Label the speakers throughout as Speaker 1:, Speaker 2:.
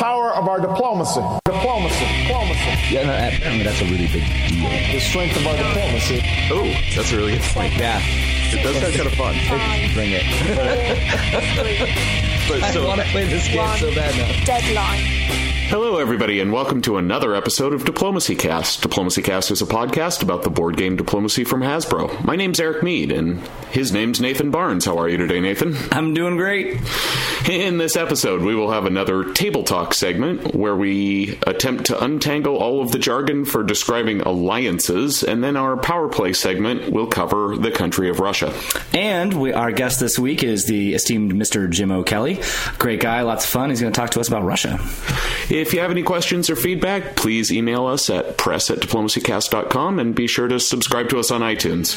Speaker 1: power of our diplomacy. Diplomacy.
Speaker 2: Yeah, no, apparently that's a really big deal.
Speaker 1: The strength of our diplomacy.
Speaker 3: Oh, that's a really good point.
Speaker 2: Yeah.
Speaker 3: It does sound kind of fun.
Speaker 2: Bring it. I want to play this game so bad now.
Speaker 4: Deadline.
Speaker 3: Hello, everybody, and welcome to another episode of Diplomacy Cast. Diplomacy Cast is a podcast about the board game Diplomacy from Hasbro. My name's Eric Mead, and his name's Nathan Barnes. How are you today, Nathan?
Speaker 2: I'm doing great.
Speaker 3: In this episode, we will have another Table Talk segment where we attempt to untangle all of the jargon for describing alliances, and then our Power Play segment will cover the country of Russia.
Speaker 2: And our guest this week is the esteemed Mr. Jim O'Kelly. Great guy, lots of fun. He's going to talk to us about Russia.
Speaker 3: If you have any questions or feedback, please email us at press@diplomacycast.com and be sure to subscribe to us on iTunes.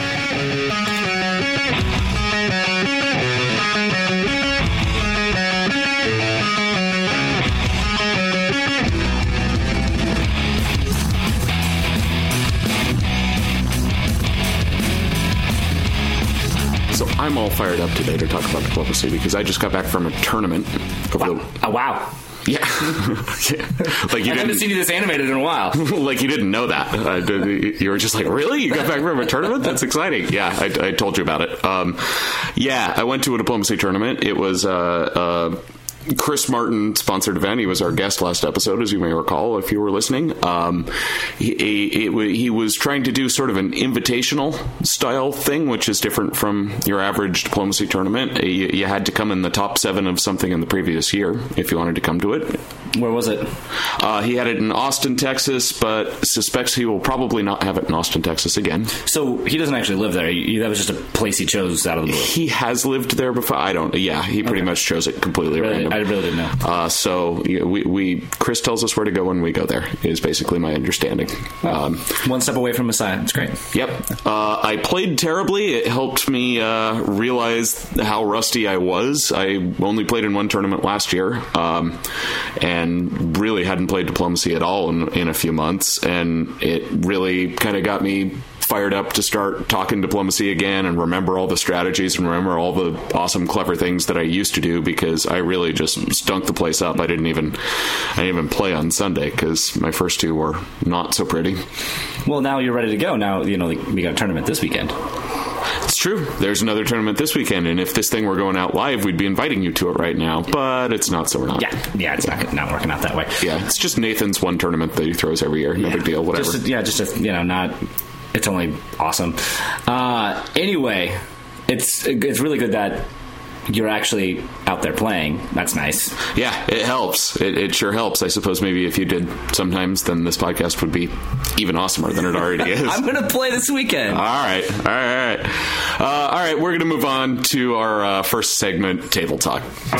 Speaker 3: So I'm all fired up today to talk about diplomacy because I just got back from a tournament.
Speaker 2: Wow.
Speaker 3: Yeah. Like you
Speaker 2: I haven't seen you this animated in a while.
Speaker 3: Like you didn't know that. You were just like, really? You got back from a tournament? That's exciting. Yeah, I told you about it. Yeah, I went to a diplomacy tournament. It was Chris Martin sponsored event. He was our guest last episode, as you may recall, if you were listening. He was trying to do sort of an invitational style thing, which is different from your average diplomacy tournament. You had to come in the top 7 of something in the previous year if you wanted to come to it.
Speaker 2: Where was it?
Speaker 3: He had it in Austin, Texas, but suspects he will probably not have it in Austin, Texas again.
Speaker 2: So he doesn't actually live there. That was just a place he chose out of the blue.
Speaker 3: He has lived there before. He pretty much chose it completely random.
Speaker 2: I really didn't know.
Speaker 3: So Chris tells us where to go when we go there, is basically my understanding.
Speaker 2: One step away from Messiah. It's great.
Speaker 3: Yep. I played terribly. It helped me realize how rusty I was. I only played in one tournament last year, and really hadn't played diplomacy at all in a few months, and it really kind of got me fired up to start talking diplomacy again and remember all the strategies and remember all the awesome, clever things that I used to do, because I really just stunk the place up. I didn't even play on Sunday because my first 2 were not so pretty.
Speaker 2: Well, now you're ready to go. Now, we got a tournament this weekend.
Speaker 3: It's true. There's another tournament this weekend, and if this thing were going out live, we'd be inviting you to it right now, but it's not, so we're not.
Speaker 2: Yeah, it's not working out that way.
Speaker 3: Yeah, it's just Nathan's one tournament that he throws every year. No big deal, whatever.
Speaker 2: It's only awesome. Anyway, it's really good that you're actually out there playing. That's nice. Yeah,
Speaker 3: it helps. It sure helps. I suppose maybe if you did sometimes, then this podcast would be even awesomer than it already is.
Speaker 2: I'm going to play this weekend.
Speaker 3: All right. We're going to move on to our first segment, Table Talk.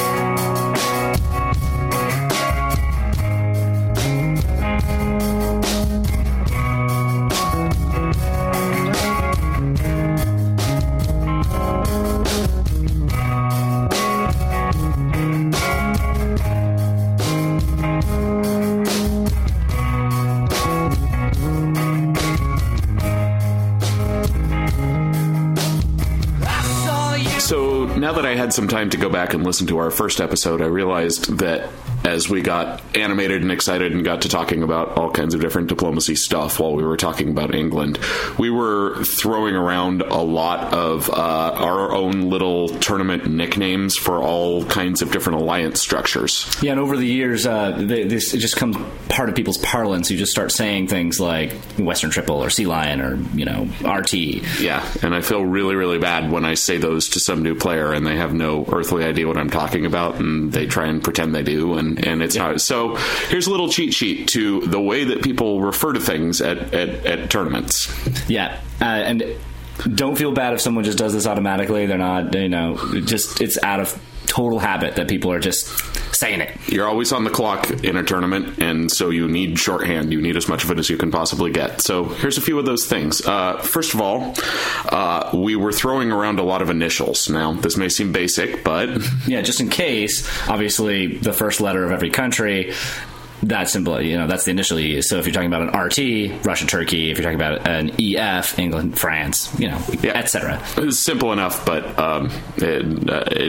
Speaker 3: Now that I had some time to go back and listen to our first episode, I realized that as we got animated and excited and got to talking about all kinds of different diplomacy stuff while we were talking about England, we were throwing around a lot of our own little tournament nicknames for all kinds of different alliance structures.
Speaker 2: Yeah, and over the years, this just comes part of people's parlance. You just start saying things like Western Triple or Sea Lion or, RT.
Speaker 3: Yeah, and I feel really, really bad when I say those to some new player and they have no earthly idea what I'm talking about, and they try and pretend they do, and it's not. So here's a little cheat sheet to the way that people refer to things at tournaments.
Speaker 2: Yeah, and don't feel bad if someone just does this automatically. They're not, it's out of total habit that people are just saying it.
Speaker 3: You're always on the clock in a tournament, and so you need shorthand. You need as much of it as you can possibly get. So here's a few of those things. First of all, we were throwing around a lot of initials. Now, this may seem basic, but...
Speaker 2: Yeah, just in case, obviously, the first letter of every country... That's simple, that's the initial you use. So if you're talking about an RT, Russia, Turkey, if you're talking about an EF, England, France, etc.
Speaker 3: It's simple enough, but it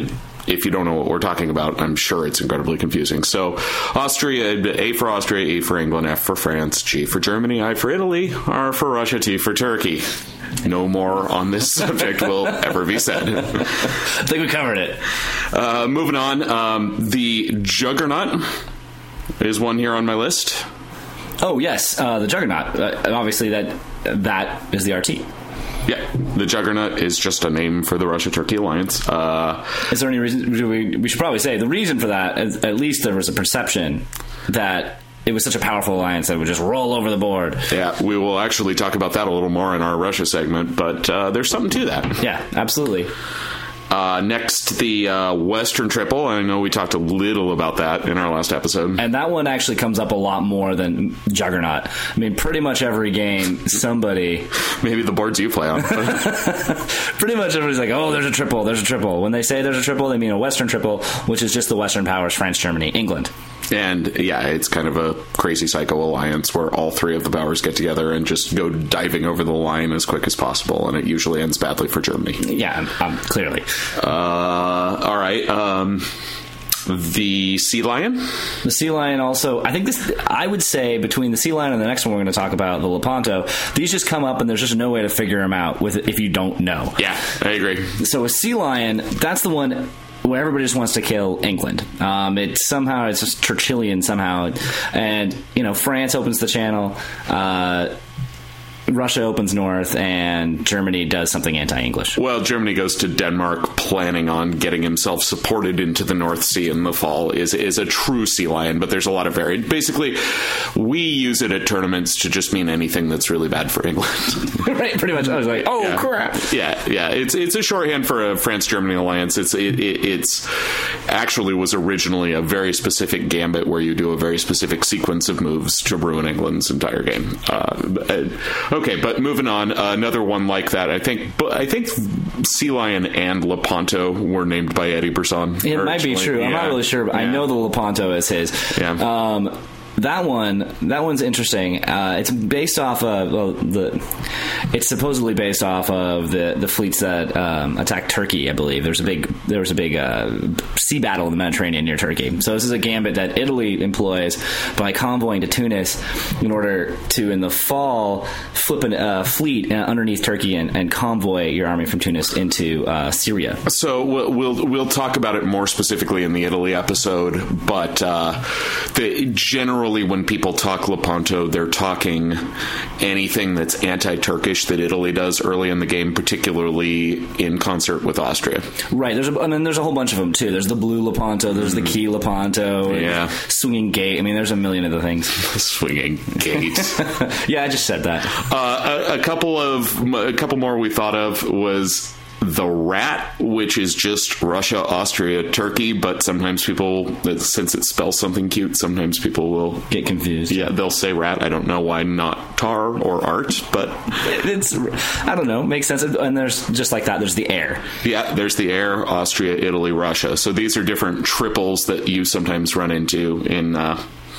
Speaker 3: if you don't know what we're talking about, I'm sure it's incredibly confusing. So Austria, A for Austria, E for England, F for France, G for Germany, I for Italy, R for Russia, T for Turkey. No more on this subject will ever be said.
Speaker 2: I think we covered it.
Speaker 3: Moving on, the Juggernaut is one here on my list.
Speaker 2: Oh, yes, the Juggernaut. Obviously, that is the RT.
Speaker 3: Yeah, the Juggernaut is just a name for the Russia-Turkey alliance.
Speaker 2: Is there any reason? We should probably say the reason for that, at least there was a perception that it was such a powerful alliance that would just roll over the board.
Speaker 3: Yeah, we will actually talk about that a little more in our Russia segment, but there's something to that.
Speaker 2: Yeah, absolutely.
Speaker 3: Next, the Western Triple. I know we talked a little about that in our last episode.
Speaker 2: And that one actually comes up a lot more than Juggernaut. I mean, pretty much every game, somebody...
Speaker 3: Maybe the boards you play on.
Speaker 2: Pretty much everybody's like, oh, there's a triple, there's a triple. When they say there's a triple, they mean a Western Triple, which is just the Western powers, France, Germany, England.
Speaker 3: And, yeah, it's kind of a crazy psycho alliance where all three of the powers get together and just go diving over the line as quick as possible, and it usually ends badly for Germany.
Speaker 2: Yeah, clearly.
Speaker 3: All right. The Sea Lion?
Speaker 2: The Sea Lion also, I would say between the Sea Lion and the next one we're going to talk about, the Lepanto, these just come up and there's just no way to figure them out if you don't know.
Speaker 3: Yeah, I agree.
Speaker 2: So a Sea Lion, that's the one where everybody just wants to kill England. It's just Churchillian somehow. And, France opens the channel, Russia opens north, and Germany does something anti-English.
Speaker 3: Well, Germany goes to Denmark, planning on getting himself supported into the North Sea in the fall. Is a true sea lion, but there's a lot of varied. Basically, we use it at tournaments to just mean anything that's really bad for England.
Speaker 2: Right, pretty much. I was like, oh, crap.
Speaker 3: Yeah. It's a shorthand for a France-Germany alliance. It's actually was originally a very specific gambit where you do a very specific sequence of moves to ruin England's entire game. Okay, but moving on, another one like that. I think Sea Lion and Lepanto were named by Eddie Brisson.
Speaker 2: It might be true. I'm not really sure, but I know the Lepanto is his.
Speaker 3: Yeah.
Speaker 2: That one's interesting. It's based off of it's supposedly based off of the fleets that attacked Turkey. I believe there was a big sea battle in the Mediterranean near Turkey. So this is a gambit that Italy employs by convoying to Tunis in order to, in the fall, flip a fleet underneath Turkey and convoy your army from Tunis into Syria.
Speaker 3: So we'll talk about it more specifically in the Italy episode, but generally when people talk Lepanto, they're talking anything that's anti-Turkish that Italy does early in the game, particularly in concert with Austria.
Speaker 2: Right. There's a whole bunch of them too. There's the blue Lepanto. There's the key Lepanto.
Speaker 3: Yeah.
Speaker 2: Swinging gate. I mean, there's a million other things.
Speaker 3: Swinging gate.
Speaker 2: Yeah, I just said that.
Speaker 3: A couple more we thought of was the Rat, which is just Russia, Austria, Turkey, but sometimes people, since it spells something cute, sometimes people will
Speaker 2: get confused.
Speaker 3: Yeah, they'll say Rat. I don't know why not Tar or Art, but
Speaker 2: it's, I don't know, makes sense. And there's just like that, there's the Air.
Speaker 3: Yeah, there's the Air, Austria, Italy, Russia. So these are different triples that you sometimes run into in the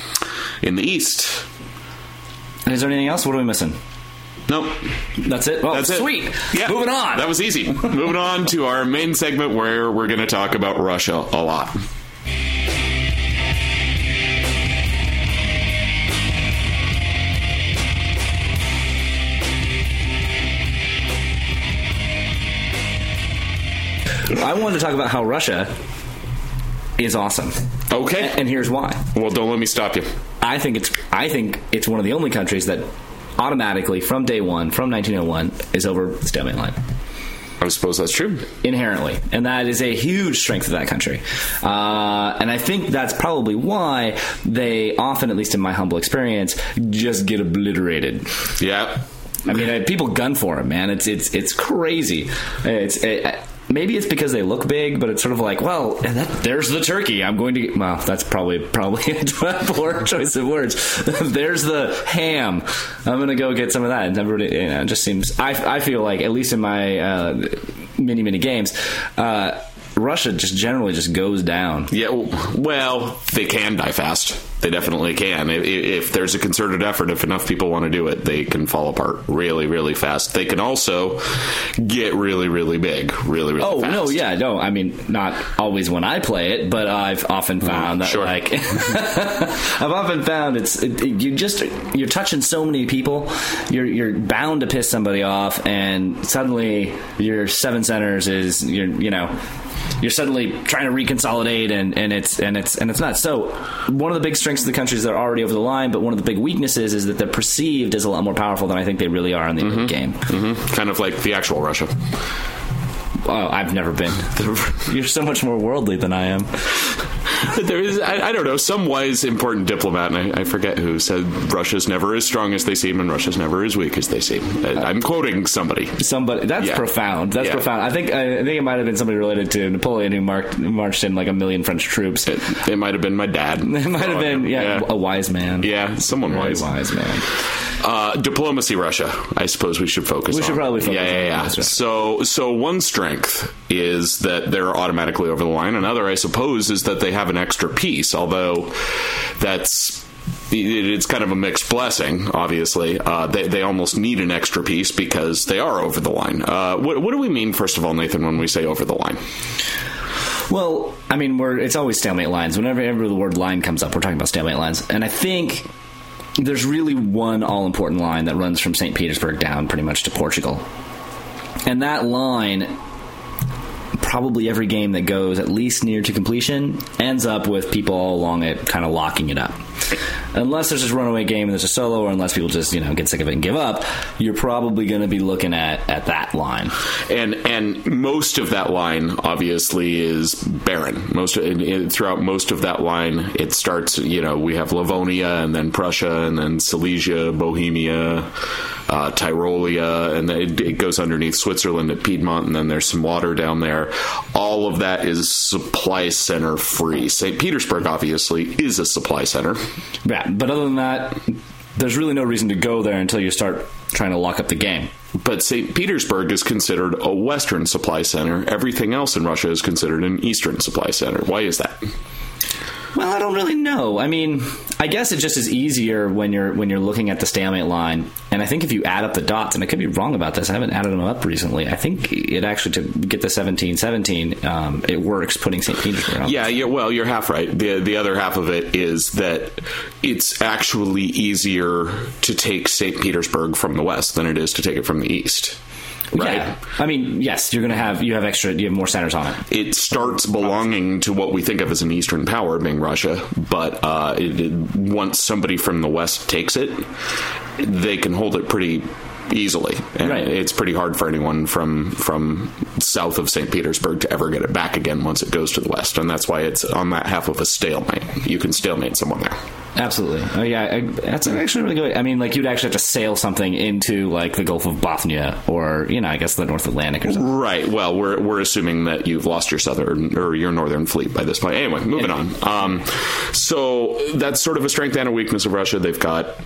Speaker 3: East.
Speaker 2: Is there anything else? What are we missing?
Speaker 3: Nope.
Speaker 2: That's it? Well,
Speaker 3: that's
Speaker 2: sweet.
Speaker 3: It. Yeah.
Speaker 2: Moving on.
Speaker 3: That was easy. Moving on to our main segment where we're going to talk about Russia a lot.
Speaker 2: I wanted to talk about how Russia is awesome.
Speaker 3: Okay.
Speaker 2: And here's why.
Speaker 3: Well, don't let me stop you.
Speaker 2: I think it's one of the only countries that automatically, from day one, from 1901, is over the stalemate line.
Speaker 3: I suppose that's true.
Speaker 2: Inherently. And that is a huge strength of that country. And I think that's probably why they often, at least in my humble experience, just get obliterated.
Speaker 3: Yeah.
Speaker 2: I mean, people gun for them, man. It's crazy. Maybe it's because they look big, but it's sort of like, well, there's the turkey. I'm going to get... Well, that's probably a poor choice of words. There's the ham. I'm going to go get some of that. And everybody, it just seems... I feel like, at least in my many games, Russia just generally just goes down.
Speaker 3: Yeah, well, they can die fast. They definitely can. If there's a concerted effort, if enough people want to do it, they can fall apart really, really fast. They can also get really, really big, really, really fast.
Speaker 2: Oh, no, yeah, no. I mean, not always when I play it, but I've often found that,
Speaker 3: sure.
Speaker 2: like, I've often found you're touching so many people, you're bound to piss somebody off, and suddenly your 7 centers is, you're suddenly trying to reconsolidate, and it's not. So one of the big strengths of the countries that are already over the line, but one of the big weaknesses is that they're perceived as a lot more powerful than I think they really are in the early game.
Speaker 3: Mm-hmm. Kind of like the actual Russia.
Speaker 2: Oh, I've never been. You're so much more worldly than I am.
Speaker 3: There is, I don't know, some wise, important diplomat, and I forget who, said Russia's never as strong as they seem and Russia's never as weak as they seem. I'm quoting somebody.
Speaker 2: That's profound. That's profound. I think it might have been somebody related to Napoleon who marched in like 1 million French troops.
Speaker 3: It might have been my dad.
Speaker 2: It might have been, a wise man.
Speaker 3: Yeah, someone
Speaker 2: Very
Speaker 3: wise
Speaker 2: man.
Speaker 3: Diplomacy, Russia. I suppose we should focus on.
Speaker 2: We should probably focus on.
Speaker 3: Yeah. So one strength is that they're automatically over the line. Another, I suppose, is that they have an extra piece, although it's kind of a mixed blessing, obviously. They almost need an extra piece because they are over the line. What do we mean, first of all, Nathan, when we say over the line?
Speaker 2: Well, I mean, it's always stalemate lines. Whenever the word line comes up, we're talking about stalemate lines. And I think there's really one all-important line that runs from St. Petersburg down pretty much to Portugal. And that line, probably every game that goes at least near to completion, ends up with people all along it kind of locking it up. Unless there's this runaway game and there's a solo, or unless people just get sick of it and give up, you're probably going to be looking at that line.
Speaker 3: And most of that line obviously is barren. Throughout most of that line, it starts. We have Livonia and then Prussia and then Silesia, Bohemia, Tyrolia, and it goes underneath Switzerland at Piedmont, and then there's some water down there. All of that is supply center free. St. Petersburg obviously is a supply center.
Speaker 2: Yeah, but other than that, there's really no reason to go there until you start trying to lock up the game.
Speaker 3: But St. Petersburg is considered a Western supply center. Everything else in Russia is considered an Eastern supply center. Why is that?
Speaker 2: Well, I don't really know. I mean, I guess it just is easier when you're looking at the stalemate line. And I think if you add up the dots, and I could be wrong about this, I haven't added them up recently. I think it actually, to get the 17-17, it works putting St. Petersburg on.
Speaker 3: Yeah, well, you're half right. The other half of it is that it's actually easier to take St. Petersburg from the west than it is to take it from the east. Right.
Speaker 2: Yeah. I mean, yes, you have more centers on it.
Speaker 3: It starts belonging to what we think of as an Eastern power, being Russia, but once somebody from the West takes it, they can hold it pretty easily. And
Speaker 2: right.
Speaker 3: It's pretty hard for anyone from south of St. Petersburg to ever get it back again once it goes to the West. And that's why it's on that half of a stalemate. You can stalemate someone there.
Speaker 2: Absolutely. Oh, yeah, that's actually really good. I mean, like, you'd actually have to sail something into, like, the Gulf of Bothnia or, I guess the North Atlantic or something.
Speaker 3: Right. Well, we're assuming that you've lost your southern or your northern fleet by this point. Anyway, moving on. So that's sort of a strength and a weakness of Russia. They've got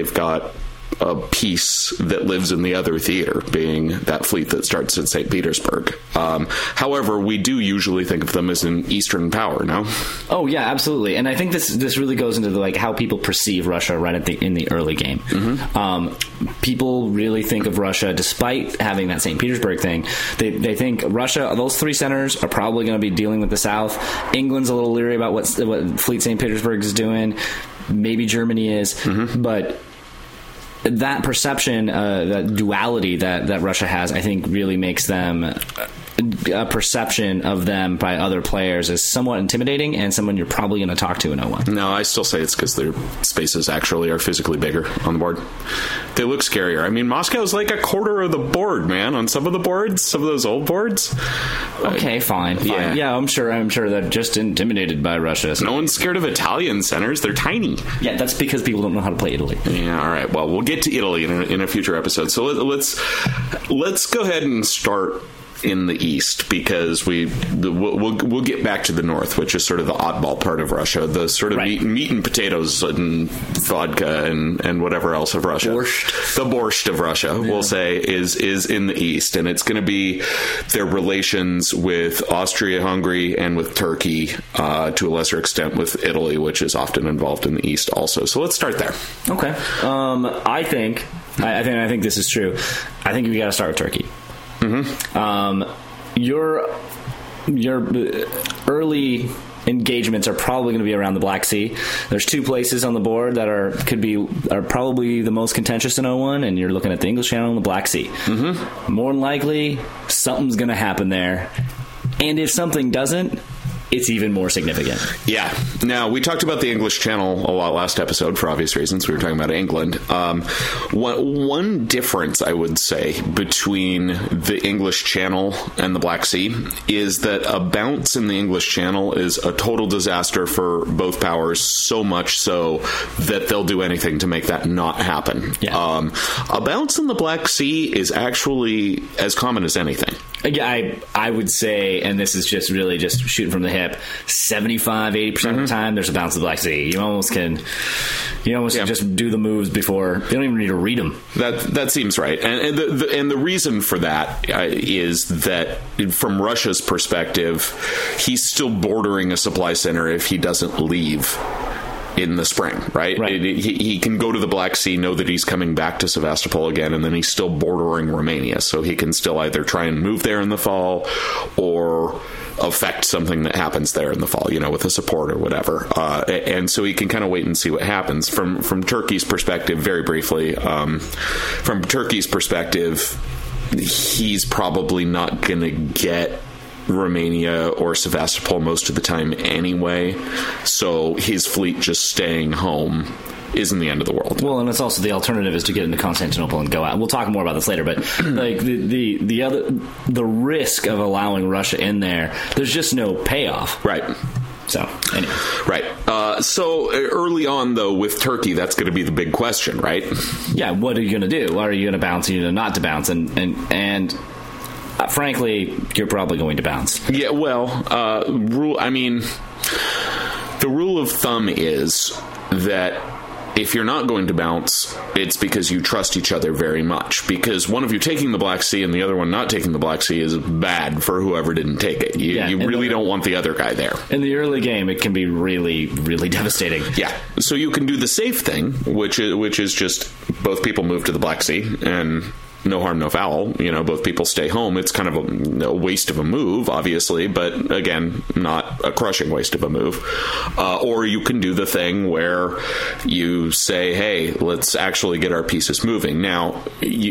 Speaker 3: a piece that lives in the other theater, being that fleet that starts at St. Petersburg. However, we do usually think of them as an Eastern power, no?
Speaker 2: Oh, yeah, absolutely. And I think this really goes into how people perceive Russia right in the early game. Mm-hmm. People really think of Russia, despite having that St. Petersburg thing, they think Russia, those 3 centers are probably going to be dealing with the South. England's a little leery about what Fleet St. Petersburg is doing. Maybe Germany is. Mm-hmm. But that perception, that duality that Russia has, I think really makes them a perception of them by other players as somewhat intimidating and someone you're probably going to talk to in 01.
Speaker 3: No, I still say it's because their spaces actually are physically bigger on the board. They look scarier. I mean, Moscow's like a quarter of the board, man, on some of the boards, some of those old boards.
Speaker 2: Okay, fine. Yeah, I'm sure they're just intimidated by Russia. So.
Speaker 3: No one's scared of Italian centers. They're tiny.
Speaker 2: Yeah, that's because people don't know how to play Italy.
Speaker 3: Yeah, all right. Well, we'll get to Italy in a future episode. So let's go ahead and start in the east because we'll get back to the north, which is sort of the oddball part of Russia, the sort of meat and potatoes and vodka and whatever else of Russia. The borscht of Russia, we'll say, is in the east, and it's going to be their relations with Austria-Hungary and with Turkey, to a lesser extent with Italy, which is often involved in the east also. So let's start there.
Speaker 2: Okay. I think this is true. I think we got to start with Turkey. Your early engagements are probably going to be around the Black Sea. There's two places on the board that are probably the most contentious in 01, and you're looking at the English Channel and the Black Sea. More than likely, something's going to happen there. And if something doesn't, it's even more significant.
Speaker 3: Yeah. Now, we talked about the English Channel a lot last episode for obvious reasons. We were talking about England. One difference, I would say, between the English Channel and the Black Sea is that a bounce in the English Channel is a total disaster for both powers, so much so that they'll do anything to make that not happen.
Speaker 2: Yeah.
Speaker 3: A bounce in the Black Sea is actually as common as anything.
Speaker 2: Yeah, I would say, and this is just really just shooting from the hip, 75-80% of the time there's a bounce in the Black Sea. You almost can just do the moves before. You don't even need to read them.
Speaker 3: That seems right, and the reason for that is that from Russia's perspective, he's still bordering a supply center if he doesn't leave in the spring, right? He can go to the Black Sea, know that he's coming back to Sevastopol again, and then he's still bordering Romania, so he can still either try and move there in the fall or affect something that happens there in the fall, with a support or whatever. And so he can kind of wait and see what happens. From Turkey's perspective, very briefly, from Turkey's perspective, he's probably not going to get Romania or Sevastopol most of the time anyway, so his fleet just staying home isn't the end of the world.
Speaker 2: Well, and it's also the alternative is to get into Constantinople and go out. We'll talk more about this later, but like the risk of allowing Russia in there's just no payoff.
Speaker 3: Right.
Speaker 2: So, anyway.
Speaker 3: Right. So early on, though, with Turkey, that's going to be the big question, right?
Speaker 2: Yeah, what are you going to do? Are you going to bounce? Are you going to not to bounce? And frankly, you're probably going to bounce.
Speaker 3: Yeah, well, the rule of thumb is that if you're not going to bounce, it's because you trust each other very much. Because one of you taking the Black Sea and the other one not taking the Black Sea is bad for whoever didn't take it. You really don't want the other guy there.
Speaker 2: In the early game, it can be really, really devastating.
Speaker 3: Yeah. So you can do the safe thing, which is just both people move to the Black Sea and no harm, no foul. Both people stay home. It's kind of a waste of a move, obviously, but again, not a crushing waste of a move. Or you can do the thing where you say, hey, let's actually get our pieces moving. Now,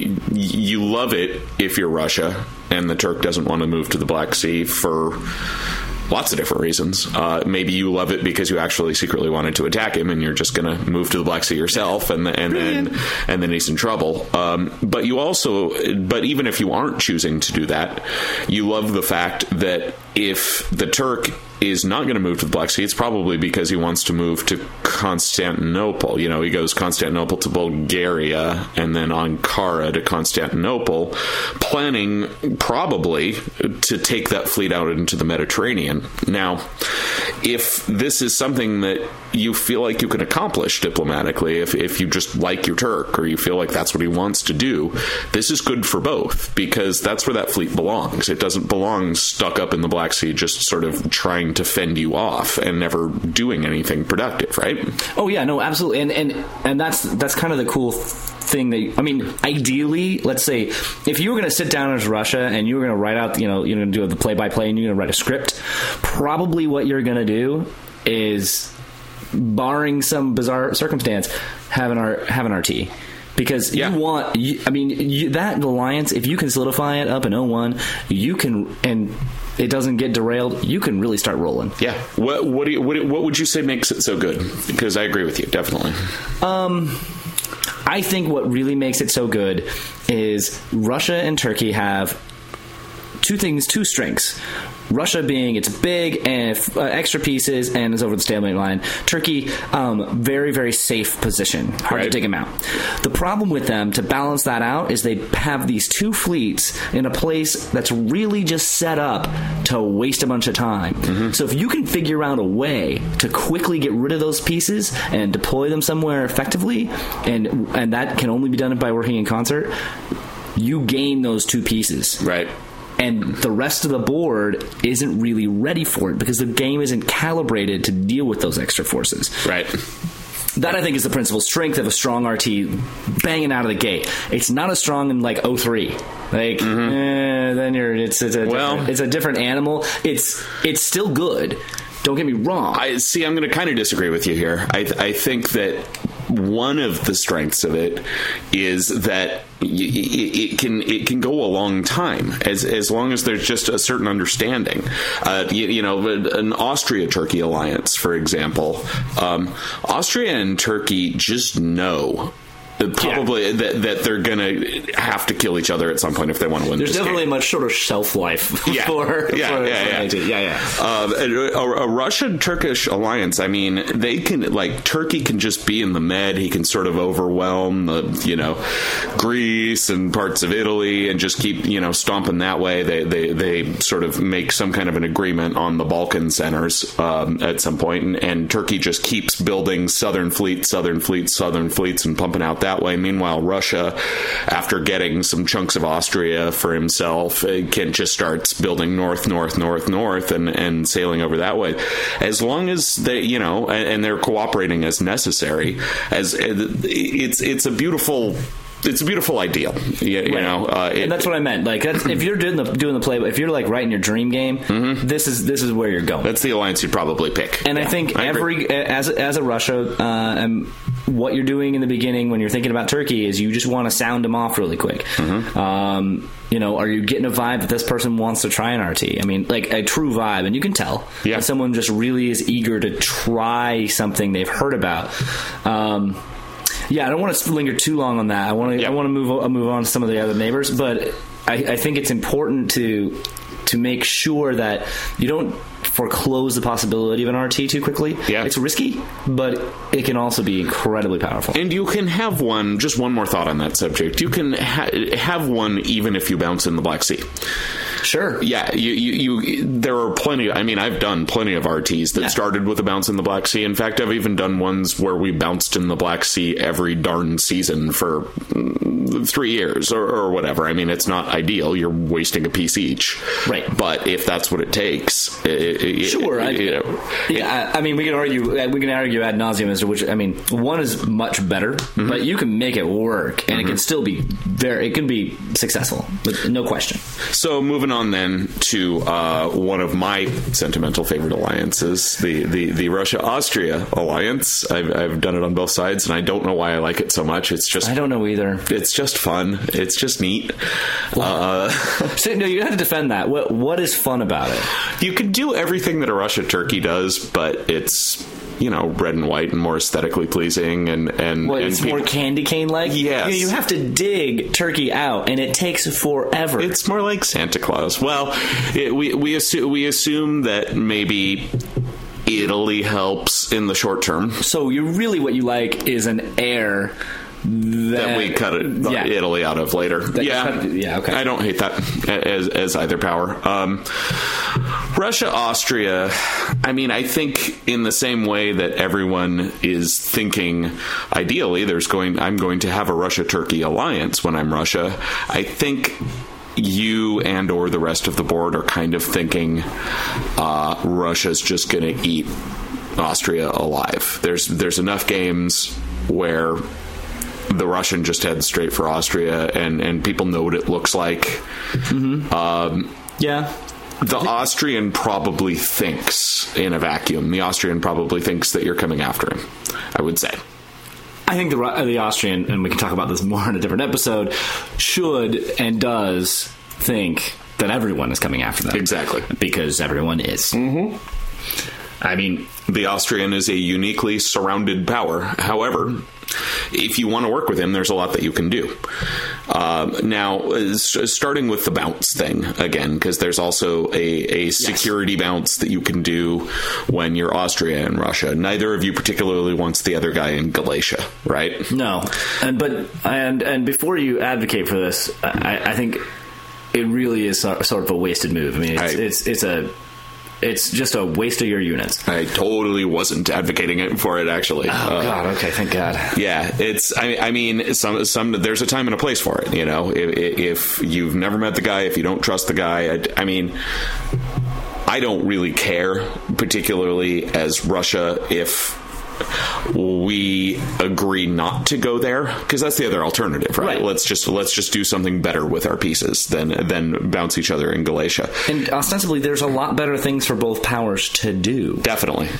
Speaker 3: you love it if you're Russia and the Turk doesn't want to move to the Black Sea for lots of different reasons. Maybe you love it because you actually secretly wanted to attack him, and you're just going to move to the Black Sea yourself, and then he's in trouble. But even if you aren't choosing to do that, you love the fact that if the Turk is not going to move to the Black Sea, it's probably because he wants to move to Constantinople. He goes Constantinople to Bulgaria and then Ankara to Constantinople, planning probably to take that fleet out into the Mediterranean. Now, if this is something that you feel like you can accomplish diplomatically, if you just like your Turk or you feel like that's what he wants to do, this is good for both, because that's where that fleet belongs. It doesn't belong stuck up in the Black Sea just sort of trying to fend you off and never doing anything productive, right?
Speaker 2: Oh yeah, no, absolutely. And that's kind of the cool thing that, ideally, let's say if you were going to sit down as Russia and you were going to write out, you're going to do the play-by-play and you're going to write a script, probably what you're going to do is, barring some bizarre circumstance, have an RT. Because you want, that alliance, if you can solidify it up in 01, you can, and it doesn't get derailed, you can really start rolling.
Speaker 3: Yeah. What would you say makes it so good? Because I agree with you, definitely.
Speaker 2: I think what really makes it so good is Russia and Turkey have two strengths. Russia being it's big and extra pieces and is over the stalemate line. Turkey, very, very safe position. Hard to take them out. The problem with them, to balance that out, is they have these two fleets in a place that's really just set up to waste a bunch of time. So if you can figure out a way to quickly get rid of those pieces and deploy them somewhere effectively, and that can only be done by working in concert, you gain those two pieces.
Speaker 3: Right.
Speaker 2: And the rest of the board isn't really ready for it because the game isn't calibrated to deal with those extra forces.
Speaker 3: Right.
Speaker 2: That, I think, is the principal strength of a strong RT banging out of the gate. It's not as strong in, like, 03. Like, then it's a different animal. It's still good. Don't get me wrong.
Speaker 3: I'm going to kind of disagree with you here. I think that one of the strengths of it is that it can go a long time as long as there's just a certain understanding. An Austria-Turkey alliance, for example, Austria and Turkey just know probably that they're going to have to kill each other at some point if they want to win.
Speaker 2: There's
Speaker 3: this
Speaker 2: definitely
Speaker 3: game.
Speaker 2: a much shorter shelf life for
Speaker 3: a Russian-Turkish alliance. I mean, they can Turkey can just be in the Med. He can sort of overwhelm Greece and parts of Italy and just keep stomping that way. They sort of make some kind of an agreement on the Balkan centers at some point, and Turkey just keeps building southern fleets, and pumping out that way. Meanwhile, Russia, after getting some chunks of Austria for himself, can just starts building north, and sailing over that way. As long as they, and they're cooperating as necessary, it's a beautiful. It's a beautiful ideal,
Speaker 2: and that's what I meant. Like, if you're doing the play, if you're writing your dream game, this is where you're going.
Speaker 3: That's the alliance you'd probably pick.
Speaker 2: And I think as a Russia, what you're doing in the beginning when you're thinking about Turkey is you just want to sound them off really quick. Are you getting a vibe that this person wants to try an RT? I mean, like a true vibe, and you can tell that someone just really is eager to try something they've heard about. I don't want to linger too long on that. I want to move on to some of the other neighbors, but I think it's important to make sure that you don't foreclose the possibility of an RT too quickly. Yeah. It's risky, but it can also be incredibly powerful.
Speaker 3: And you can have one, just one more thought on that subject. You can have one even if you bounce in the Black Sea.
Speaker 2: Sure.
Speaker 3: Yeah, there are plenty. I mean, I've done plenty of RTs that started with a bounce in the Black Sea. In fact, I've even done ones where we bounced in the Black Sea every darn season for 3 years or whatever. I mean, it's not ideal. You're wasting a piece each.
Speaker 2: Right.
Speaker 3: But if that's what it takes,
Speaker 2: sure. I mean, we can argue ad nauseum as to which. I mean, one is much better, but you can make it work, and it can still be it can be successful, but no question.
Speaker 3: So moving on then to one of my sentimental favorite alliances, the Russia-Austria alliance. I've done it on both sides, and I don't know why I like it so much. It's just
Speaker 2: I don't know either.
Speaker 3: It's just fun. It's just neat.
Speaker 2: So, no, you have to defend that. What is fun about it?
Speaker 3: You could do everything that a Russia-Turkey does, but it's red and white and more aesthetically pleasing, and
Speaker 2: it's more candy cane like.
Speaker 3: Yes,
Speaker 2: you have to dig Turkey out, and it takes forever.
Speaker 3: It's more like Santa Claus. Well, we assume that maybe Italy helps in the short term.
Speaker 2: So what you like is an heir that
Speaker 3: we cut Italy out of later. Okay. I don't hate that as either power. Russia, Austria. I mean, I think in the same way that everyone is thinking, ideally, I'm going to have a Russia-Turkey alliance when I'm Russia. I think you and or the rest of the board are kind of thinking Russia's just going to eat Austria alive. There's enough games where the Russian just heads straight for Austria, and people know what it looks like. The Austrian probably thinks in a vacuum. The Austrian probably thinks that you're coming after him, I would say.
Speaker 2: I think the Austrian, and we can talk about this more in a different episode, should and does think that everyone is coming after them.
Speaker 3: Exactly.
Speaker 2: Because everyone is. I mean,
Speaker 3: the Austrian is a uniquely surrounded power. However, if you want to work with him, there's a lot that you can do. Now, starting with the bounce thing again, because there's also a security bounce that you can do when you're Austria and Russia. Neither of you particularly wants the other guy in Galatia, right?
Speaker 2: No, and before you advocate for this, I think it really is sort of a wasted move. I mean, it's just a waste of your units.
Speaker 3: I totally wasn't advocating for it, actually.
Speaker 2: Oh, God. Okay, thank God.
Speaker 3: Yeah, it's. I mean, some there's a time and a place for it. You know, if you've never met the guy, if you don't trust the guy, I mean, I don't really care, particularly as Russia, if we agree not to go there, because that's the other alternative, right? Let's just do something better with our pieces than bounce each other in Galatia.
Speaker 2: And ostensibly, there's a lot better things for both powers to do.
Speaker 3: Definitely.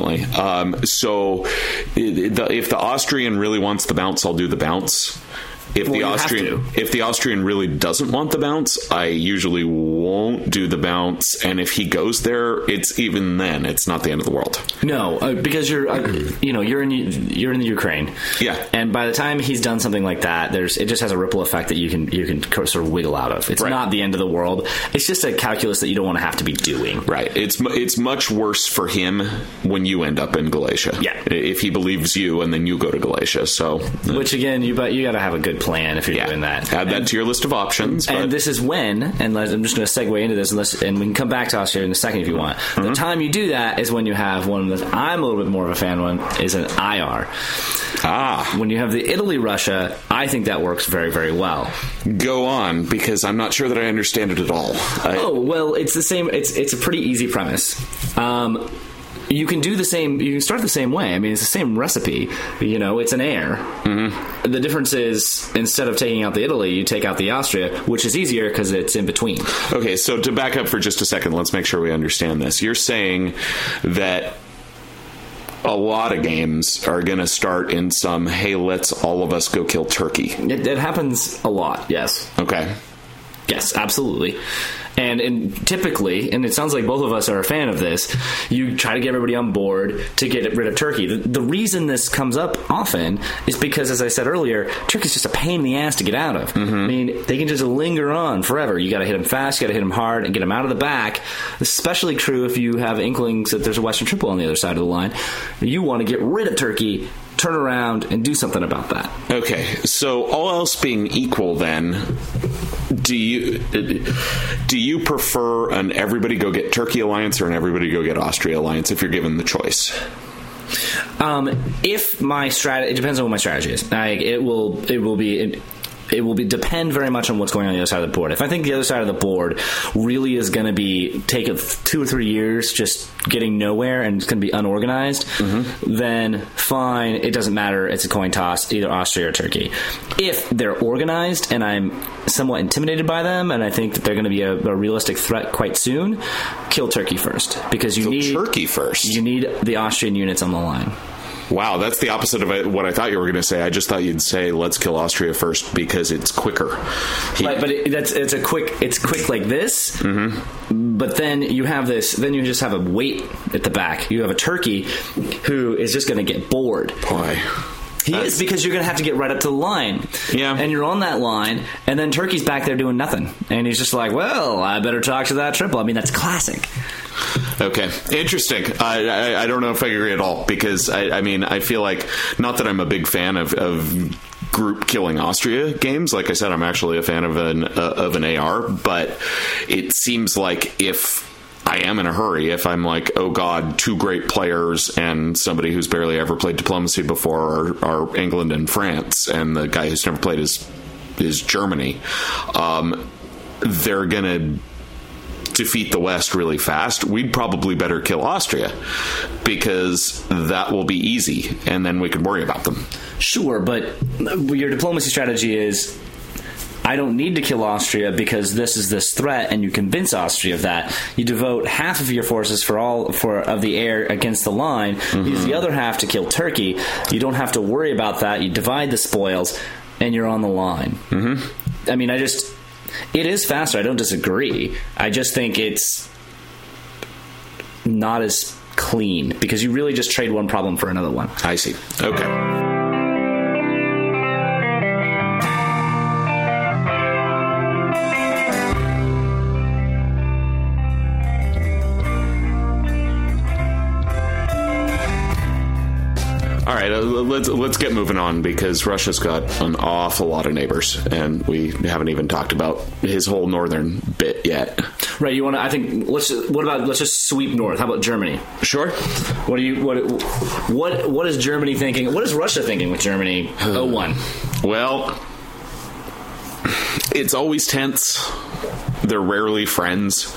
Speaker 3: So if the Austrian really wants the bounce, I'll do the bounce. If the Austrian really doesn't want the bounce, I usually won't do the bounce. And if he goes there, it's not the end of the world.
Speaker 2: No, because you're in the Ukraine.
Speaker 3: Yeah.
Speaker 2: And by the time he's done something like that, it just has a ripple effect that you can sort of wiggle out of. It's not the end of the world. It's just a calculus that you don't want to have to be doing.
Speaker 3: Right. It's much worse for him when you end up in Galatia.
Speaker 2: Yeah.
Speaker 3: If he believes you and then you go to Galatia. So,
Speaker 2: which again, you got to have a good plan if you're doing that.
Speaker 3: Add that to your list of options.
Speaker 2: And this is when, and I'm just going to segue into this, and we can come back to Austria in a second if you want. Mm-hmm. The time you do that is when you have one that I'm a little bit more of a fan of, is an IR. When you have the Italy-Russia, I think that works very, very well.
Speaker 3: Go on, because I'm not sure that I understand it at all.
Speaker 2: Well, it's the same. It's a pretty easy premise. You can do the same. You can start the same way. I mean, it's the same recipe. You know, it's an air. Mm-hmm. The difference is instead of taking out the Italy, you take out the Austria, which is easier because it's in between.
Speaker 3: Okay, so to back up for just a second, let's make sure we understand this. You're saying that a lot of games are going to start in some, hey, let's all of us go kill Turkey.
Speaker 2: It happens a lot, yes.
Speaker 3: Okay.
Speaker 2: Yes, absolutely. And typically, and it sounds like both of us are a fan of this, you try to get everybody on board to get rid of Turkey. The reason this comes up often is because, as I said earlier, Turkey's just a pain in the ass to get out of. Mm-hmm. I mean, they can just linger on forever. You got to hit them fast, you got to hit them hard, and get them out of the back. Especially true if you have inklings that there's a Western triple on the other side of the line. You want to get rid of Turkey, turn around, and do something about that.
Speaker 3: Okay, so all else being equal, then, do you prefer an everybody go get Turkey alliance or an everybody go get Austria alliance if you're given the choice?
Speaker 2: If my strategy, it depends on what my strategy is. It will depend very much on what's going on the other side of the board. If I think the other side of the board really is going to take 2 or 3 years just getting nowhere and it's going to be unorganized, then fine, it doesn't matter. It's a coin toss, either Austria or Turkey. If they're organized and I'm somewhat intimidated by them and I think that they're going to be a realistic threat quite soon, kill Turkey first. Because you need
Speaker 3: Turkey first.
Speaker 2: You need the Austrian units on the line.
Speaker 3: Wow, that's the opposite of what I thought you were going to say. I just thought you'd say, let's kill Austria first because it's quicker.
Speaker 2: Right, but it's quick like this, but then you have this, then you just have a weight at the back. You have a Turkey who is just going to get bored.
Speaker 3: Boy.
Speaker 2: He is, because you're going to have to get right up to the line.
Speaker 3: Yeah.
Speaker 2: And you're on that line, and then Turkey's back there doing nothing. And he's just like, well, I better talk to that triple. I mean, that's classic.
Speaker 3: Okay. Interesting. I don't know if I agree at all, because, I feel like, not that I'm a big fan of group killing Austria games. Like I said, I'm actually a fan of an AR, but it seems like if I am in a hurry, if I'm like, oh God, 2 great players and somebody who's barely ever played diplomacy before are England and France, and the guy who's never played is Germany, they're going to defeat the West really fast. We'd probably better kill Austria because that will be easy, and then we can worry about them.
Speaker 2: Sure, but your diplomacy strategy is, I don't need to kill Austria because this is this threat, and you convince Austria of that. You devote half of your forces of the air against the line, use the other half to kill Turkey. You don't have to worry about that. You divide the spoils, and you're on the line. I mean, it is faster. I don't disagree. I just think it's not as clean because you really just trade one problem for another one.
Speaker 3: I see. Okay. All right, let's get moving on because Russia's got an awful lot of neighbors, and we haven't even talked about his whole northern bit yet.
Speaker 2: Right? You want to? I think. Let's just sweep north. How about Germany?
Speaker 3: Sure.
Speaker 2: What is Germany thinking? What is Russia thinking with Germany 01?
Speaker 3: Well, it's always tense. They're rarely friends.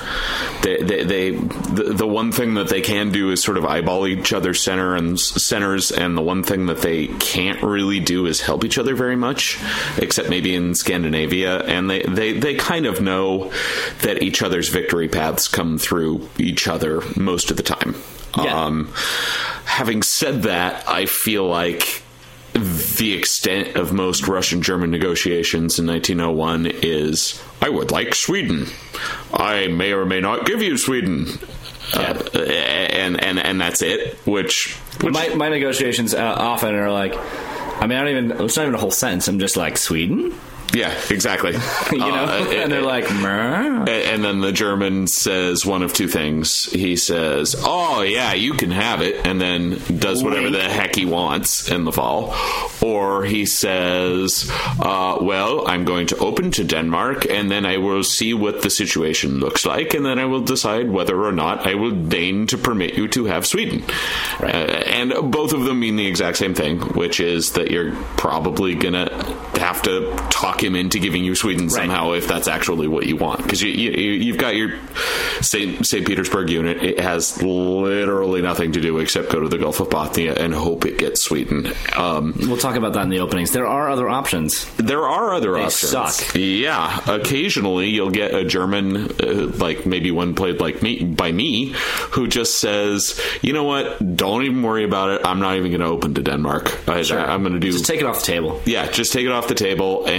Speaker 3: The one thing that they can do is sort of eyeball each other's centers, and the one thing that they can't really do is help each other very much, except maybe in Scandinavia. And they kind of know that each other's victory paths come through each other most of the time.
Speaker 2: Yeah.
Speaker 3: Having said that, I feel like the extent of most Russian-German negotiations in 1901 is, I would like Sweden. I may or may not give you Sweden.
Speaker 2: Yeah.
Speaker 3: And that's it, which
Speaker 2: my negotiations often are like, I mean, it's not even a whole sentence. I'm just like, Sweden?
Speaker 3: Yeah, exactly.
Speaker 2: And they're like, Meh.
Speaker 3: And then the German says one of two things. He says, oh, yeah, you can have it, and then does whatever the heck he wants in the fall. Or he says, well, I'm going to open to Denmark, and then I will see what the situation looks like, and then I will decide whether or not I will deign to permit you to have Sweden.
Speaker 2: Right.
Speaker 3: And both of them mean the exact same thing, which is that you're probably going to have to talk him into giving you Sweden somehow, if that's actually what you want, because you've got your St. Petersburg unit. It has literally nothing to do except go to the Gulf of Bothnia and hope it gets Sweden.
Speaker 2: We'll talk about that in the openings. There are other options.
Speaker 3: There are other
Speaker 2: they
Speaker 3: options.
Speaker 2: Suck.
Speaker 3: Yeah, occasionally you'll get a German, like maybe one played by me, who just says, you know what, don't even worry about it. I'm not even going to open to Denmark.
Speaker 2: Sure.
Speaker 3: I'm going to do,
Speaker 2: just take it off the table.
Speaker 3: Yeah, just take it off the table.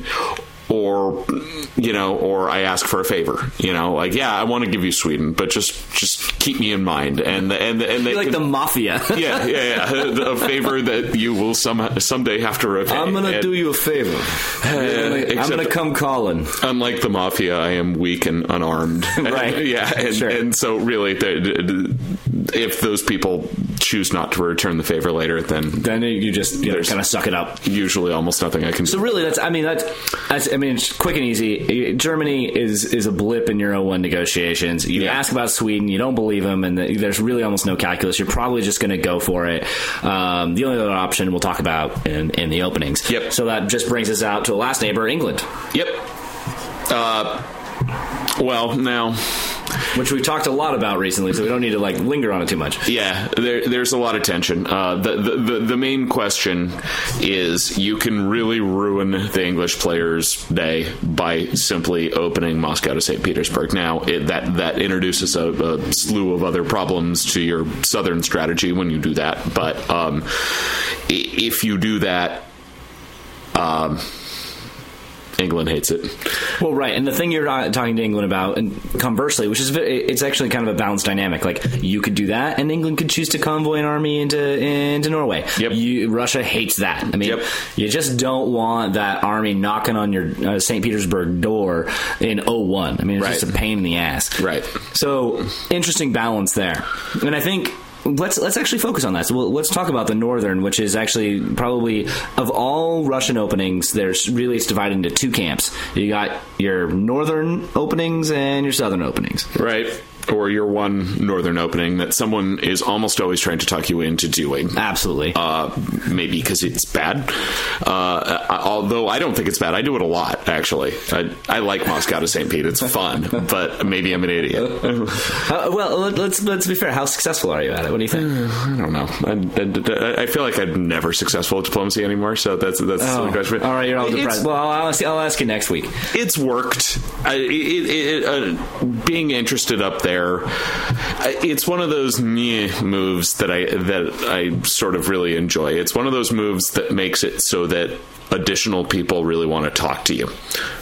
Speaker 3: Or I ask for a favor, like, yeah, I want to give you Sweden, but just keep me in mind. And they
Speaker 2: like the mafia.
Speaker 3: yeah. A favor that you will someday have to repay.
Speaker 2: I'm going to do you a favor. I'm going to come calling.
Speaker 3: Unlike the mafia, I am weak and unarmed.
Speaker 2: Right.
Speaker 3: Yeah.
Speaker 2: Sure.
Speaker 3: And so really, if those people choose not to return the favor later, then
Speaker 2: you just kind of suck it up.
Speaker 3: Usually almost nothing I can do.
Speaker 2: So really, that's it's quick and easy. Germany is a blip in Euro 01 negotiations. You ask about Sweden, you don't believe them, and there's really almost no calculus. You're probably just going to go for it. The only other option we'll talk about in the openings.
Speaker 3: Yep.
Speaker 2: So that just brings us out to the last neighbor, England.
Speaker 3: Yep. Well, now,
Speaker 2: which we've talked a lot about recently, so we don't need to linger on it too much.
Speaker 3: Yeah, there's a lot of tension. The main question is, you can really ruin the English players' day by simply opening Moscow to St. Petersburg. Now, that introduces a slew of other problems to your southern strategy when you do that. But if you do that, England hates it.
Speaker 2: Well, right, and the thing you're talking to England about, and conversely, which is it's actually kind of a balanced dynamic. Like, you could do that, and England could choose to convoy an army into Norway.
Speaker 3: Yep.
Speaker 2: Russia hates that. I mean, you just don't want that army knocking on your St. Petersburg door in 01. I mean, it's just a pain in the ass.
Speaker 3: Right.
Speaker 2: So, interesting balance there, and I think. Let's actually focus on that. So let's talk about the northern, which is actually probably, of all Russian openings, it's divided into two camps. You got your northern openings and your southern openings.
Speaker 3: Right. Or your one northern opening that someone is almost always trying to talk you into doing.
Speaker 2: Absolutely.
Speaker 3: Maybe because it's bad. Although I don't think it's bad. I do it a lot, actually. I like Moscow to St. Pete. It's fun. But maybe I'm an idiot.
Speaker 2: Well, let's be fair. How successful are you at it? What do you think?
Speaker 3: I don't know. I feel like I'm never successful at diplomacy anymore. So that's the silly question.
Speaker 2: All right, you're all depressed. Well, I'll ask you next week.
Speaker 3: It's worked. Being interested up there, it's one of those moves that I sort of really enjoy. It's one of those moves that makes it so that additional people really want to talk to you.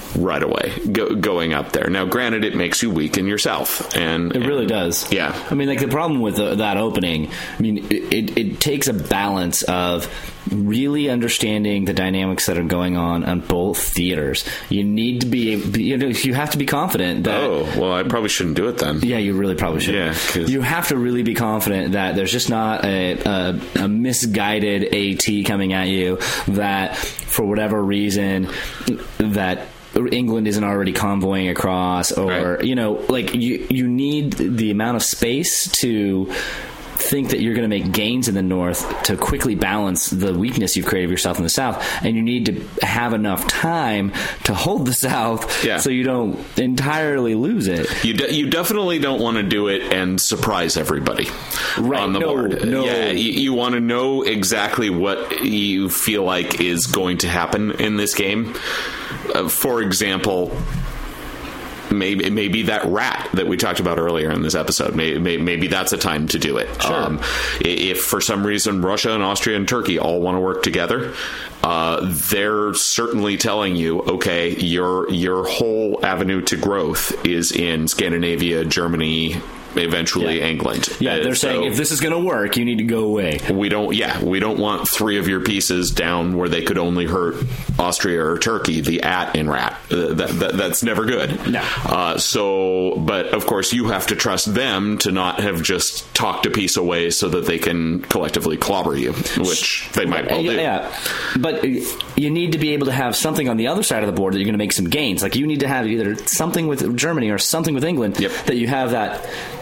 Speaker 3: right away going up there. Now, granted, it makes you weaken yourself, and
Speaker 2: it really does.
Speaker 3: Yeah,
Speaker 2: I mean, like the problem with that opening, I mean, it takes a balance of really understanding the dynamics that are going on both theaters. You need to be, you have to be confident that.
Speaker 3: Oh, well, I probably shouldn't do it then.
Speaker 2: Yeah, you really probably should.
Speaker 3: Yeah,
Speaker 2: you have to really be confident that there's just not a misguided AT coming at you that, for whatever reason, that England isn't already convoying across, or
Speaker 3: right.
Speaker 2: Like you need the amount of space to think that you're going to make gains in the north to quickly balance the weakness you've created yourself in the south, and you need to have enough time to hold the south so you don't entirely lose it.
Speaker 3: You definitely don't want to do it and surprise everybody on the board.
Speaker 2: No.
Speaker 3: Yeah, you want to know exactly what you feel like is going to happen in this game. For example, maybe that rat that we talked about earlier in this episode, maybe that's a time to do it.
Speaker 2: Sure.
Speaker 3: If for some reason Russia and Austria and Turkey all want to work together, they're certainly telling you, okay, your whole avenue to growth is in Scandinavia, Germany, eventually England.
Speaker 2: Yeah, they're saying if this is going to work, you need to go away. We
Speaker 3: don't want three of your pieces down where they could only hurt Austria or Turkey, the in rat. That's never good.
Speaker 2: No.
Speaker 3: But of course you have to trust them to not have just talked a piece away so that they can collectively clobber you, which they might well do.
Speaker 2: Yeah, but you need to be able to have something on the other side of the board that you're going to make some gains. Like you need to have either something with Germany or something with England that you have that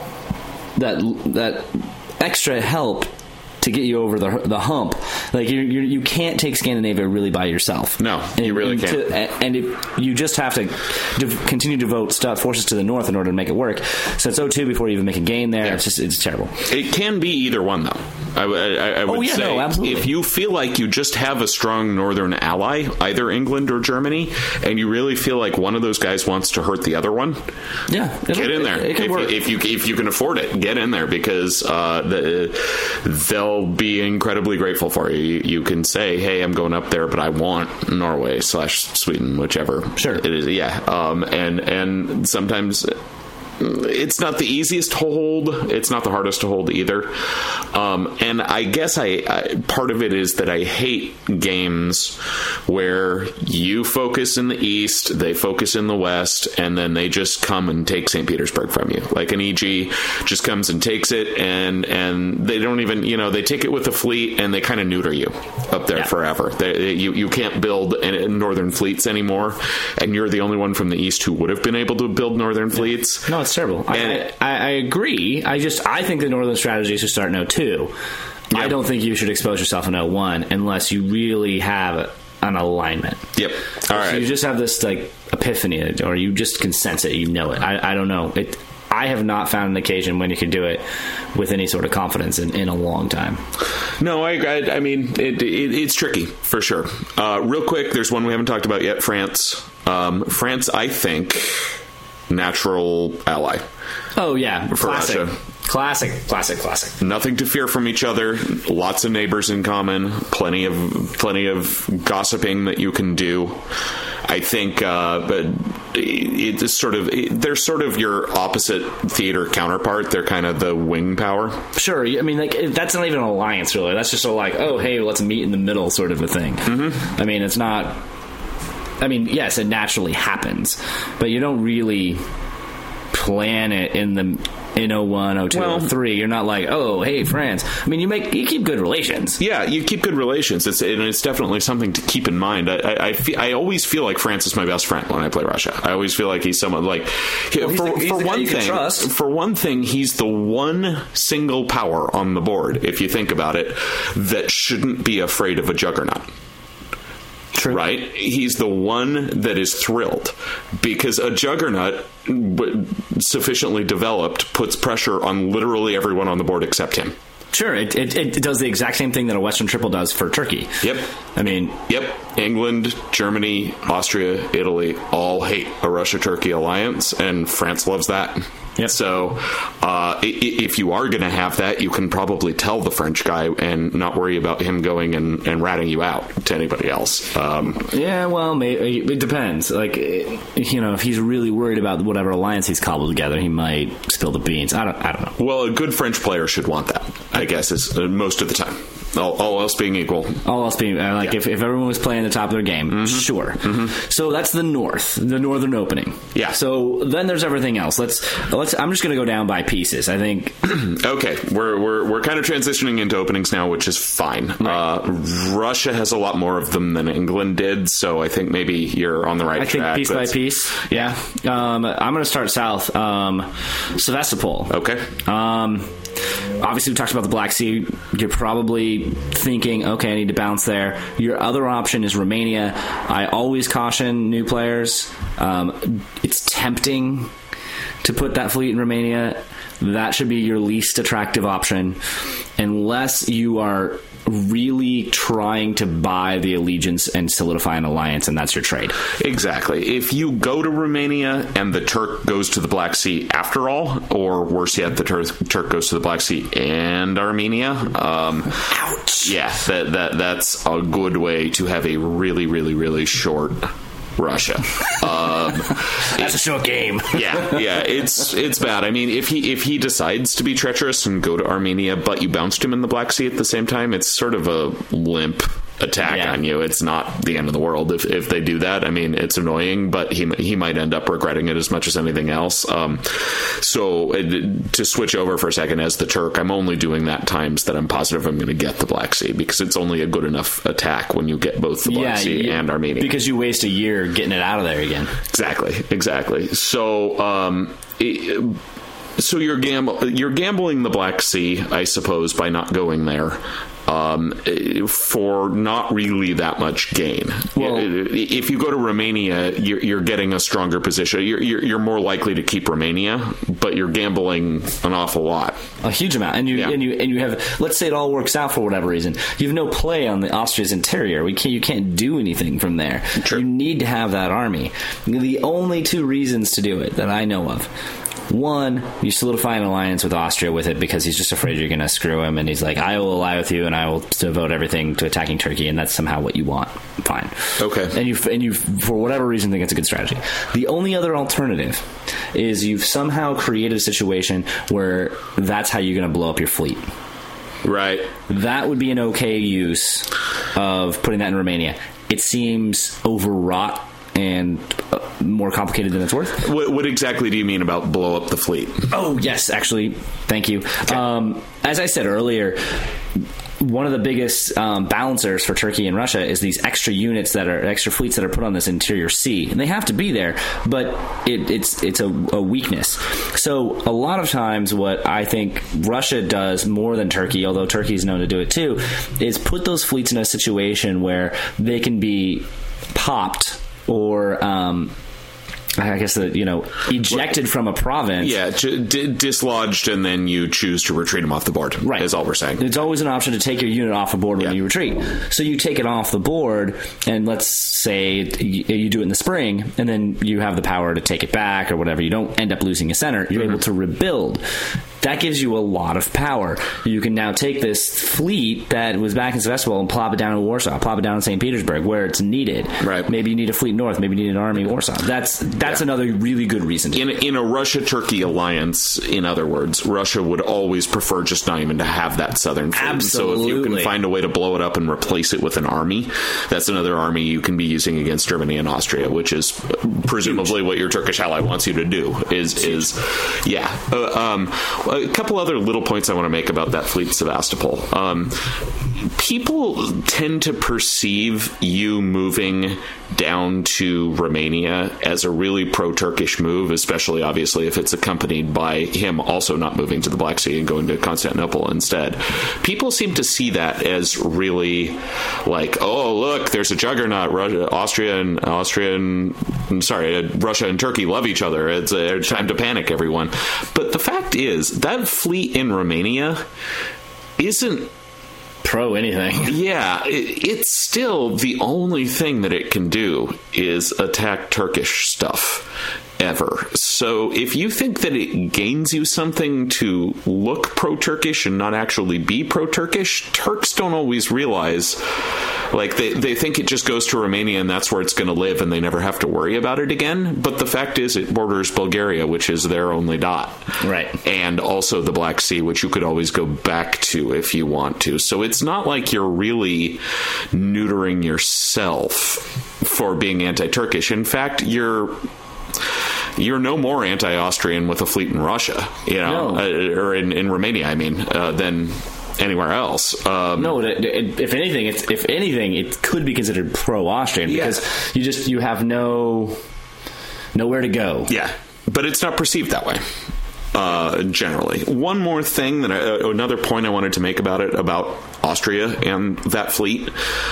Speaker 2: extra help to get you over the hump. Like you can't take Scandinavia really by yourself.
Speaker 3: No, you really can't.
Speaker 2: And you just have to continue to devote forces to the north in order to make it work. So it's 0-2 before you even make a gain there. Yeah. It's terrible.
Speaker 3: It can be either one, though. I would say,
Speaker 2: no, absolutely.
Speaker 3: If you feel like you just have a strong northern ally, either England or Germany, and you really feel like one of those guys wants to hurt the other one, get in there.
Speaker 2: It can work.
Speaker 3: If you can afford it, get in there, because they'll be incredibly grateful for you. You can say, hey, I'm going up there, but I want Norway/Sweden, whichever.
Speaker 2: Sure.
Speaker 3: It is, yeah. And sometimes it's not the easiest to hold. It's not the hardest to hold either. And I guess part of it is that I hate games where you focus in the east, they focus in the west, and then they just come and take St. Petersburg from you. Like an EG just comes and takes it, and they don't even, they take it with a fleet and they kind of neuter you up there forever. You can't build northern fleets anymore, and you're the only one from the east who would have been able to build northern fleets.
Speaker 2: No, it's terrible. I agree. I think the northern strategy should start in 02. Yep. I don't think you should expose yourself in 01 unless you really have an alignment.
Speaker 3: Yep. All right.
Speaker 2: So you just have this like epiphany, or you just can sense it. You know it. I don't know. I have not found an occasion when you can do it with any sort of confidence in a long time.
Speaker 3: No, I mean, it's tricky, for sure. Real quick, there's one we haven't talked about yet, France. France, I think, natural ally.
Speaker 2: Oh, yeah.
Speaker 3: For
Speaker 2: classic.
Speaker 3: Russia.
Speaker 2: Classic.
Speaker 3: Nothing to fear from each other. Lots of neighbors in common. Plenty of gossiping that you can do. I think, but it's sort of, they're sort of your opposite theater counterpart. They're kind of the wing power.
Speaker 2: Sure. I mean, like, that's not even an alliance, really. That's just so like, oh, hey, let's meet in the middle sort of a thing. Mm-hmm. I mean, it's not. I mean, yes, it naturally happens, but you don't really plan it in 01, 02, 03. You're not like, oh, hey, France. I mean, you keep good relations.
Speaker 3: Yeah, you keep good relations. It's definitely something to keep in mind. I always feel like France is my best friend when I play Russia. I always feel like he's someone like for one thing, he's the one single power on the board, if you think about it, that shouldn't be afraid of a juggernaut.
Speaker 2: True.
Speaker 3: Right? He's the one that is thrilled because a juggernaut, sufficiently developed, puts pressure on literally everyone on the board except him.
Speaker 2: Sure, it does the exact same thing that a Western triple does for Turkey.
Speaker 3: Yep.
Speaker 2: I mean...
Speaker 3: Yep. England, Germany, Austria, Italy all hate a Russia-Turkey alliance, and France loves that.
Speaker 2: Yep.
Speaker 3: So if you are going to have that, you can probably tell the French guy and not worry about him going and ratting you out to anybody else.
Speaker 2: Yeah, well, maybe, it depends. Like, if he's really worried about whatever alliance he's cobbled together, he might spill the beans. I don't know.
Speaker 3: Well, a good French player should want that, I guess, is most of the time. All else being equal.
Speaker 2: All else being if everyone was playing the top of their game, sure. So that's the north, the northern opening.
Speaker 3: Yeah.
Speaker 2: So then there's everything else. Let's. I'm just going to go down by pieces. I think.
Speaker 3: Okay, we're kind of transitioning into openings now, which is fine.
Speaker 2: Right.
Speaker 3: Russia has a lot more of them than England did, so I think maybe you're on the right track.
Speaker 2: I think piece by piece. Yeah. I'm going to start south. Sevastopol.
Speaker 3: Okay.
Speaker 2: Obviously, we talked about the Black Sea. You're probably thinking, okay, I need to bounce there. Your other option is Romania. I always caution new players. It's tempting to put that fleet in Romania. That should be your least attractive option, unless you are really trying to buy the allegiance and solidify an alliance, and that's your trade.
Speaker 3: Exactly. If you go to Romania and the Turk goes to the Black Sea after all, or worse yet, the Turk goes to the Black Sea and Armenia,
Speaker 2: ouch.
Speaker 3: Yeah, that's a good way to have a really, really, really short Russia.
Speaker 2: That's a short game.
Speaker 3: yeah, it's bad. I mean, if he decides to be treacherous and go to Armenia, but you bounced him in the Black Sea at the same time, it's sort of a limp attack on you. It's not the end of the world if they do that. I mean, it's annoying, but he might end up regretting it as much as anything else. So to switch over for a second, as the Turk, I'm only doing that times that I'm positive I'm going to get the Black Sea, because it's only a good enough attack when you get both the Black Sea and Armenia.
Speaker 2: Because you waste a year getting it out of there again.
Speaker 3: Exactly. So so you're gambling the Black Sea, I suppose, by not going there. For not really that much gain. Well, if you go to Romania, you're getting a stronger position. You're more likely to keep Romania, but you're gambling an awful lot,
Speaker 2: a huge amount. And you have, let's say it all works out for whatever reason, you have no play on the Austria's interior. You can't do anything from there.
Speaker 3: True.
Speaker 2: You need to have that army. The only two reasons to do it that I know of. One, you solidify an alliance with Austria with it because he's just afraid you're going to screw him, and he's like, I will ally with you and I will devote everything to attacking Turkey, and that's somehow what you want. Fine.
Speaker 3: Okay.
Speaker 2: And you for whatever reason think it's a good strategy. The only other alternative is you've somehow created a situation where that's how you're going to blow up your fleet.
Speaker 3: Right.
Speaker 2: That would be an okay use of putting that in Romania. It seems overwrought and more complicated than it's worth.
Speaker 3: What exactly do you mean about blow up the fleet?
Speaker 2: Oh, yes, actually. Thank you. Okay. As I said earlier, one of the biggest balancers for Turkey and Russia is these extra fleets that are put on this interior sea. And they have to be there, but it's a weakness. So a lot of times what I think Russia does more than Turkey, although Turkey is known to do it too, is put those fleets in a situation where they can be popped or I guess ejected from a province.
Speaker 3: Yeah, dislodged, and then you choose to retreat them off the board.
Speaker 2: Right,
Speaker 3: is all we're saying.
Speaker 2: It's always an option to take your unit off the board when you retreat. So you take it off the board, and let's say you do it in the spring, and then you have the power to take it back or whatever. You don't end up losing a center. You're able to rebuild. That gives you a lot of power. You can now take this fleet that was back in Sevastopol and plop it down in Warsaw, plop it down in St. Petersburg, where it's needed.
Speaker 3: Right.
Speaker 2: Maybe you need a fleet north. Maybe you need an army in Warsaw. That's another really good reason.
Speaker 3: In a Russia-Turkey alliance, in other words, Russia would always prefer just not even to have that southern fleet.
Speaker 2: Absolutely.
Speaker 3: So if you can find a way to blow it up and replace it with an army, that's another army you can be using against Germany and Austria, which is presumably what your Turkish ally wants you to do. A couple other little points I want to make about that fleet Sevastopol. People tend to perceive you moving down to Romania as a really pro-Turkish move, especially obviously if it's accompanied by him also not moving to the Black Sea and going to Constantinople instead. People seem to see that as really like, oh, look, there's a juggernaut. Russia and Turkey love each other. It's time to panic, everyone. But the fact is, that fleet in Romania isn't
Speaker 2: pro anything.
Speaker 3: Yeah, it's still the only thing that it can do is attack Turkish stuff. ever. So if you think that it gains you something to look pro-Turkish and not actually be pro-Turkish, Turks don't always realize, like, they think it just goes to Romania and that's where it's going to live and they never have to worry about it again. But the fact is it borders Bulgaria, which is their only dot.
Speaker 2: Right.
Speaker 3: And also the Black Sea, which you could always go back to if you want to. So it's not like you're really neutering yourself for being anti-Turkish. In fact, you're no more anti-Austrian with a fleet in Russia, or in Romania, than anywhere else.
Speaker 2: No, if anything, it could be considered pro-Austrian because you have nowhere to go.
Speaker 3: Yeah, but it's not perceived that way. Generally. One more thing another point I wanted to make about Austria and that fleet.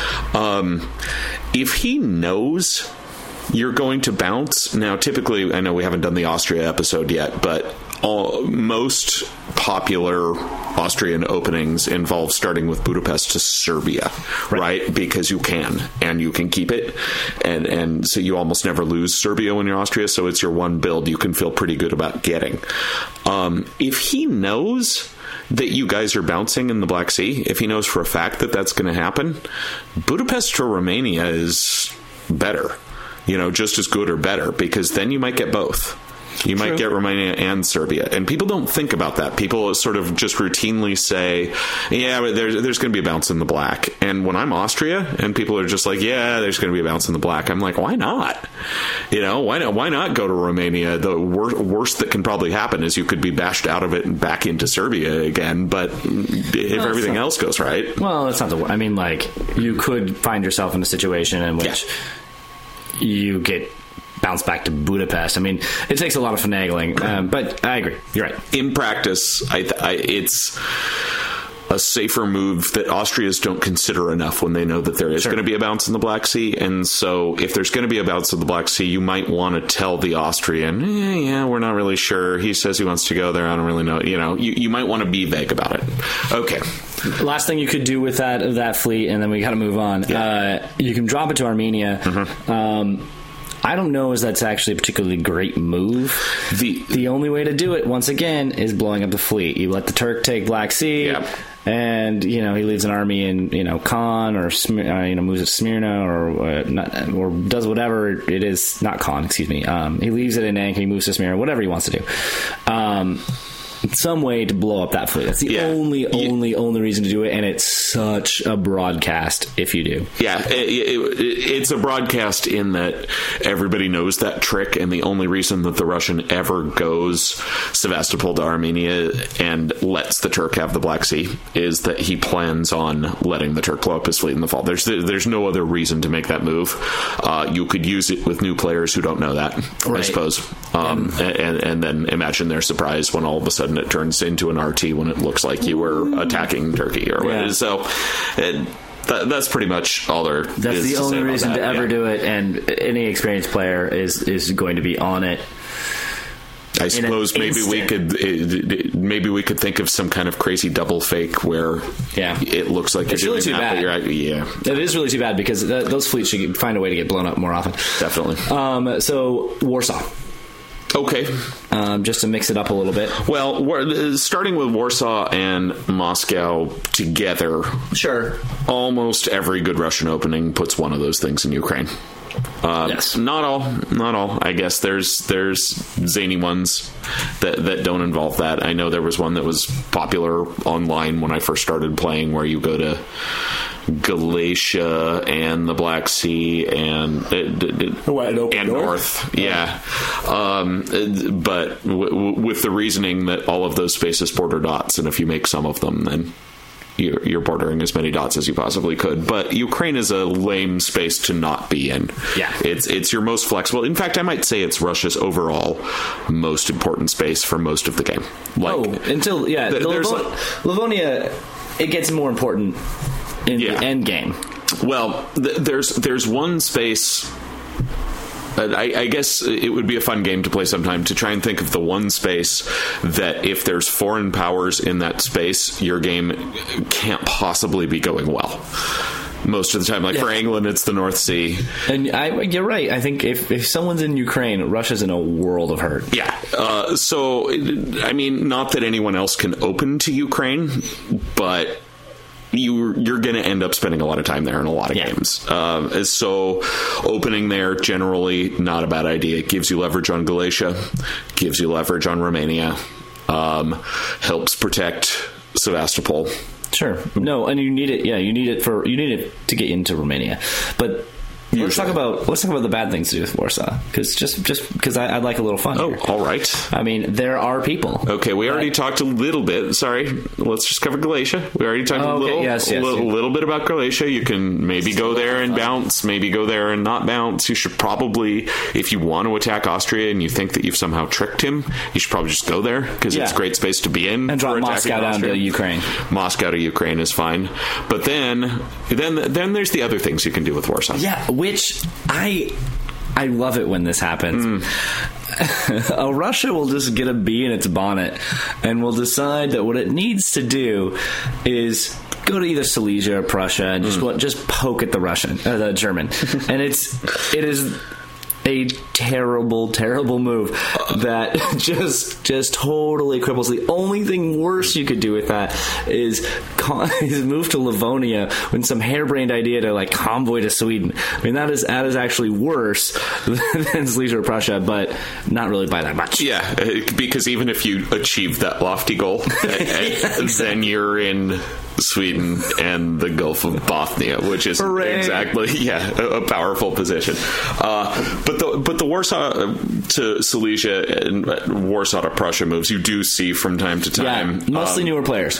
Speaker 3: If he knows you're going to bounce, now typically, I know we haven't done the Austria episode yet, but most popular Austrian openings involve starting with Budapest to Serbia, right? Because you can, and you can keep it, and so you almost never lose Serbia when you're Austria, so it's your one build you can feel pretty good about getting. If he knows that you guys are bouncing in the Black Sea, if he knows for a fact that that's going to happen, Budapest to Romania is better, just as good or better, because then you might get both. You might get Romania and Serbia. And people don't think about that. People sort of just routinely say, yeah, but there's going to be a bounce in the Black. And when I'm Austria and people are just like, yeah, there's going to be a bounce in the Black, I'm like, why not? Why not go to Romania? The worst that can probably happen is you could be bashed out of it and back into Serbia again. But if everything else goes right.
Speaker 2: Well, that's not you could find yourself in a situation in which you get bounce back to Budapest. It takes a lot of finagling, but I agree. You're right.
Speaker 3: In practice, it's a safer move that Austrians don't consider enough when they know that there is going to be a bounce in the Black Sea. And so if there's going to be a bounce in the Black Sea, you might want to tell the Austrian, we're not really sure. He says he wants to go there. I don't really know. You might want to be vague about it. Okay.
Speaker 2: Last thing you could do with that fleet, and then we got to move on. Yeah. You can drop it to Armenia. Mm-hmm. I don't know if that's actually a particularly great move. The only way to do it, once again, is blowing up the fleet. You let the Turk take Black Sea, and he leaves an army in Khan or moves it to Smyrna or does whatever it is. Not Khan, excuse me. He leaves it in Ankh, he moves to Smyrna, whatever he wants to do. Some way to blow up that fleet. That's the only reason to do it, and it's such a broadcast if you do.
Speaker 3: Yeah, it's a broadcast in that everybody knows that trick, and the only reason that the Russian ever goes Sevastopol to Armenia and lets the Turk have the Black Sea is that he plans on letting the Turk blow up his fleet in the fall. There's no other reason to make that move. You could use it with new players who don't know that, I suppose. And then imagine their surprise when all of a sudden it turns into an RT when it looks like you were attacking Turkey or whatever. So that's pretty much all there is.
Speaker 2: That's the only reason to ever do it, and any experienced player is going to be on it.
Speaker 3: I suppose maybe we could think of some kind of crazy double fake where it looks like
Speaker 2: it's
Speaker 3: you're
Speaker 2: really
Speaker 3: doing
Speaker 2: too
Speaker 3: that.
Speaker 2: Bad. It is really too bad because those fleets should find a way to get blown up more often.
Speaker 3: Definitely.
Speaker 2: So Warsaw.
Speaker 3: Okay.
Speaker 2: Just to mix it up a little bit.
Speaker 3: Well, starting with Warsaw and Moscow together.
Speaker 2: Sure.
Speaker 3: Almost every good Russian opening puts one of those things in Ukraine.
Speaker 2: Yes.
Speaker 3: Not all. I guess there's zany ones that don't involve that. I know there was one that was popular online when I first started playing where you go to Galatia and the Black Sea and north. Yeah. But with the reasoning that all of those spaces border dots, and if you make some of them, then you're bordering as many dots as you possibly could. But Ukraine is a lame space to not be in.
Speaker 2: Yeah.
Speaker 3: It's your most flexible. In fact, I might say it's Russia's overall most important space for most of the game.
Speaker 2: Livonia, it gets more important in the end game.
Speaker 3: Well, there's one space. I guess it would be a fun game to play sometime to try and think of the one space that if there's foreign powers in that space, your game can't possibly be going well. most of the time. Like for England, it's the North Sea.
Speaker 2: And you're right. I think if someone's in Ukraine, Russia's in a world of hurt.
Speaker 3: Yeah. So, I mean, not that anyone else can open to Ukraine, but you're going to end up spending a lot of time there in a lot of games. So opening there, generally not a bad idea. It gives you leverage on Galicia, gives you leverage on Romania, helps protect Sevastopol.
Speaker 2: Sure. No, and you need it. Yeah, you need it to get into Romania. But let's talk about the bad things to do with Warsaw, because just because I'd like a little fun.
Speaker 3: Oh,
Speaker 2: here.
Speaker 3: All right.
Speaker 2: I mean, there are people.
Speaker 3: Okay, we already talked a little bit. Sorry, let's just cover Galatia. We already talked a little bit about Galatia. You can maybe go there and bounce, maybe go there and not bounce. You should probably, if you want to attack Austria and you think that you've somehow tricked him, you should probably just go there, because it's a great space to be in.
Speaker 2: And drop Moscow down to Ukraine.
Speaker 3: Moscow to Ukraine is fine. But then there's the other things you can do with Warsaw.
Speaker 2: Yeah, which I love it when this happens. Russia will just get a bee in its bonnet and will decide that what it needs to do is go to either Silesia or Prussia and just poke at the German. And it is a terrible, terrible move that just totally cripples. The only thing worse you could do with that is move to Livonia with some harebrained idea to like convoy to Sweden. I mean, that is actually worse than Silesia or Prussia, but not really by that much.
Speaker 3: Yeah, because even if you achieve that lofty goal, then you're in Sweden and the Gulf of Bothnia, which is exactly a powerful position. But the Warsaw to Silesia and Warsaw to Prussia moves you do see from time to time.
Speaker 2: Yeah, mostly newer players.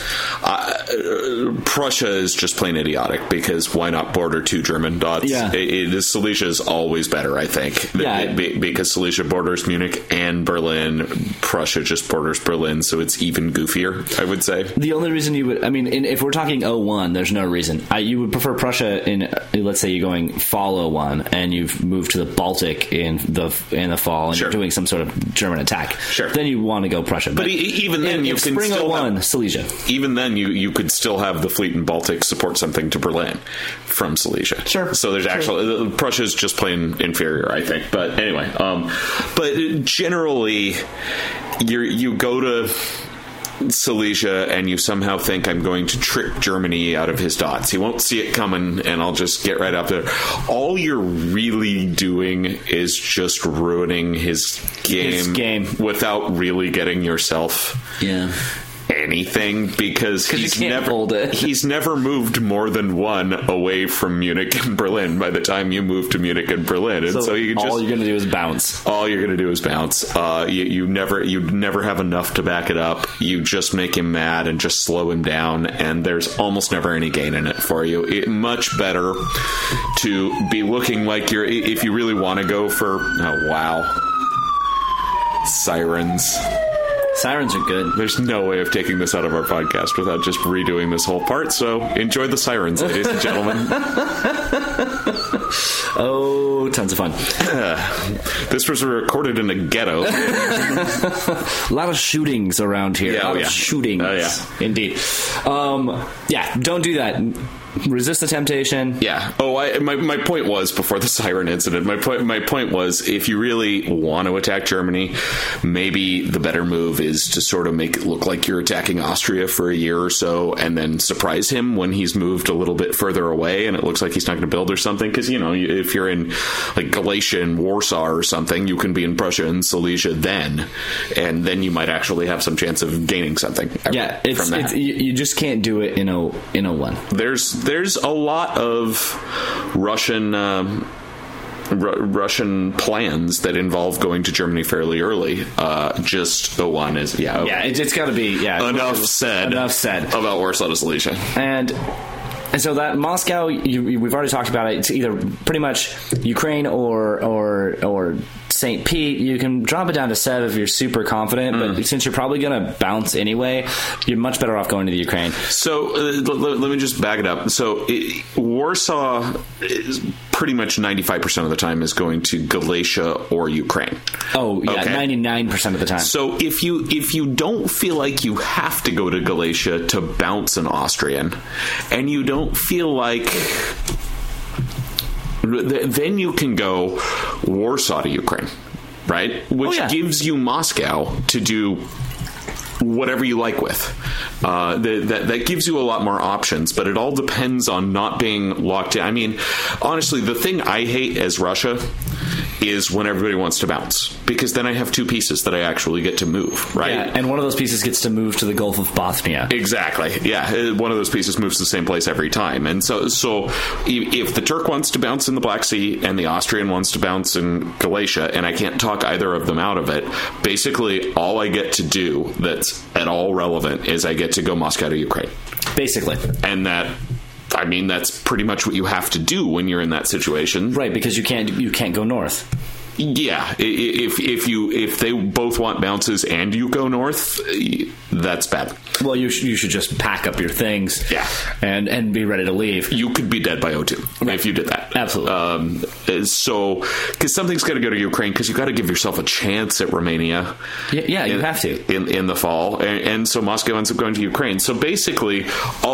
Speaker 3: Prussia is just plain idiotic, because why not border two German dots?
Speaker 2: Yeah.
Speaker 3: Silesia is always better, I think.
Speaker 2: Yeah.
Speaker 3: Because Silesia borders Munich and Berlin. Prussia just borders Berlin, so it's even goofier, I would say.
Speaker 2: The only reason you would, I mean, if we're talking 01, there's no reason. You would prefer Prussia in, let's say you're going fall 01 and you've moved to the Baltic in the fall and you're doing some sort of German attack.
Speaker 3: Sure.
Speaker 2: Then you want to go Prussia.
Speaker 3: But even then, you can
Speaker 2: spring
Speaker 3: still
Speaker 2: 01,
Speaker 3: have,
Speaker 2: Silesia.
Speaker 3: Even then, you could still have the fleet in Baltic support something to Berlin from Silesia.
Speaker 2: Sure.
Speaker 3: So there's actually Prussia is just plain inferior, I think. But anyway, but generally, you go to Silesia and you somehow think, I'm going to trick Germany out of his dots. He won't see it coming and I'll just get right up there. All you're really doing is just ruining his game without really getting yourself anything, because he's never moved more than one away from Munich and Berlin by the time you move to Munich and Berlin, and so you
Speaker 2: all you're going to do is bounce.
Speaker 3: All you're going to do is bounce. You never have enough to back it up. You just make him mad and just slow him down, and there's almost never any gain in it for you. Much better to be looking like you're, if you really want to go for sirens.
Speaker 2: Sirens are good.
Speaker 3: There's no way of taking this out of our podcast without just redoing this whole part, so enjoy the sirens, ladies and gentlemen.
Speaker 2: Oh, tons of fun.
Speaker 3: This was recorded in a ghetto.
Speaker 2: A lot of shootings around here. A lot of shootings. Oh, yeah. Indeed. Don't do that. Resist the temptation.
Speaker 3: Yeah. Oh, my point was, before the siren incident, my point was, if you really want to attack Germany, maybe the better move is to sort of make it look like you're attacking Austria for a year or so, and then surprise him when he's moved a little bit further away and it looks like he's not going to build or something. Because, if you're in like Galatia and Warsaw or something, you can be in Prussia and Silesia then, and then you might actually have some chance of gaining something.
Speaker 2: Yeah, from that. You just can't do it in a one.
Speaker 3: There's a lot of Russian plans that involve going to Germany fairly early. Just the one is
Speaker 2: it's got to be
Speaker 3: enough said about Warsaw to Silesia.
Speaker 2: And so that Moscow, we've already talked about it. It's either pretty much Ukraine or St. Pete, you can drop it down to Sev if you're super confident, but since you're probably going to bounce anyway, you're much better off going to the Ukraine.
Speaker 3: So let me just back it up. So Warsaw is pretty much 95% of the time is going to Galicia or Ukraine.
Speaker 2: Oh, yeah,
Speaker 3: Okay.
Speaker 2: 99% of the time.
Speaker 3: So if you don't feel like you have to go to Galicia to bounce an Austrian, and you don't feel like, then you can go Warsaw to Ukraine, right? Which gives you Moscow to do whatever you like with. That gives you a lot more options, but it all depends on not being locked in. I mean, honestly, the thing I hate as Russia is when everybody wants to bounce, because then I have two pieces that I actually get to move, right?
Speaker 2: Yeah, and one of those pieces gets to move to the Gulf of Bothnia.
Speaker 3: Exactly. Yeah, one of those pieces moves to the same place every time. And so if the Turk wants to bounce in the Black Sea and the Austrian wants to bounce in Galicia, and I can't talk either of them out of it, basically all I get to do that's at all relevant is I get to go Moscow to Ukraine.
Speaker 2: Basically.
Speaker 3: And that's pretty much what you have to do when you're in that situation.
Speaker 2: Right, because you can't go north.
Speaker 3: Yeah, if they both want bounces and you go north, that's bad.
Speaker 2: Well, you should just pack up your things, and be ready to leave.
Speaker 3: You could be dead by O2 if you did that.
Speaker 2: Absolutely.
Speaker 3: So, because something's got to go to Ukraine, because you got to give yourself a chance at Romania.
Speaker 2: Yeah, you have to
Speaker 3: in the fall, and so Moscow ends up going to Ukraine. So basically,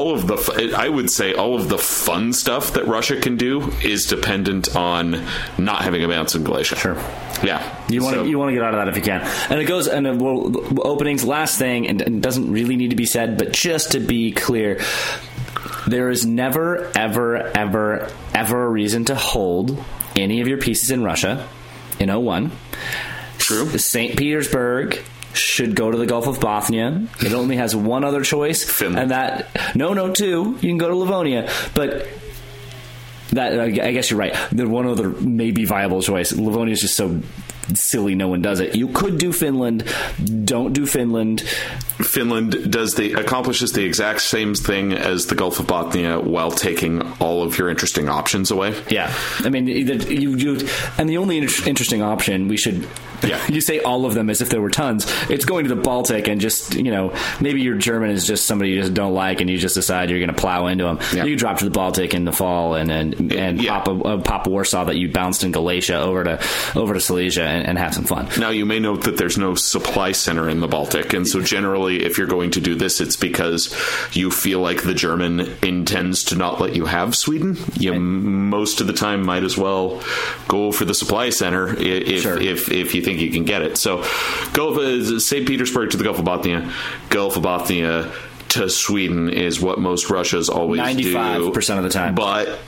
Speaker 3: I would say all of the fun stuff that Russia can do is dependent on not having a bounce in Galicia.
Speaker 2: Sure.
Speaker 3: Yeah,
Speaker 2: you want to get out of that if you can. And it goes, and openings, last thing, and it doesn't really need to be said, but just to be clear, there is never, ever, ever, ever a reason to hold any of your pieces in Russia in 01.
Speaker 3: True.
Speaker 2: St. Petersburg should go to the Gulf of Bothnia. It only has one other choice,
Speaker 3: Finland.
Speaker 2: And two. You can go to Livonia, but. That, I guess you're right. The one other maybe viable choice. Livonia is just so silly, no one does it. You could do Finland. Don't do Finland.
Speaker 3: Finland accomplishes the exact same thing as the Gulf of Bothnia while taking all of your interesting options away.
Speaker 2: Yeah, I mean, and the only interesting option we should. Yeah. You say all of them as if there were tons. It's going to the Baltic, and just, maybe your German is just somebody you just don't like, and you just decide you're going to plow into them. Yeah. You drop to the Baltic in the fall, and pop a Warsaw that you bounced in Galicia over to Silesia and have some fun.
Speaker 3: Now, you may note that there's no supply center in the Baltic, and so generally, if you're going to do this, it's because you feel like the German intends to not let you have Sweden. You most of the time might as well go for the supply center if you think you can get it. So, St. Petersburg to the Gulf of Bothnia, Gulf of Bothnia to Sweden is what most Russias always
Speaker 2: 95% of the time.
Speaker 3: But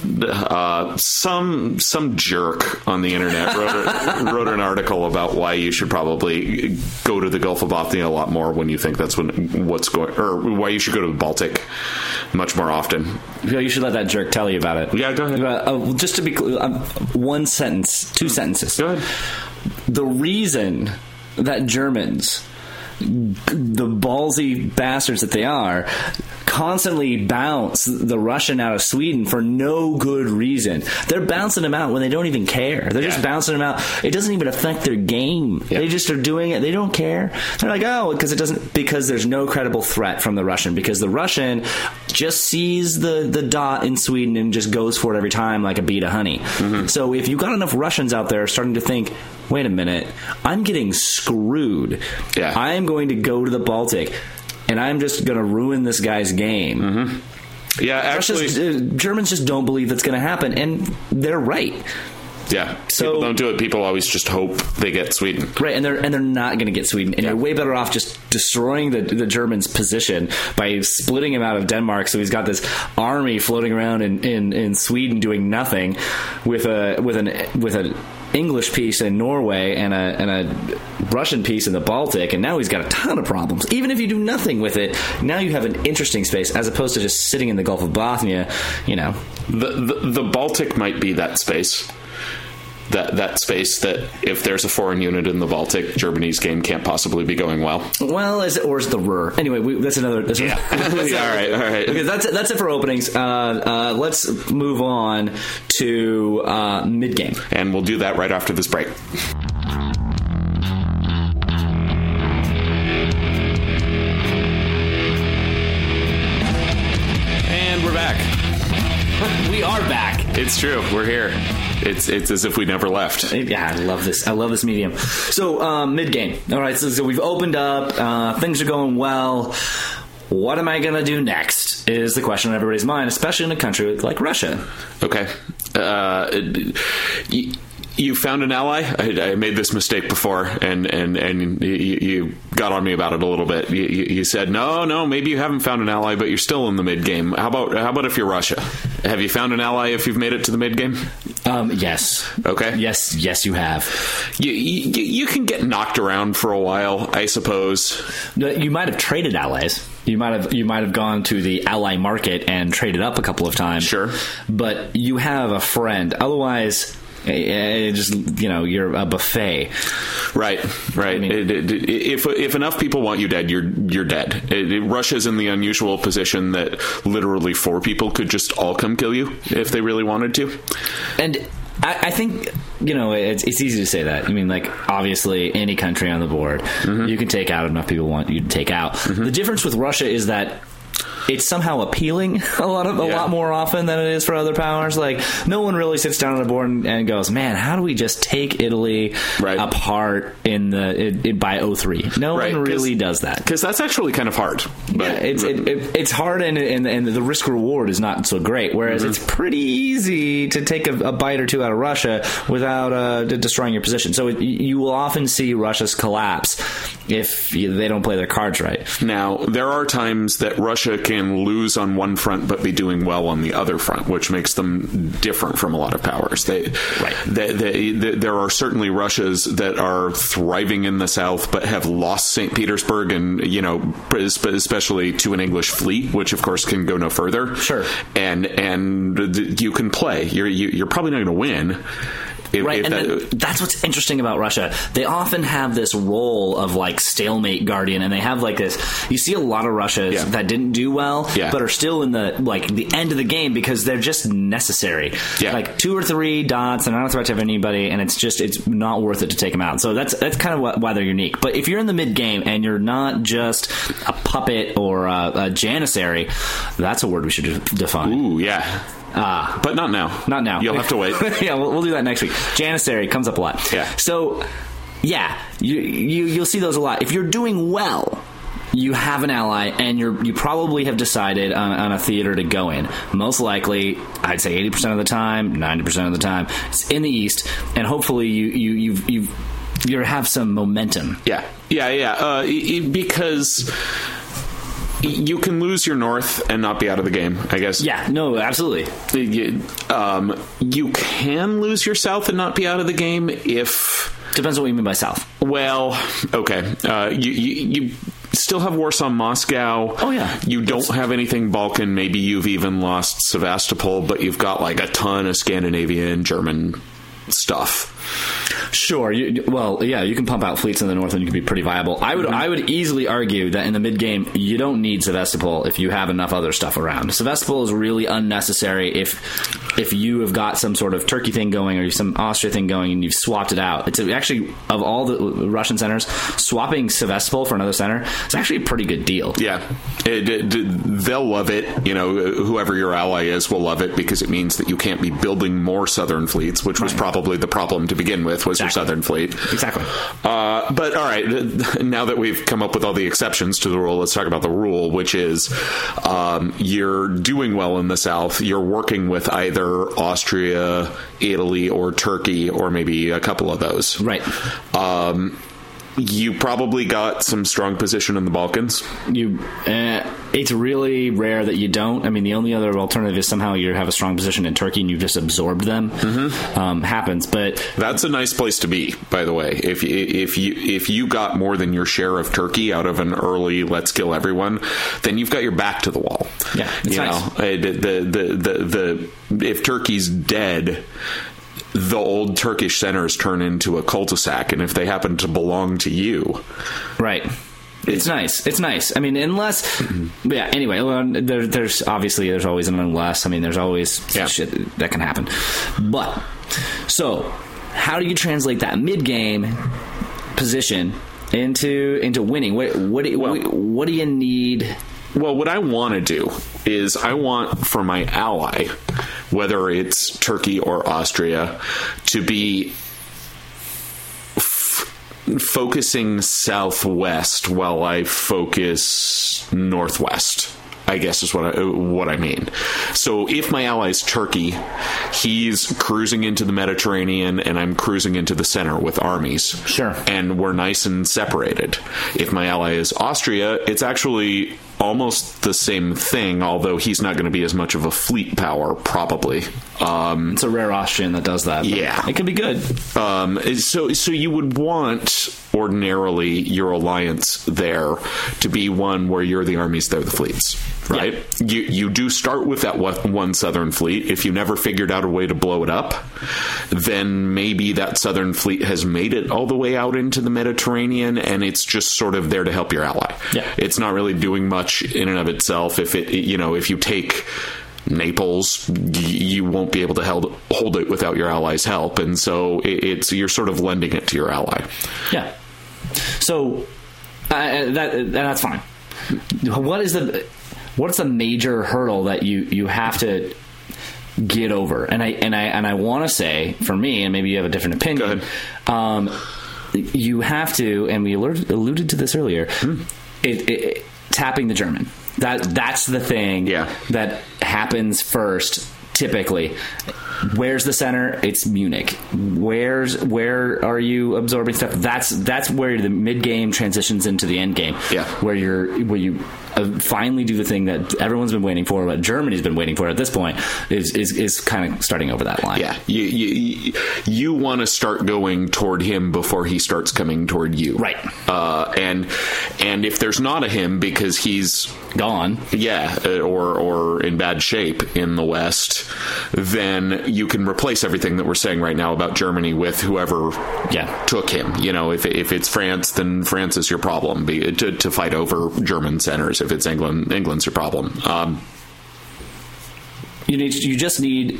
Speaker 3: some jerk on the internet wrote an article about why you should probably go to the Gulf of Bothnia a lot more when you think that's what's going, or why you should go to the Baltic much more often.
Speaker 2: You should let that jerk tell you about it.
Speaker 3: Yeah, go ahead.
Speaker 2: Just to be clear, one sentence, two sentences.
Speaker 3: Go ahead.
Speaker 2: The reason that Germans, the ballsy bastards that they are, constantly bounce the Russian out of Sweden for no good reason. They're bouncing them out when they don't even care. They're just bouncing them out. It doesn't even affect their game. Yeah. They just are doing it. They don't care. They're like, because there's no credible threat from the Russian, because the Russian just sees the dot in Sweden and just goes for it every time like a bee to honey. Mm-hmm. So if you've got enough Russians out there starting to think, wait a minute, I'm getting screwed. Yeah. I'm going to go to the Baltic, and I'm just going to ruin this guy's game.
Speaker 3: Mm-hmm. Yeah, actually,
Speaker 2: Germans just don't believe that's going to happen, and they're right.
Speaker 3: Yeah, so people don't do it. People always just hope they get Sweden,
Speaker 2: right? And they're not going to get Sweden, and you're way better off just destroying the German's position by splitting him out of Denmark. So he's got this army floating around in Sweden doing nothing, with an English piece in Norway and a Russian piece in the Baltic, and now he's got a ton of problems. Even if you do nothing with it, now you have an interesting space as opposed to just sitting in the Gulf of Bothnia.
Speaker 3: The Baltic might be that space. that space that if there's a foreign unit in the Baltic, Germany's game can't possibly be going well.
Speaker 2: Well, is it the Ruhr? Anyway, that's another. All
Speaker 3: right.
Speaker 2: Okay, that's it for openings. Let's move on to mid game,
Speaker 3: and we'll do that right after this break. And we're back.
Speaker 2: We are back.
Speaker 3: It's true. We're here. It's as if we never left.
Speaker 2: Yeah, I love this medium. So mid game. All right. So we've opened up. Things are going well. What am I going to do next? Is the question on everybody's mind, especially in a country like Russia.
Speaker 3: Okay. You found an ally? I made this mistake before, and you got on me about it a little bit. You said, no, maybe you haven't found an ally, but you're still in the mid game. How about if you're Russia? Have you found an ally if you've made it to the mid game?
Speaker 2: Yes.
Speaker 3: Okay.
Speaker 2: Yes, you have.
Speaker 3: You can get knocked around for a while, I suppose.
Speaker 2: You might have traded allies. You might have gone to the ally market and traded up a couple of times.
Speaker 3: Sure.
Speaker 2: But you have a friend. Otherwise, you're a buffet.
Speaker 3: Right. I mean, if enough people want you dead, you're dead. Russia's in the unusual position that literally 4 people could just all come kill you if they really wanted to.
Speaker 2: And I think, it's easy to say that. I mean, like, obviously, any country on the board, you can take out enough people want you to take out. The difference with Russia is that it's somehow appealing a lot more often than it is for other powers. Like, no one really sits down on a board and goes, man, how do we just take Italy apart by 03? No one really does that.
Speaker 3: Because that's actually kind of hard.
Speaker 2: But it's hard, and the risk reward is not so great. Whereas it's pretty easy to take a bite or two out of Russia without destroying your position. So you will often see Russia's collapse if they don't play their cards right.
Speaker 3: Now, there are times that Russia can lose on one front but be doing well on the other front, which makes them different from a lot of powers. There are certainly Russias that are thriving in the south but have lost St. Petersburg and, especially to an English fleet, which of course can go no further.
Speaker 2: Sure.
Speaker 3: And you can play. You're probably not going to win.
Speaker 2: That's what's interesting about Russia. They often have this role of like stalemate guardian, and they have like this. You see a lot of Russias that didn't do well, but are still in the end of the game because they're just necessary.
Speaker 3: Yeah.
Speaker 2: Like 2 or 3 dots, and not a threat to anybody, and it's not worth it to take them out. So that's kind of why they're unique. But if you're in the mid game and you're not just a puppet or a janissary, that's a word we should define.
Speaker 3: Ooh, yeah. But not now.
Speaker 2: Not now.
Speaker 3: You'll have to wait.
Speaker 2: Yeah, we'll do that next week. Janissary comes up a lot.
Speaker 3: Yeah.
Speaker 2: So, you'll see those a lot. If you're doing well, you have an ally, and you probably have decided on a theater to go in. Most likely, I'd say 80% of the time, 90% of the time, it's in the east, and hopefully you have some momentum.
Speaker 3: Yeah. Because you can lose your north and not be out of the game, I guess.
Speaker 2: Yeah, no, absolutely.
Speaker 3: You can lose your south and not be out of the game if...
Speaker 2: Depends on what you mean by south.
Speaker 3: Well, okay. You still have Warsaw, Moscow.
Speaker 2: Oh, yeah.
Speaker 3: You don't have anything Balkan. Maybe you've even lost Sevastopol, but you've got like a ton of Scandinavian, German stuff.
Speaker 2: Sure. You can pump out fleets in the north and you can be pretty viable. I would easily argue that in the mid game you don't need Sevastopol if you have enough other stuff around. Sevastopol is really unnecessary if you have got some sort of Turkey thing going or some Austria thing going and you've swapped it out. It's actually, of all the Russian centers, swapping Sevastopol for another center is actually a pretty good deal.
Speaker 3: Yeah. They'll love it. Whoever your ally is will love it because it means that you can't be building more southern fleets, which was probably the problem to begin with, was your southern fleet.
Speaker 2: Exactly.
Speaker 3: But all right, now that we've come up with all the exceptions to the rule, let's talk about the rule, which is you're doing well in the south. You're working with either Austria, Italy, or Turkey, or maybe a couple of those.
Speaker 2: Right.
Speaker 3: You probably got some strong position in the Balkans.
Speaker 2: It's really rare that you don't. I mean, the only other alternative is somehow you have a strong position in Turkey and you've just absorbed them. Happens, but
Speaker 3: that's a nice place to be, by the way. If you got more than your share of Turkey out of an early let's kill everyone, then you've got your back to the wall.
Speaker 2: Yeah, it's nice.
Speaker 3: If Turkey's dead, the old Turkish centers turn into a cul-de-sac, and if they happen to belong to you,
Speaker 2: right. It's nice. It's nice. I mean, unless, yeah. Anyway, well, there's always an unless. I mean, there's always shit that can happen. But so, how do you translate that mid-game position into winning? What do you need?
Speaker 3: Well, what I want to do is I want for my ally, whether it's Turkey or Austria, to be focusing southwest while I focus northwest, I guess is what I mean. So if my ally is Turkey, he's cruising into the Mediterranean and I'm cruising into the center with armies.
Speaker 2: Sure.
Speaker 3: And we're nice and separated. If my ally is Austria, it's actually almost the same thing, although he's not going to be as much of a fleet power, probably.
Speaker 2: It's a rare Austrian that does that.
Speaker 3: Yeah.
Speaker 2: It could be good.
Speaker 3: So you would want, ordinarily, your alliance there to be one where you're the armies, they're the fleets, right? Yeah. You do start with that one southern fleet. If you never figured out a way to blow it up, then maybe that southern fleet has made it all the way out into the Mediterranean, and it's just sort of there to help your ally.
Speaker 2: Yeah.
Speaker 3: It's not really doing much in and of itself. If you take Naples, you won't be able to hold it without your ally's help, and so you're sort of lending it to your ally.
Speaker 2: Yeah. So that's fine. What's the major hurdle that you have to get over? And I want to say, for me, and maybe you have a different opinion.
Speaker 3: Go ahead.
Speaker 2: You have to, and we alluded to this earlier. Tapping the German. That's the thing that happens first, typically. Where's the center? It's Munich. Where are you absorbing stuff? That's where the mid game transitions into the end game.
Speaker 3: Yeah.
Speaker 2: Where you finally do the thing that everyone's been waiting for, what Germany's been waiting for at this point, is kind of starting over that line.
Speaker 3: Yeah. You want to start going toward him before he starts coming toward you.
Speaker 2: Right.
Speaker 3: And if there's not a him because he's
Speaker 2: gone,
Speaker 3: or in bad shape in the West, then you can replace everything that we're saying right now about Germany with whoever took him. If it's France, then France is your problem to fight over German centers. If it's England, England's your problem.
Speaker 2: You just need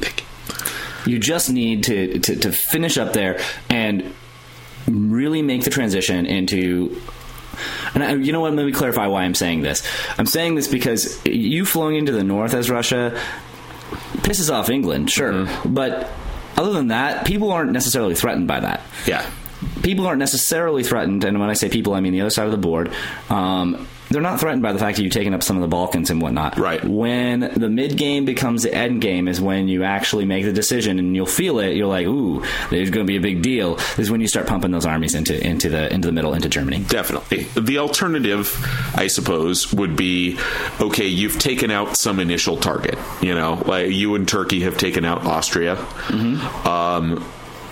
Speaker 2: to finish up there and really make the transition into. And you know what? Let me clarify why I'm saying this. I'm saying this because you flowing into the north as Russia pisses off England, sure. But other than that, people aren't necessarily threatened by that.
Speaker 3: Yeah.
Speaker 2: People aren't necessarily threatened, and when I say people, I mean the other side of the board. They're not threatened by the fact that you've taken up some of the Balkans and whatnot.
Speaker 3: Right.
Speaker 2: When the mid game becomes the end game is when you actually make the decision, and you'll feel it. You're like, ooh, there's going to be a big deal. This is when you start pumping those armies into the middle, into Germany.
Speaker 3: Definitely. The alternative, I suppose, would be, okay, you've taken out some initial target. Like you and Turkey have taken out Austria. Mm-hmm.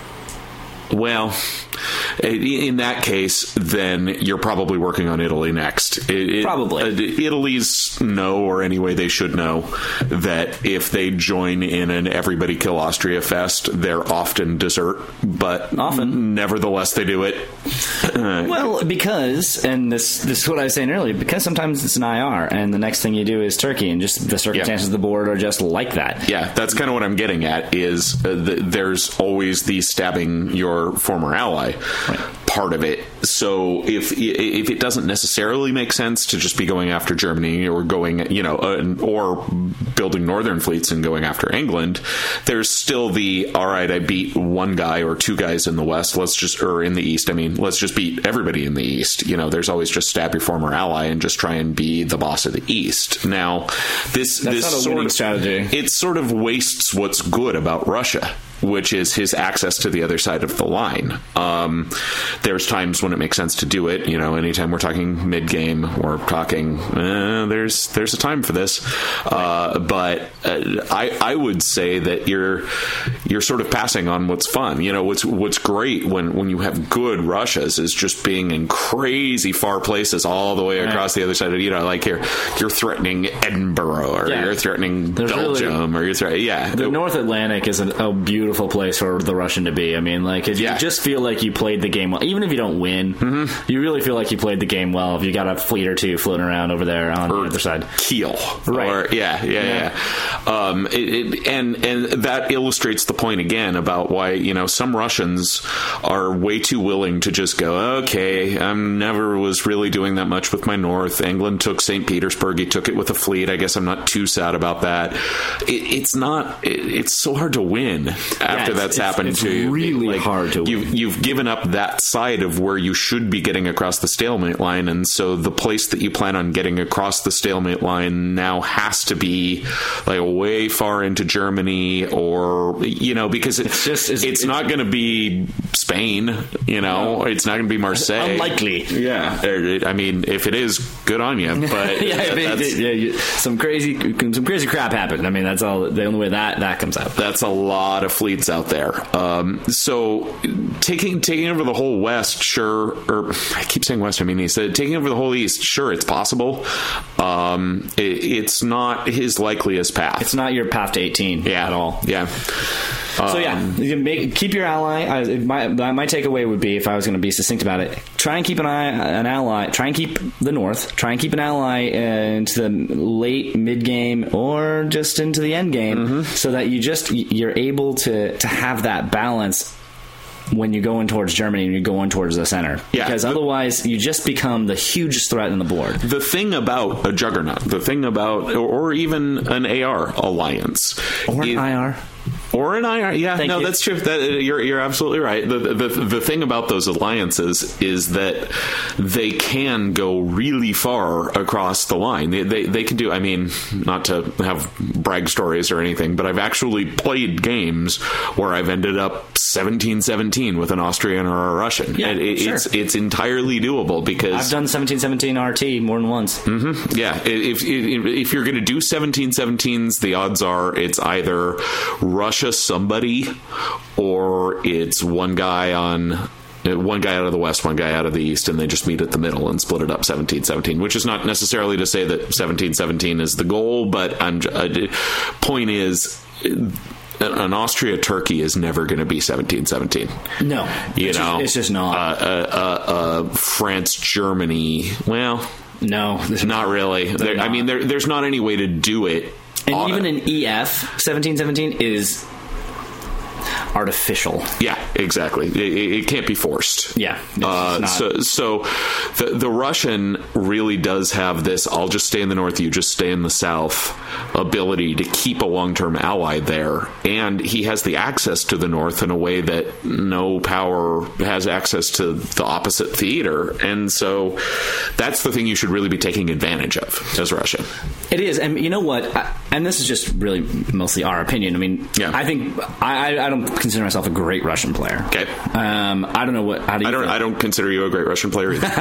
Speaker 3: Well, in that case, then you're probably working on Italy next.
Speaker 2: Probably.
Speaker 3: Italy's know, or anyway they should know, that if they join in an everybody kill Austria fest, they're often desert, but nevertheless they do it.
Speaker 2: Well, because, and this is what I was saying earlier, because sometimes it's an IR, and the next thing you do is Turkey, and just the circumstances of the board are just like that.
Speaker 3: Yeah, that's kind of what I'm getting at, is there's always the stabbing your former ally part of it. So if it doesn't necessarily make sense to just be going after Germany or going, or building northern fleets and going after England, there's still all right, I beat one guy or two guys in the West, or in the East, let's just beat everybody in the East. There's always just stab your former ally and just try and be the boss of the East. Now, this
Speaker 2: not a winning strategy.
Speaker 3: It sort of wastes what's good about Russia, which is his access to the other side of the line. There's times when it makes sense to do it. Anytime we're talking mid-game, we're talking, there's a time for this. But I would say that you're sort of passing on what's fun. What's great when you have good Russias is just being in crazy far places all the way across the other side of, like you're threatening Edinburgh, or you're threatening Belgium, or you're threatening,
Speaker 2: The North Atlantic is a beautiful beautiful place for the Russian to be. I mean, like, you just feel like you played the game well. Even if you don't win, you really feel like you played the game well if you got a fleet or two floating around over there on the other side.
Speaker 3: Kiel.
Speaker 2: Right.
Speaker 3: Or, yeah. And that illustrates the point again about why, some Russians are way too willing to just go, okay, I never was really doing that much with my north. England took St. Petersburg. He took it with a fleet. I guess I'm not too sad about that. It's so hard to win after that's happened to you.
Speaker 2: It's really hard to win.
Speaker 3: You've given up that side of where you should be getting across the stalemate line, and so the place that you plan on getting across the stalemate line now has to be like way far into Germany, or because it's not going to be Spain. It's not going to be Marseille.
Speaker 2: Unlikely.
Speaker 3: Yeah. I mean, if it is, good on you. But
Speaker 2: some crazy crap happened. I mean, that's all. The only way that comes out.
Speaker 3: That's a lot of fleets out there. So taking over the whole West, sure. Or I keep saying West. I mean East. Taking over the whole East, sure, it's possible. It's not his likeliest path.
Speaker 2: It's not your path to 18 at all.
Speaker 3: Yeah.
Speaker 2: Keep your ally. My takeaway would be, if I was going to be succinct about it, try and keep an ally. Try and keep the North. Try and keep an ally into the late mid game or just into the end game, so that you're able to have that balance when you're going towards Germany and you're going towards the center. Yeah. Because otherwise you just become the hugest threat on the board.
Speaker 3: The thing about a juggernaut, or even an AR alliance.
Speaker 2: Or an IR.
Speaker 3: Or an IR, yeah.
Speaker 2: Thank you.
Speaker 3: That's true. You're absolutely right. The thing about those alliances is that they can go really far across the line. They can do. I mean, not to have brag stories or anything, but I've actually played games where I've ended up 17-17 with an Austrian or a Russian.
Speaker 2: Yeah, sure.
Speaker 3: It's entirely doable because
Speaker 2: I've done 17-17 RT more than once.
Speaker 3: Mm-hmm. Yeah, if you're going to do 17-17s, the odds are it's either Russia somebody, or it's one guy out of the West, one guy out of the East, and they just meet at the middle and split it up 17-17, which is not necessarily to say that 17-17 is the goal, but point is, an Austria-Turkey is never going to be 17-17.
Speaker 2: No. It's just not.
Speaker 3: France-Germany, well...
Speaker 2: No.
Speaker 3: Not really. I mean, there's not any way to do it.
Speaker 2: And even an EF 17-17 is artificial.
Speaker 3: Yeah, exactly. It can't be forced.
Speaker 2: Yeah.
Speaker 3: So the Russian really does have this "I'll just stay in the north, you just stay in the south" ability to keep a long-term ally there, and he has the access to the north in a way that no power has access to the opposite theater, and so that's the thing you should really be taking advantage of as Russia.
Speaker 2: It is, and you know what? And this is just really mostly our opinion. I mean, I think I don't consider myself a great Russian player.
Speaker 3: Okay.
Speaker 2: I don't know what. How do you
Speaker 3: I don't consider you a great Russian player either.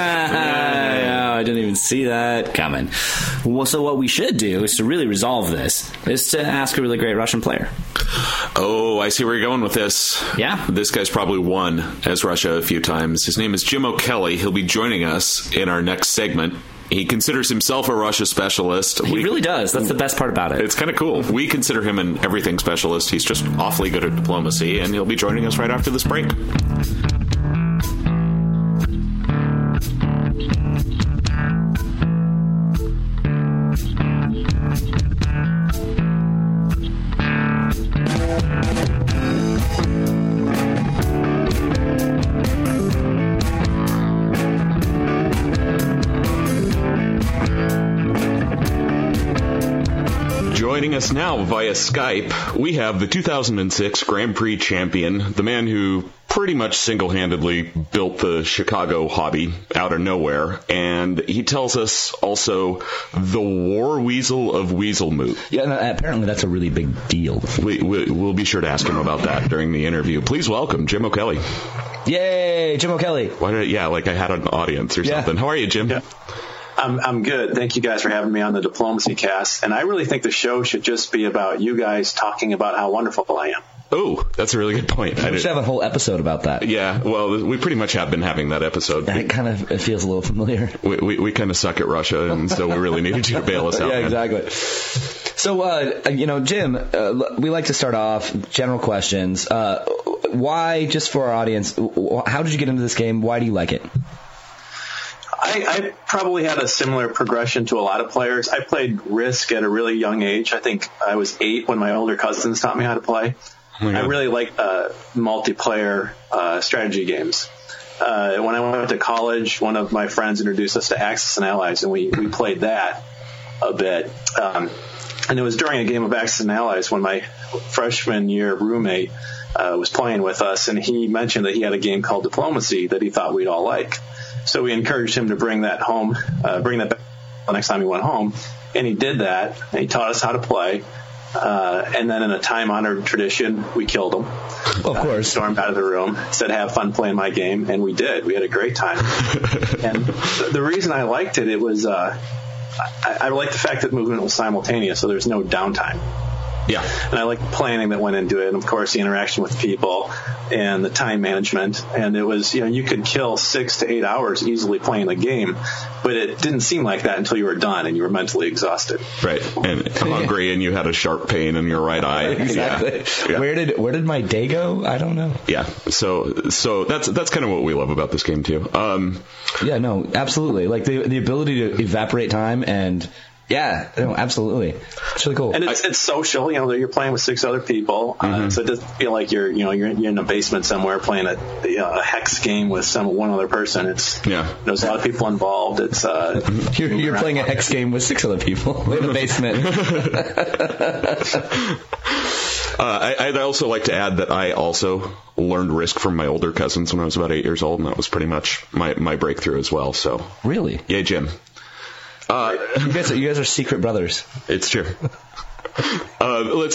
Speaker 2: I didn't even see that coming. Well, so what we should do is to really resolve this is to ask a really great Russian player.
Speaker 3: Oh, I see where you're going with this.
Speaker 2: Yeah.
Speaker 3: This guy's probably won as Russia a few times. His name is Jim O'Kelly. He'll be joining us in our next segment. He considers himself a Russia specialist.
Speaker 2: He really does. That's the best part about it.
Speaker 3: It's kind of cool. We consider him an everything specialist. He's just awfully good at diplomacy, and he'll be joining us right after this break. Joining us now via Skype, we have the 2006 Grand Prix champion, the man who pretty much single-handedly built the Chicago hobby out of nowhere, and he tells us also the war weasel of Weaselmoot.
Speaker 4: Yeah, apparently that's a really big deal.
Speaker 3: We'll be sure to ask him about that during the interview. Please welcome Jim O'Kelly.
Speaker 4: Yay, Jim O'Kelly.
Speaker 3: Like I had an audience or something. How are you, Jim?
Speaker 5: Yeah. I'm good. Thank you guys for having me on the Diplomacy Cast. And I really think the show should just be about you guys talking about how wonderful I am.
Speaker 3: Oh, that's a really good point.
Speaker 4: We should have a whole episode about that.
Speaker 3: Yeah, well, we pretty much have been having that episode.
Speaker 4: It feels a little familiar.
Speaker 3: We kind of suck at Russia, and so we really needed you to bail us out.
Speaker 4: Yeah, exactly. So, Jim, we like to start off general questions. Why, just for our audience, how did you get into this game? Why do you like it?
Speaker 5: I probably had a similar progression to a lot of players. I played Risk at a really young age. I think I was 8 when my older cousins taught me how to play. I really like multiplayer strategy games. When I went to college, one of my friends introduced us to Axis and Allies, and we played that a bit. And it was during a game of Axis and Allies when my freshman year roommate was playing with us, and he mentioned that he had a game called Diplomacy that he thought we'd all like. So we encouraged him to bring that home, bring that back the next time he went home, and he did that, and he taught us how to play. And then in a time-honored tradition, we killed him.
Speaker 4: Of course.
Speaker 5: Stormed out of the room, said, have fun playing my game, and we did. We had a great time. And the reason I liked it, was I liked the fact that movement was simultaneous, so there's no downtime.
Speaker 3: Yeah.
Speaker 5: And I liked the planning that went into it, and of course the interaction with people and the time management. And it was, you could kill 6 to 8 hours easily playing the game, but it didn't seem like that until you were done and you were mentally exhausted.
Speaker 3: Right. And hungry and you had a sharp pain in your right eye.
Speaker 4: Exactly.
Speaker 3: Yeah.
Speaker 4: Where did my day go? I don't know.
Speaker 3: Yeah. So that's kind of what we love about this game too.
Speaker 4: Yeah, no, absolutely. Like the ability to evaporate time and yeah, no, absolutely. It's really cool.
Speaker 5: And it's social, you're playing with 6 other people. So it doesn't feel like you're in a basement somewhere playing a hex game with one other person. There's a lot of people involved. It's
Speaker 4: you're playing a hex game with 6 other people in a basement.
Speaker 3: I'd also like to add that I also learned Risk from my older cousins when I was about 8 years old, and that was pretty much my breakthrough as well. So
Speaker 4: really,
Speaker 3: yay, Jim.
Speaker 4: You guys are secret brothers.
Speaker 3: It's true. What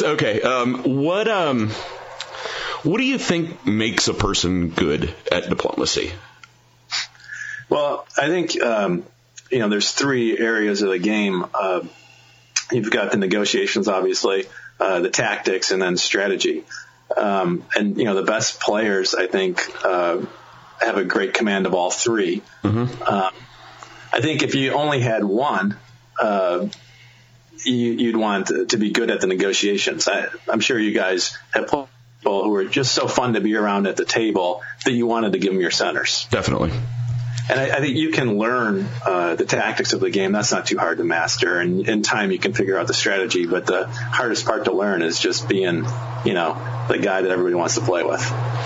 Speaker 3: do you think makes a person good at diplomacy?
Speaker 5: Well, I think there's 3 areas of the game. You've got the negotiations, obviously, the tactics, and then strategy. And the best players, I think, have a great command of all 3. Mm-hmm. I think if you only had one, you'd want to be good at the negotiations. I'm sure you guys have people who are just so fun to be around at the table that you wanted to give them your centers.
Speaker 3: Definitely.
Speaker 5: And I think you can learn the tactics of the game. That's not too hard to master. And in time, you can figure out the strategy. But the hardest part to learn is just being, the guy that everybody wants to play with.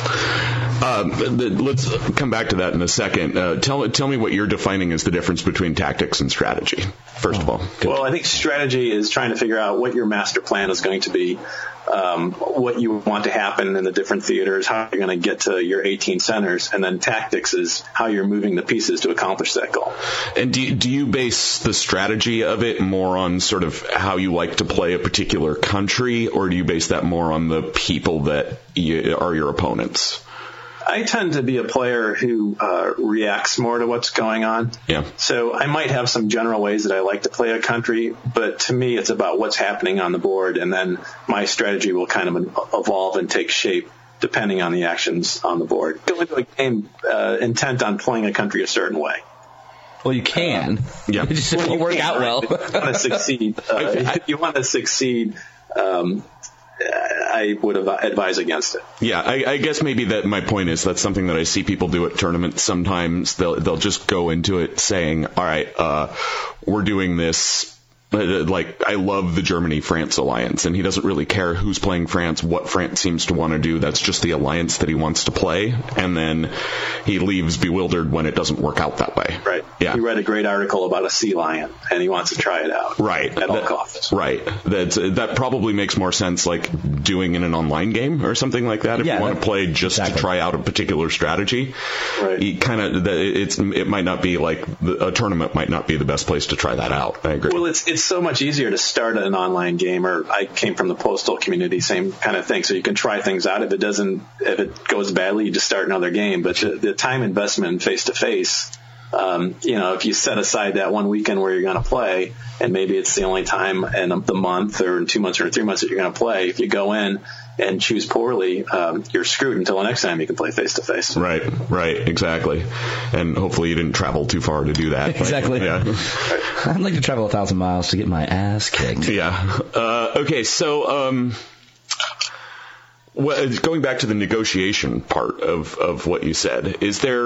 Speaker 3: Let's come back to that in a second. Tell me what you're defining as the difference between tactics and strategy, first of all.
Speaker 5: Well, I think strategy is trying to figure out what your master plan is going to be, what you want to happen in the different theaters, how you're going to get to your 18 centers, and then tactics is how you're moving the pieces to accomplish that goal.
Speaker 3: And do you base the strategy of it more on sort of how you like to play a particular country, or do you base that more on the people that are your opponents?
Speaker 5: I tend to be a player who reacts more to what's going on.
Speaker 3: Yeah.
Speaker 5: So I might have some general ways that I like to play a country, but to me it's about what's happening on the board, and then my strategy will kind of evolve and take shape depending on the actions on the board. Go into a game intent on playing a country a certain way.
Speaker 4: Well, you can.
Speaker 3: Yeah.
Speaker 4: It just won't work out well.
Speaker 5: If you want to succeed, if you want to succeed, I would advise against it.
Speaker 3: Yeah, I guess maybe that my point is that's something that I see people do at tournaments. Sometimes they'll just go into it saying, all right, we're doing this. Like, I love the Germany-France alliance, and he doesn't really care who's playing France, what France seems to want to do. That's just the alliance that he wants to play, and then he leaves bewildered when it doesn't work out that way.
Speaker 5: Right.
Speaker 3: Yeah.
Speaker 5: He read a great article about a sea lion, and he wants to try it out.
Speaker 3: Right.
Speaker 5: At all costs.
Speaker 3: Right. That probably makes more sense, like doing in an online game or something like that. If you want to play just to try out a particular strategy,
Speaker 5: right.
Speaker 3: You it might not be like a tournament might not be the best place to try that out. I agree.
Speaker 5: Well, it's so much easier to start an online game, or I came from the postal community, same kind of thing. So you can try things out. If it goes badly, you just start another game. But the time investment face to face if you set aside that one weekend where you're going to play, and maybe it's the only time in the month or in 2 months or 3 months that you're going to play, if you go in and choose poorly, you're screwed until the next time you can play face to face.
Speaker 3: Right, exactly. And hopefully you didn't travel too far to do that.
Speaker 4: Exactly.
Speaker 3: Yeah.
Speaker 4: I'd like to travel 1,000 miles to get my ass kicked.
Speaker 3: Yeah. Okay, so going back to the negotiation part of what you said,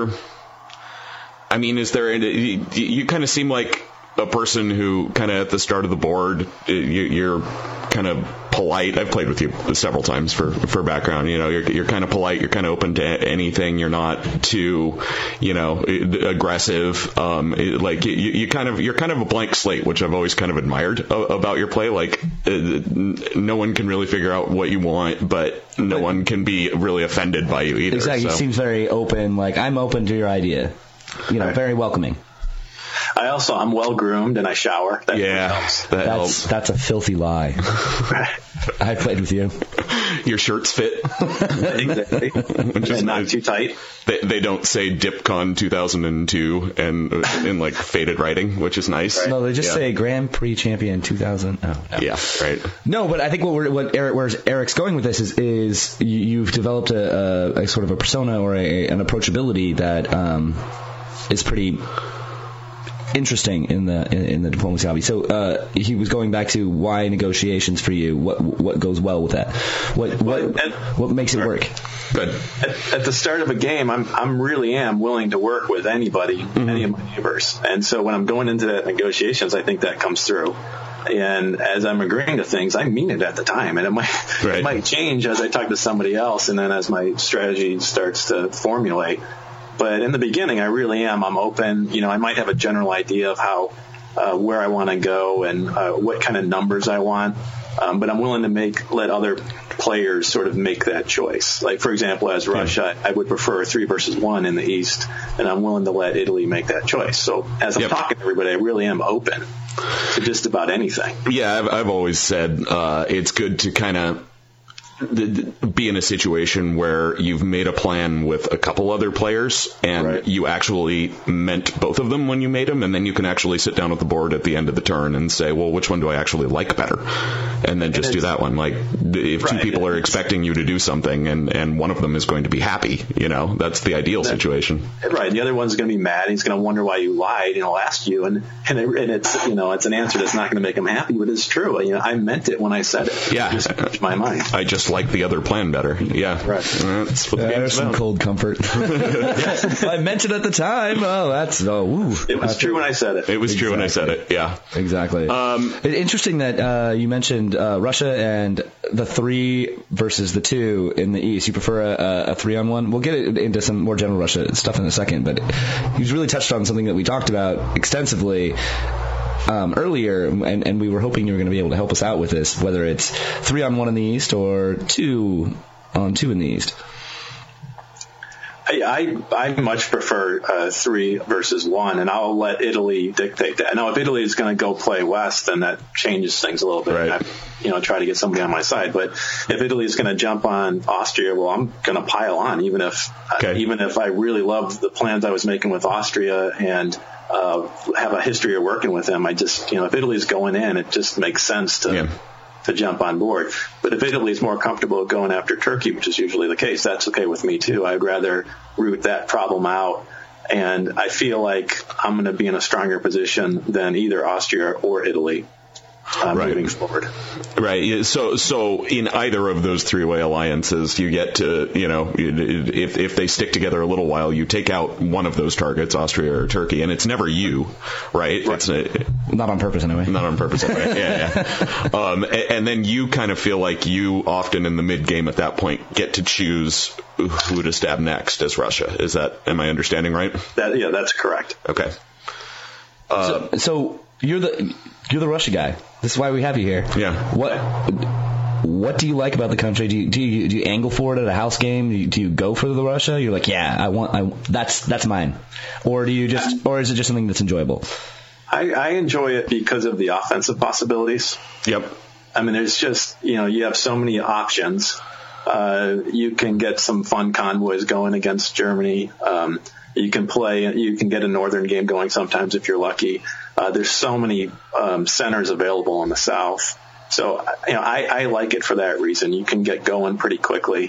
Speaker 3: you kind of seem like a person who kind of at the start of the board, you're kind of polite. I've played with you several times for background. You're kind of polite. You're kind of open to anything. You're not too, aggressive. You're kind of a blank slate, which I've always kind of admired about your play. Like no one can really figure out what you want, but no one can be really offended by you either.
Speaker 4: Exactly. So. He seems very open. Like, I'm open to your idea. Very welcoming.
Speaker 5: I'm well groomed and I shower. That helps.
Speaker 3: That helps.
Speaker 4: That's a filthy lie. I played with you.
Speaker 3: Your shirts fit.
Speaker 5: Exactly. And not too tight.
Speaker 3: They don't say DipCon 2002 and in like faded writing, which is nice.
Speaker 4: Right. No, they just say Grand Prix Champion 2000. Oh, no.
Speaker 3: Yeah, right.
Speaker 4: No, but I think where Eric's going with this is you've developed a sort of a persona or an approachability that is pretty interesting in the diplomacy hobby. So he was going back to why negotiations for you. What goes well with that? What makes it work?
Speaker 3: Good.
Speaker 5: At the start of a game, I'm really willing to work with anybody, any of my neighbors, and so when I'm going into that negotiations, I think that comes through. And as I'm agreeing to things, I mean it at the time, and it might change as I talk to somebody else, and then as my strategy starts to formulate. But in the beginning, I really am. I'm open. I might have a general idea of how, where I want to go and what kind of numbers I want. But I'm willing to let other players sort of make that choice. Like, for example, as Russia, I would prefer 3 versus 1 in the East, and I'm willing to let Italy make that choice. So as I'm talking to everybody, I really am open to just about anything.
Speaker 3: Yeah, I've always said it's good to kind of be in a situation where you've made a plan with a couple other players and you actually meant both of them when you made them, and then you can actually sit down at the board at the end of the turn and say, well, which one do I actually like better? And then just do that one. Like, if two people are expecting you to do something and one of them is going to be happy, that's the ideal situation.
Speaker 5: Right. The other one's going to be mad. He's going to wonder why you lied, and he'll ask you, and it's, it's an answer that's not going to make him happy, but it's true. I meant it when I said it.
Speaker 3: Yeah.
Speaker 5: It just changed my mind.
Speaker 3: I just like the other plan better. Yeah.
Speaker 5: Right.
Speaker 3: That's what the game's
Speaker 4: there's some
Speaker 3: about.
Speaker 4: cold comfort. I meant it at the time.
Speaker 5: It was true when I said it.
Speaker 3: It was true when I said it. Yeah.
Speaker 4: Exactly. Interesting that you mentioned Russia and the 3 versus the 2 in the East. You prefer a 3-on-1? We'll get into some more general Russia stuff in a second, but he's really touched on something that we talked about extensively earlier, and we were hoping you were going to be able to help us out with this, whether it's 3-on-1 in the East or 2-on-2 in the East.
Speaker 5: I much prefer 3 versus 1, and I'll let Italy dictate that. Now, if Italy is going to go play West, then that changes things a little bit.
Speaker 3: Right.
Speaker 5: I try to get somebody on my side. But if Italy is going to jump on Austria, well, I'm going to pile on, even if I really love the plans I was making with Austria and have a history of working with them. I just, if Italy's going in, it just makes sense to jump on board. But if Italy's more comfortable going after Turkey, which is usually the case, that's okay with me too. I'd rather root that problem out. And I feel like I'm going to be in a stronger position than either Austria or Italy. Moving forward.
Speaker 3: Right. So in either of those 3-way alliances, you get to, if they stick together a little while, you take out one of those targets, Austria or Turkey, and it's never you, right? It's
Speaker 4: not on purpose anyway.
Speaker 3: Not on purpose anyway. Yeah. And then you kind of feel like you often in the mid game at that point get to choose who to stab next as Russia. Am I understanding right?
Speaker 5: That's correct.
Speaker 3: Okay.
Speaker 4: So you're the Russia guy. This is why we have you here.
Speaker 3: Yeah.
Speaker 4: What do you like about the country? Do you angle for it at a house game? Do you go for the Russia? You're like, that's mine. Or is it just something that's enjoyable?
Speaker 5: I enjoy it because of the offensive possibilities.
Speaker 3: Yep.
Speaker 5: I mean, there's just, you have so many options. You can get some fun convoys going against Germany. You can get a northern game going sometimes if you're lucky. There's so many centers available in the south. So, I like it for that reason. You can get going pretty quickly.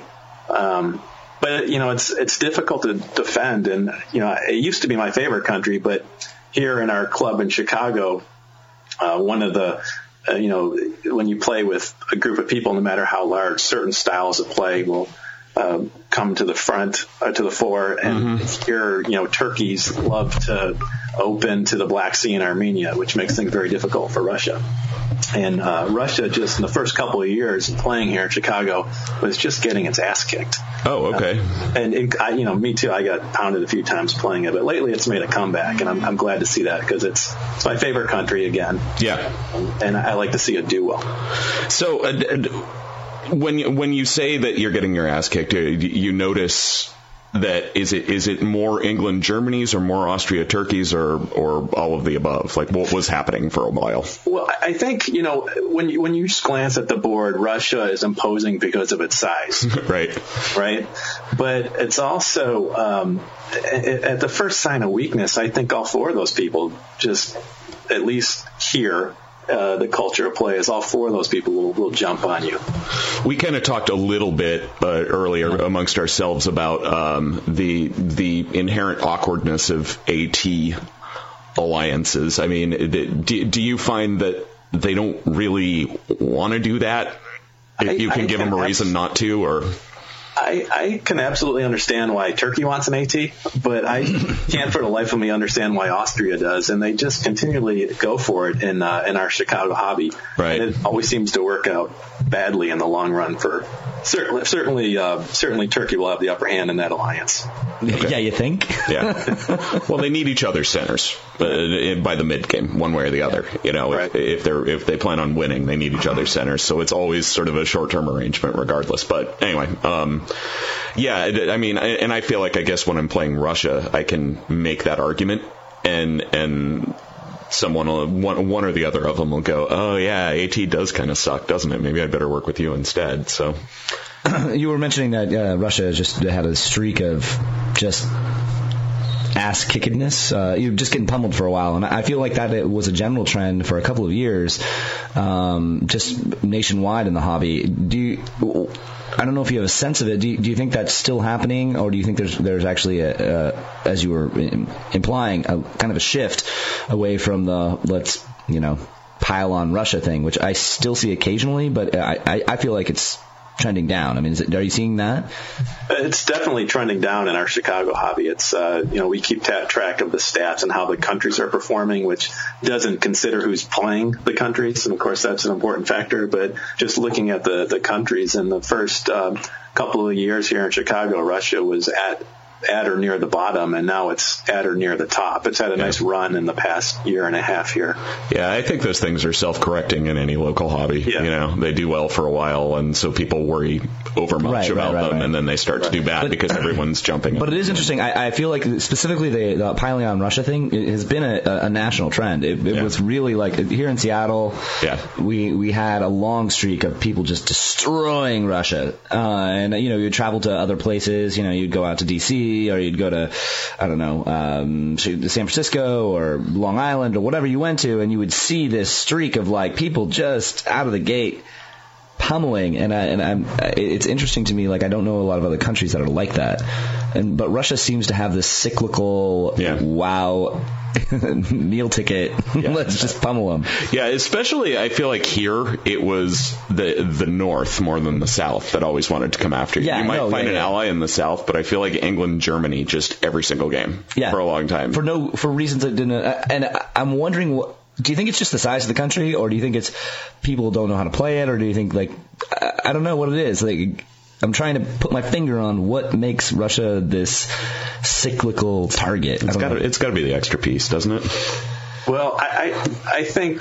Speaker 5: But, it's difficult to defend. And, it used to be my favorite country, but here in our club in Chicago, one of the, when you play with a group of people, no matter how large, certain styles of play will come to the front, to the fore. And here, Turkeys love to open to the Black Sea and Armenia, which makes things very difficult for Russia. And Russia, just in the first couple of years playing here in Chicago, was just getting its ass kicked.
Speaker 3: Oh, okay.
Speaker 5: Me too. I got pounded a few times playing it, but lately it's made a comeback, and I'm glad to see that because it's my favorite country again.
Speaker 3: Yeah.
Speaker 5: And I like to see it do well.
Speaker 3: So when you say that you're getting your ass kicked, you notice that is it more England Germany's or more Austria Turkey's or all of the above? Like what was happening for a while? Well,
Speaker 5: I think when you just glance at the board, Russia is imposing because of its size.
Speaker 3: Right.
Speaker 5: But it's also at the first sign of weakness, I think all four of those people just at least here. The culture of play is all four of those people will jump on you.
Speaker 3: We kind of talked a little bit earlier amongst ourselves about the inherent awkwardness of AT alliances. I mean, do you find that they don't really want to do that? If you can give them a reason not to, or...
Speaker 5: I can absolutely understand why Turkey wants an AT, but I can't for the life of me understand why Austria does, and they just continually go for it in our Chicago hobby.
Speaker 3: Right.
Speaker 5: And it always seems to work out badly in the long run for certainly Turkey will have the upper hand in that alliance.
Speaker 4: Okay. Yeah, you think?
Speaker 3: Yeah. Well, they need each other's centers by the mid game, one way or the other.
Speaker 5: Right.
Speaker 3: If they plan on winning, they need each other's centers. So it's always sort of a short-term arrangement, regardless. But anyway, yeah. I mean, and I feel like I guess when I'm playing Russia, I can make that argument, and one or the other of them will go, oh yeah, AT does kind of suck, doesn't it? Maybe I'd better work with you instead. So
Speaker 4: you were mentioning that Russia just had a streak of just ass kickedness. You're just getting pummeled for a while, and I feel like that it was a general trend for a couple of years, just nationwide in the hobby. I don't know if you have a sense of it. Do you think that's still happening, or do you think there's actually as you were implying, a kind of a shift away from the let's pile on Russia thing, which I still see occasionally, but I feel like it's trending down. I mean, are you seeing that?
Speaker 5: It's definitely trending down in our Chicago hobby. It's we keep track of the stats and how the countries are performing, which doesn't consider who's playing the countries, and of course that's an important factor. But just looking at the countries in the first couple of years here in Chicago, Russia was at or near the bottom, and now it's at or near the top. It's had a nice run in the past year and a half here.
Speaker 3: Yeah, I think those things are self-correcting in any local hobby. Yeah. They do well for a while, and so people worry over much about them, and then they start to do bad because everyone's jumping.
Speaker 4: But it is interesting. I feel like specifically the piling on Russia thing has been a national trend. It was really like here in Seattle, we had a long streak of people just destroying Russia. And you'd travel to other places. You'd go out to D.C., or you'd go to, I don't know, San Francisco or Long Island or whatever you went to, and you would see this streak of like people just out of the gate pummeling. And it's interesting to me. Like I don't know a lot of other countries that are like that, but Russia seems to have this cyclical wow. Meal ticket. Let's just pummel them.
Speaker 3: Yeah, especially I feel like here it was the North more than the South that always wanted to come after you. You might find an ally in the South, but I feel like England, Germany, just every single game for a long time
Speaker 4: for reasons that didn't. And I'm wondering do you think it's just the size of the country, or do you think it's people don't know how to play it, or do you think I don't know what it is. Like I'm trying to put my finger on what makes Russia this cyclical target.
Speaker 3: It's got to be the extra piece, doesn't it?
Speaker 5: Well, I think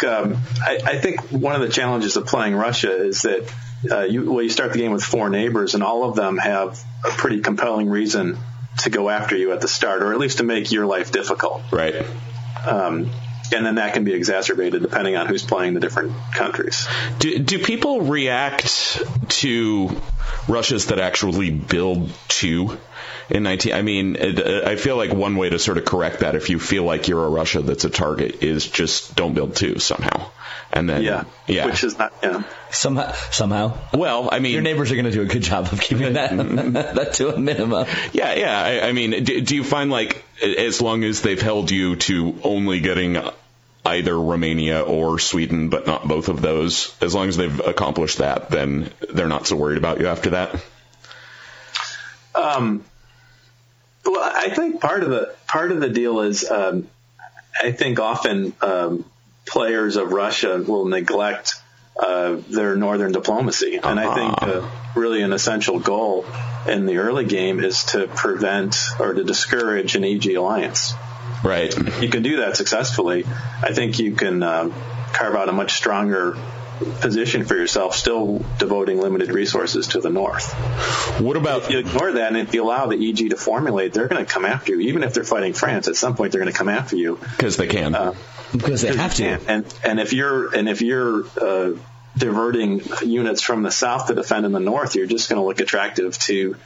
Speaker 5: one of the challenges of playing Russia is that you start the game with four neighbors, and all of them have a pretty compelling reason to go after you at the start, or at least to make your life difficult.
Speaker 3: Right.
Speaker 5: and then that can be exacerbated depending on who's playing the different countries.
Speaker 3: Do people react to Russias that actually build 2 in 19? I mean, I feel like one way to sort of correct that, if you feel like you're a Russia that's a target, is just don't build 2 somehow. And then,
Speaker 5: which is not,
Speaker 4: somehow.
Speaker 3: Well, I mean,
Speaker 4: your neighbors are going to do a good job of keeping that to a minimum.
Speaker 3: Yeah. I mean, do you find like, as long as they've held you to only getting either Romania or Sweden, but not both of those, as long as they've accomplished that, then they're not so worried about you after that?
Speaker 5: Well, I think part of the deal is, I think often players of Russia will neglect their northern diplomacy, and I think really an essential goal in the early game is to prevent or to discourage an EG alliance.
Speaker 3: Right.
Speaker 5: You can do that successfully. I think you can carve out a much stronger position for yourself, still devoting limited resources to the north.
Speaker 3: What about
Speaker 5: if you ignore that, and if you allow the EG to formulate, they're going to come after you. Even if they're fighting France, at some point they're going to come after you
Speaker 3: because they can,
Speaker 4: because they have to.
Speaker 5: And if you're diverting units from the south to defend in the north, you're just going to look attractive to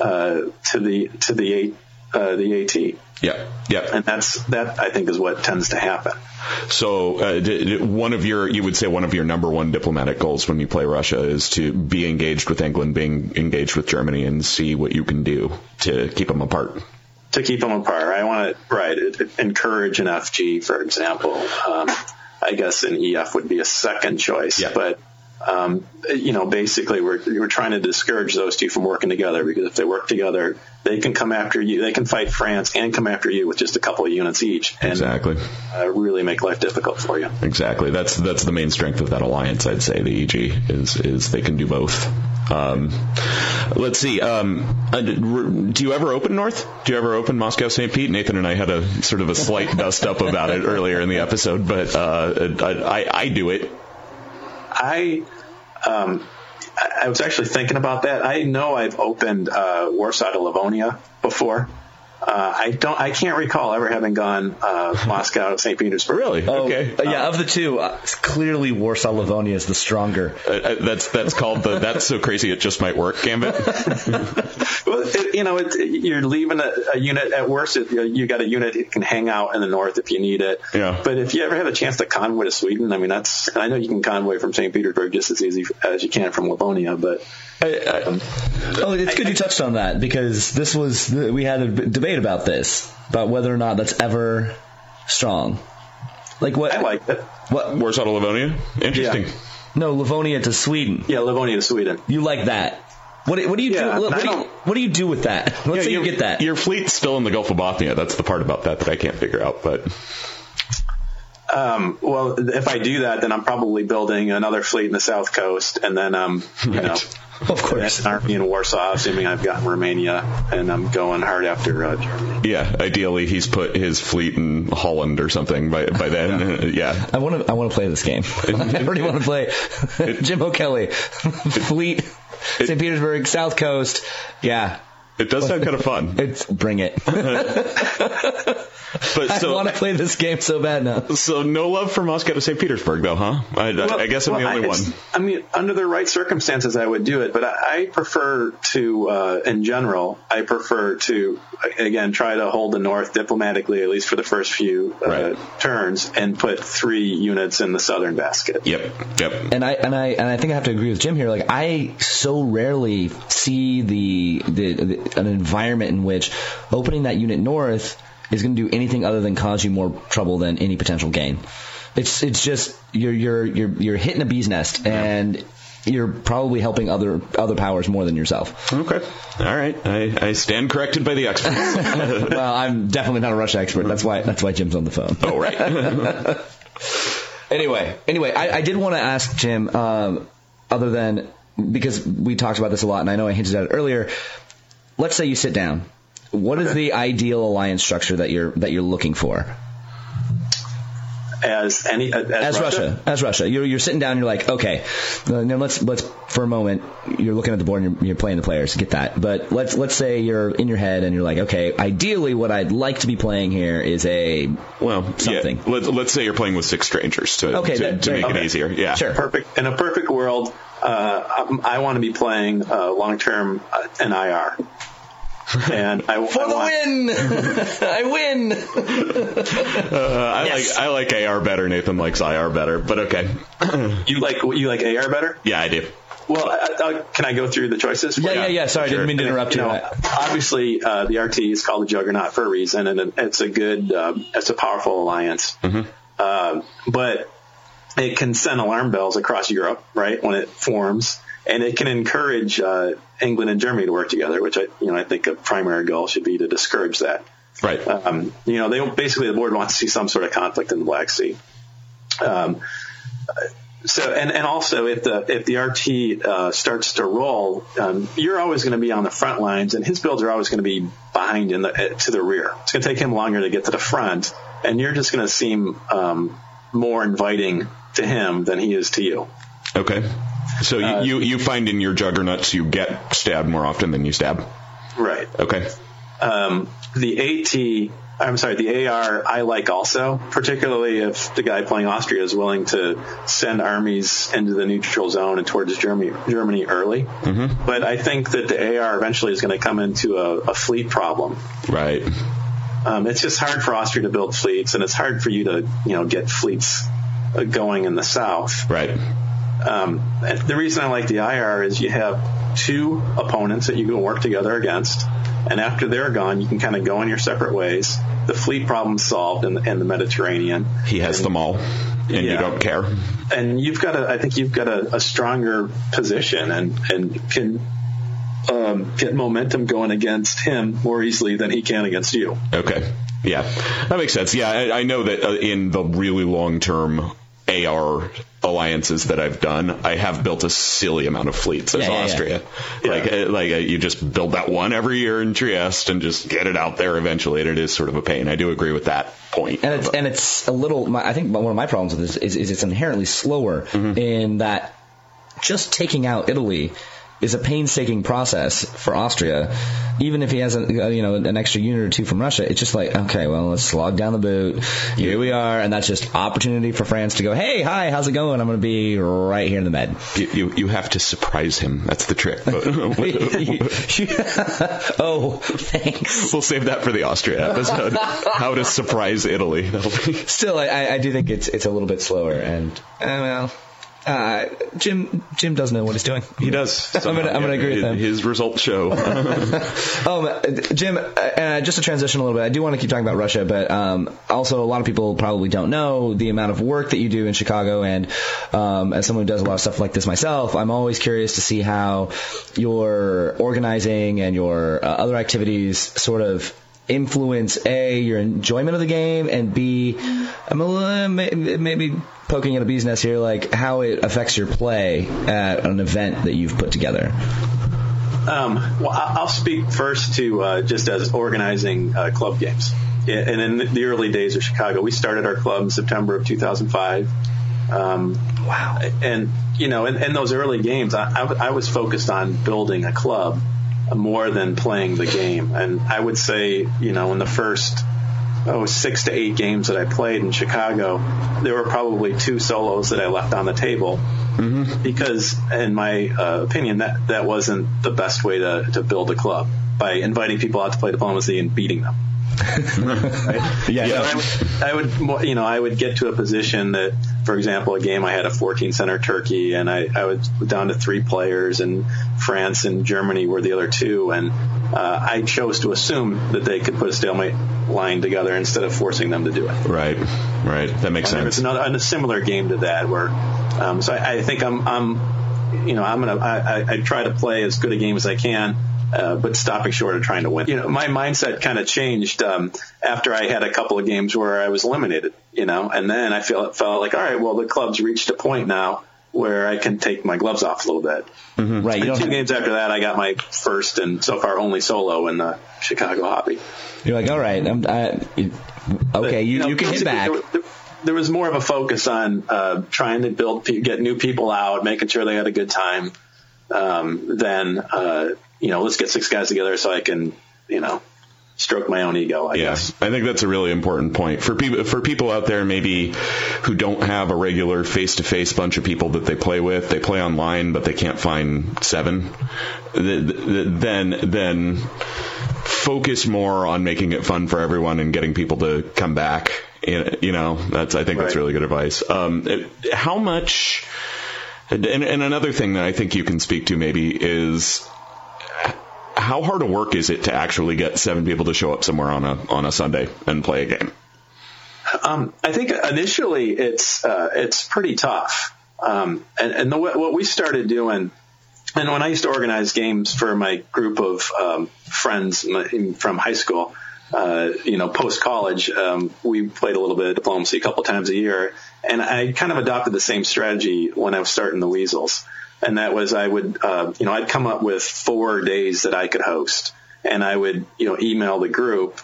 Speaker 5: the AT.
Speaker 3: Yeah.
Speaker 5: And that I think is what tends to happen.
Speaker 3: So you would say one of your number one diplomatic goals when you play Russia is to be engaged with England, being engaged with Germany, and see what you can do to keep them apart.
Speaker 5: To keep them apart. I want to, encourage an FG, for example. I guess an EF would be a second choice.
Speaker 3: Yeah.
Speaker 5: But, basically we're trying to discourage those two from working together, because if they work together, they can come after you. They can fight France and come after you with just a couple of units each. And,
Speaker 3: exactly.
Speaker 5: Really make life difficult for you.
Speaker 3: Exactly. That's the main strength of that alliance, I'd say. The EG is they can do both. Let's see. Do you ever open North? Do you ever open Moscow St. Pete? Nathan and I had a sort of a slight dust up about it earlier in the episode, but I do it.
Speaker 5: I was actually thinking about that. I know I've opened Warsaw to Livonia before. I can't recall ever having gone Moscow to St. Petersburg.
Speaker 3: Really? Okay.
Speaker 4: Of the two, clearly Warsaw Livonia is the stronger.
Speaker 3: That's called the "that's so crazy it just might work" gambit.
Speaker 5: Well, you're leaving a unit at worst. You got a unit that can hang out in the north if you need it.
Speaker 3: Yeah.
Speaker 5: But if you ever have a chance to convoy to Sweden, I know you can convoy from St. Petersburg just as easy as you can from Livonia, but.
Speaker 4: It's good you touched on that, because we had a debate about whether or not that's ever strong. Like what?
Speaker 5: I like it.
Speaker 3: What? Warsaw to Livonia? Interesting.
Speaker 5: Yeah.
Speaker 4: No, Livonia to Sweden.
Speaker 5: Yeah, Livonia to Sweden.
Speaker 4: You like that? What do you do? What do you do with that? Let's say you get that.
Speaker 3: Your fleet's still in the Gulf of Bothnia. That's the part about that I can't figure out, but.
Speaker 5: Well, if I do that, then I'm probably building another fleet in the South Coast, and then
Speaker 4: of course,
Speaker 5: an army in Warsaw, assuming I've gotten Romania, and I'm going hard after Germany.
Speaker 3: Yeah, ideally he's put his fleet in Holland or something by then. Yeah.
Speaker 4: I want to play this game. I already want to play Jim O'Kelly, fleet, St. Petersburg, South Coast. Yeah.
Speaker 3: It does sound kind of fun.
Speaker 4: Bring it. I want to play this game so bad now.
Speaker 3: So no love for Moscow to St. Petersburg, though, huh? I guess I'm the only one.
Speaker 5: I mean, under the right circumstances, I would do it. But I prefer to, in general, again, try to hold the north diplomatically, at least for the first few turns, and put 3 units in the southern basket.
Speaker 3: Yep.
Speaker 4: And I think I have to agree with Jim here. Like, I so rarely see an environment in which opening that unit north is going to do anything other than cause you more trouble than any potential gain. It's just you're hitting a bee's nest, and you're probably helping other powers more than yourself.
Speaker 3: Okay, all right. I stand corrected by the experts.
Speaker 4: Well, I'm definitely not a Russia expert. That's why Jim's on the phone.
Speaker 3: Oh, right.
Speaker 4: Anyway, I did want to ask Jim, other than, because we talked about this a lot, and I know I hinted at it earlier. Let's say you sit down. What is the ideal alliance structure that you're looking for?
Speaker 5: As Russia.
Speaker 4: As Russia. You're sitting down and you're like, okay, now let's for a moment, you're looking at the board and you're playing the players, get that. But let's say you're in your head and you're like, okay, ideally what I'd like to be playing here is something.
Speaker 3: Yeah, let's say you're playing with 6 strangers to make it easier. Yeah.
Speaker 4: Sure.
Speaker 5: Perfect. In a perfect world, I want to be playing long-term an IR. And I
Speaker 4: win! I win!
Speaker 3: I like AR better. Nathan likes IR better, but okay.
Speaker 5: You like AR better?
Speaker 3: Yeah, I do.
Speaker 5: Well, can I go through the choices?
Speaker 4: Yeah. Sorry,
Speaker 5: sure.
Speaker 4: I didn't mean to interrupt you.
Speaker 5: Obviously, the RT is called the Juggernaut for a reason, and it's a powerful alliance.
Speaker 3: Mm-hmm.
Speaker 5: But it can send alarm bells across Europe, right, when it forms. And it can encourage England and Germany to work together, which I think a primary goal should be to discourage that.
Speaker 3: Right.
Speaker 5: The board wants to see some sort of conflict in the Black Sea. And also if the RT starts to roll, you're always going to be on the front lines, and his builds are always going to be behind to the rear. It's going to take him longer to get to the front, and you're just going to seem more inviting to him than he is to you.
Speaker 3: Okay. So you find in your juggernauts you get stabbed more often than you stab.
Speaker 5: Right.
Speaker 3: Okay.
Speaker 5: The AR I like also, particularly if the guy playing Austria is willing to send armies into the neutral zone and towards Germany early.
Speaker 3: Mm-hmm.
Speaker 5: But I think that the AR eventually is going to come into a fleet problem.
Speaker 3: Right.
Speaker 5: It's just hard for Austria to build fleets, and it's hard for you to get fleets going in the south.
Speaker 3: Right.
Speaker 5: The reason I like the IR is you have 2 opponents that you can work together against, and after they're gone, you can kind of go in your separate ways. The fleet problem's solved in the Mediterranean.
Speaker 3: He has them all, and you don't care.
Speaker 5: And I think you've got a stronger position and can get momentum going against him more easily than he can against you.
Speaker 3: Okay. Yeah, that makes sense. Yeah, I know that in the really long-term AR alliances that I've done, I have built a silly amount of fleets as Austria. Yeah. Like you just build that one every year in Trieste and just get it out there eventually, and it is sort of a pain. I do agree with that point.
Speaker 4: And it's a little, I think one of my problems with this is it's inherently slower in that just taking out Italy is a painstaking process for Austria. Even if he has an extra unit or 2 from Russia, it's just like, okay, well, let's slog down the boot. Here we are, and that's just opportunity for France to go, hey, hi, how's it going? I'm going to be right here in the Med.
Speaker 3: You have to surprise him. That's the trick.
Speaker 4: Oh, thanks.
Speaker 3: We'll save that for the Austria episode. How to surprise Italy.
Speaker 4: Still, I do think it's a little bit slower, and Jim does know what he's doing.
Speaker 3: He does.
Speaker 4: I'm gonna agree with him.
Speaker 3: His results show.
Speaker 4: Jim, just to transition a little bit, I do want to keep talking about Russia, but also a lot of people probably don't know the amount of work that you do in Chicago, and as someone who does a lot of stuff like this myself, I'm always curious to see how your organizing and your other activities sort of influence A, your enjoyment of the game, and B, I'm maybe poking at a bee's nest here, like how it affects your play at an event that you've put together.
Speaker 5: Well, I'll speak first to just as organizing club games. And in the early days of Chicago, we started our club in September of 2005.
Speaker 4: Wow.
Speaker 5: And, in those early games, I was focused on building a club more than playing the game. And I would say, in the first 6 to 8 games that I played in Chicago, there were probably 2 solos that I left on the table because, in my opinion, that wasn't the best way to build a club, by inviting people out to play diplomacy and beating them. Right?
Speaker 4: Yeah.
Speaker 5: So I would get to a position that, for example, a game I had a 14-center Turkey, and I was down to 3 players, and France and Germany were the other 2, and I chose to assume that they could put a stalemate line together instead of forcing them to do it.
Speaker 3: Right. That makes sense.
Speaker 5: There was a similar game to that where, so I think I try to play as good a game as I can. But stopping short of trying to win. My mindset kind of changed after I had a couple of games where I was eliminated, and then I felt like, all right, well, the club's reached a point now where I can take my gloves off a little bit.
Speaker 4: Mm-hmm. Right.
Speaker 5: And 2 games after that, I got my first and so far only solo in the Chicago hobby.
Speaker 4: You're like, all right, okay, you can hit back.
Speaker 5: there was more of a focus on trying to get new people out, making sure they had a good time, than let's get 6 guys together so I can stroke my own ego, I guess.
Speaker 3: I think that's a really important point for people out there maybe who don't have a regular face-to-face bunch of people that they play with. They play online, but they can't find 7. Then focus more on making it fun for everyone and getting people to come back. That's really good advice. How much? And another thing that I think you can speak to maybe is, how hard a work is it to actually get 7 people to show up somewhere on a Sunday and play a game?
Speaker 5: I think initially it's pretty tough. What we started doing, and when I used to organize games for my group of friends from high school, post college, we played a little bit of Diplomacy a couple times a year, and I kind of adopted the same strategy when I was starting the Weasels. And that was, I would, I'd come up with 4 days that I could host, and I would, email the group,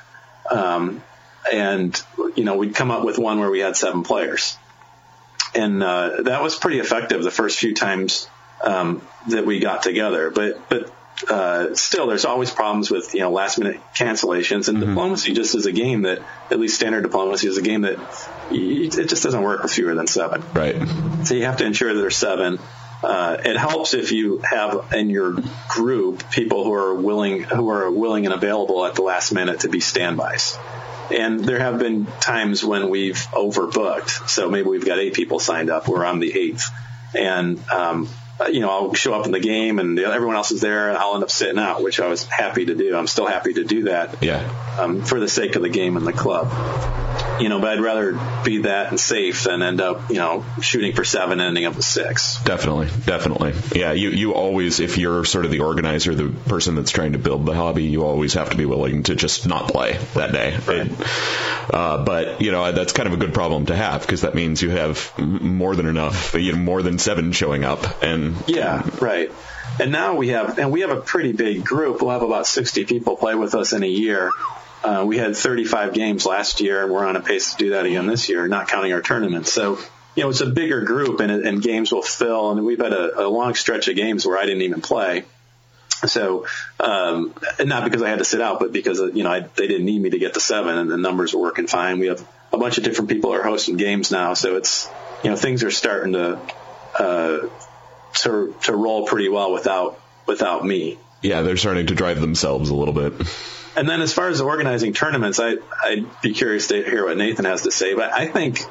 Speaker 5: and we'd come up with one where we had 7 players. And, that was pretty effective the first few times, that we got together. But still, there's always problems with, last minute cancellations, and Diplomacy just is a game that, at least Standard Diplomacy is a game that it just doesn't work with fewer than 7.
Speaker 3: Right.
Speaker 5: So you have to ensure that there's 7. It helps if you have in your group people who are willing and available at the last minute to be standbys. And there have been times when we've overbooked. So maybe we've got 8 people signed up. We're on the 8th. And, I'll show up in the game and everyone else is there, and I'll end up sitting out, which I was happy to do. I'm still happy to do that.
Speaker 3: Yeah.
Speaker 5: For the sake of the game and the club. But I'd rather be that and safe than end up, shooting for 7 and ending up with 6.
Speaker 3: Definitely. Yeah, you always, if you're sort of the organizer, the person that's trying to build the hobby, you always have to be willing to just not play that day.
Speaker 5: Right.
Speaker 3: But, that's kind of a good problem to have, because that means you have more than enough, more than 7 showing up. And
Speaker 5: yeah, right. And now we have a pretty big group. We'll have about 60 people play with us in a year. We had 35 games last year, and we're on a pace to do that again this year, not counting our tournaments. So, it's a bigger group, and games will fill. And we've had a long stretch of games where I didn't even play. So, and not because I had to sit out, but because, they didn't need me to get to 7, and the numbers were working fine. We have a bunch of different people are hosting games now. So it's, things are starting to roll pretty well without me.
Speaker 3: Yeah, they're starting to drive themselves a little bit.
Speaker 5: And then as far as organizing tournaments, I'd be curious to hear what Nathan has to say. But I think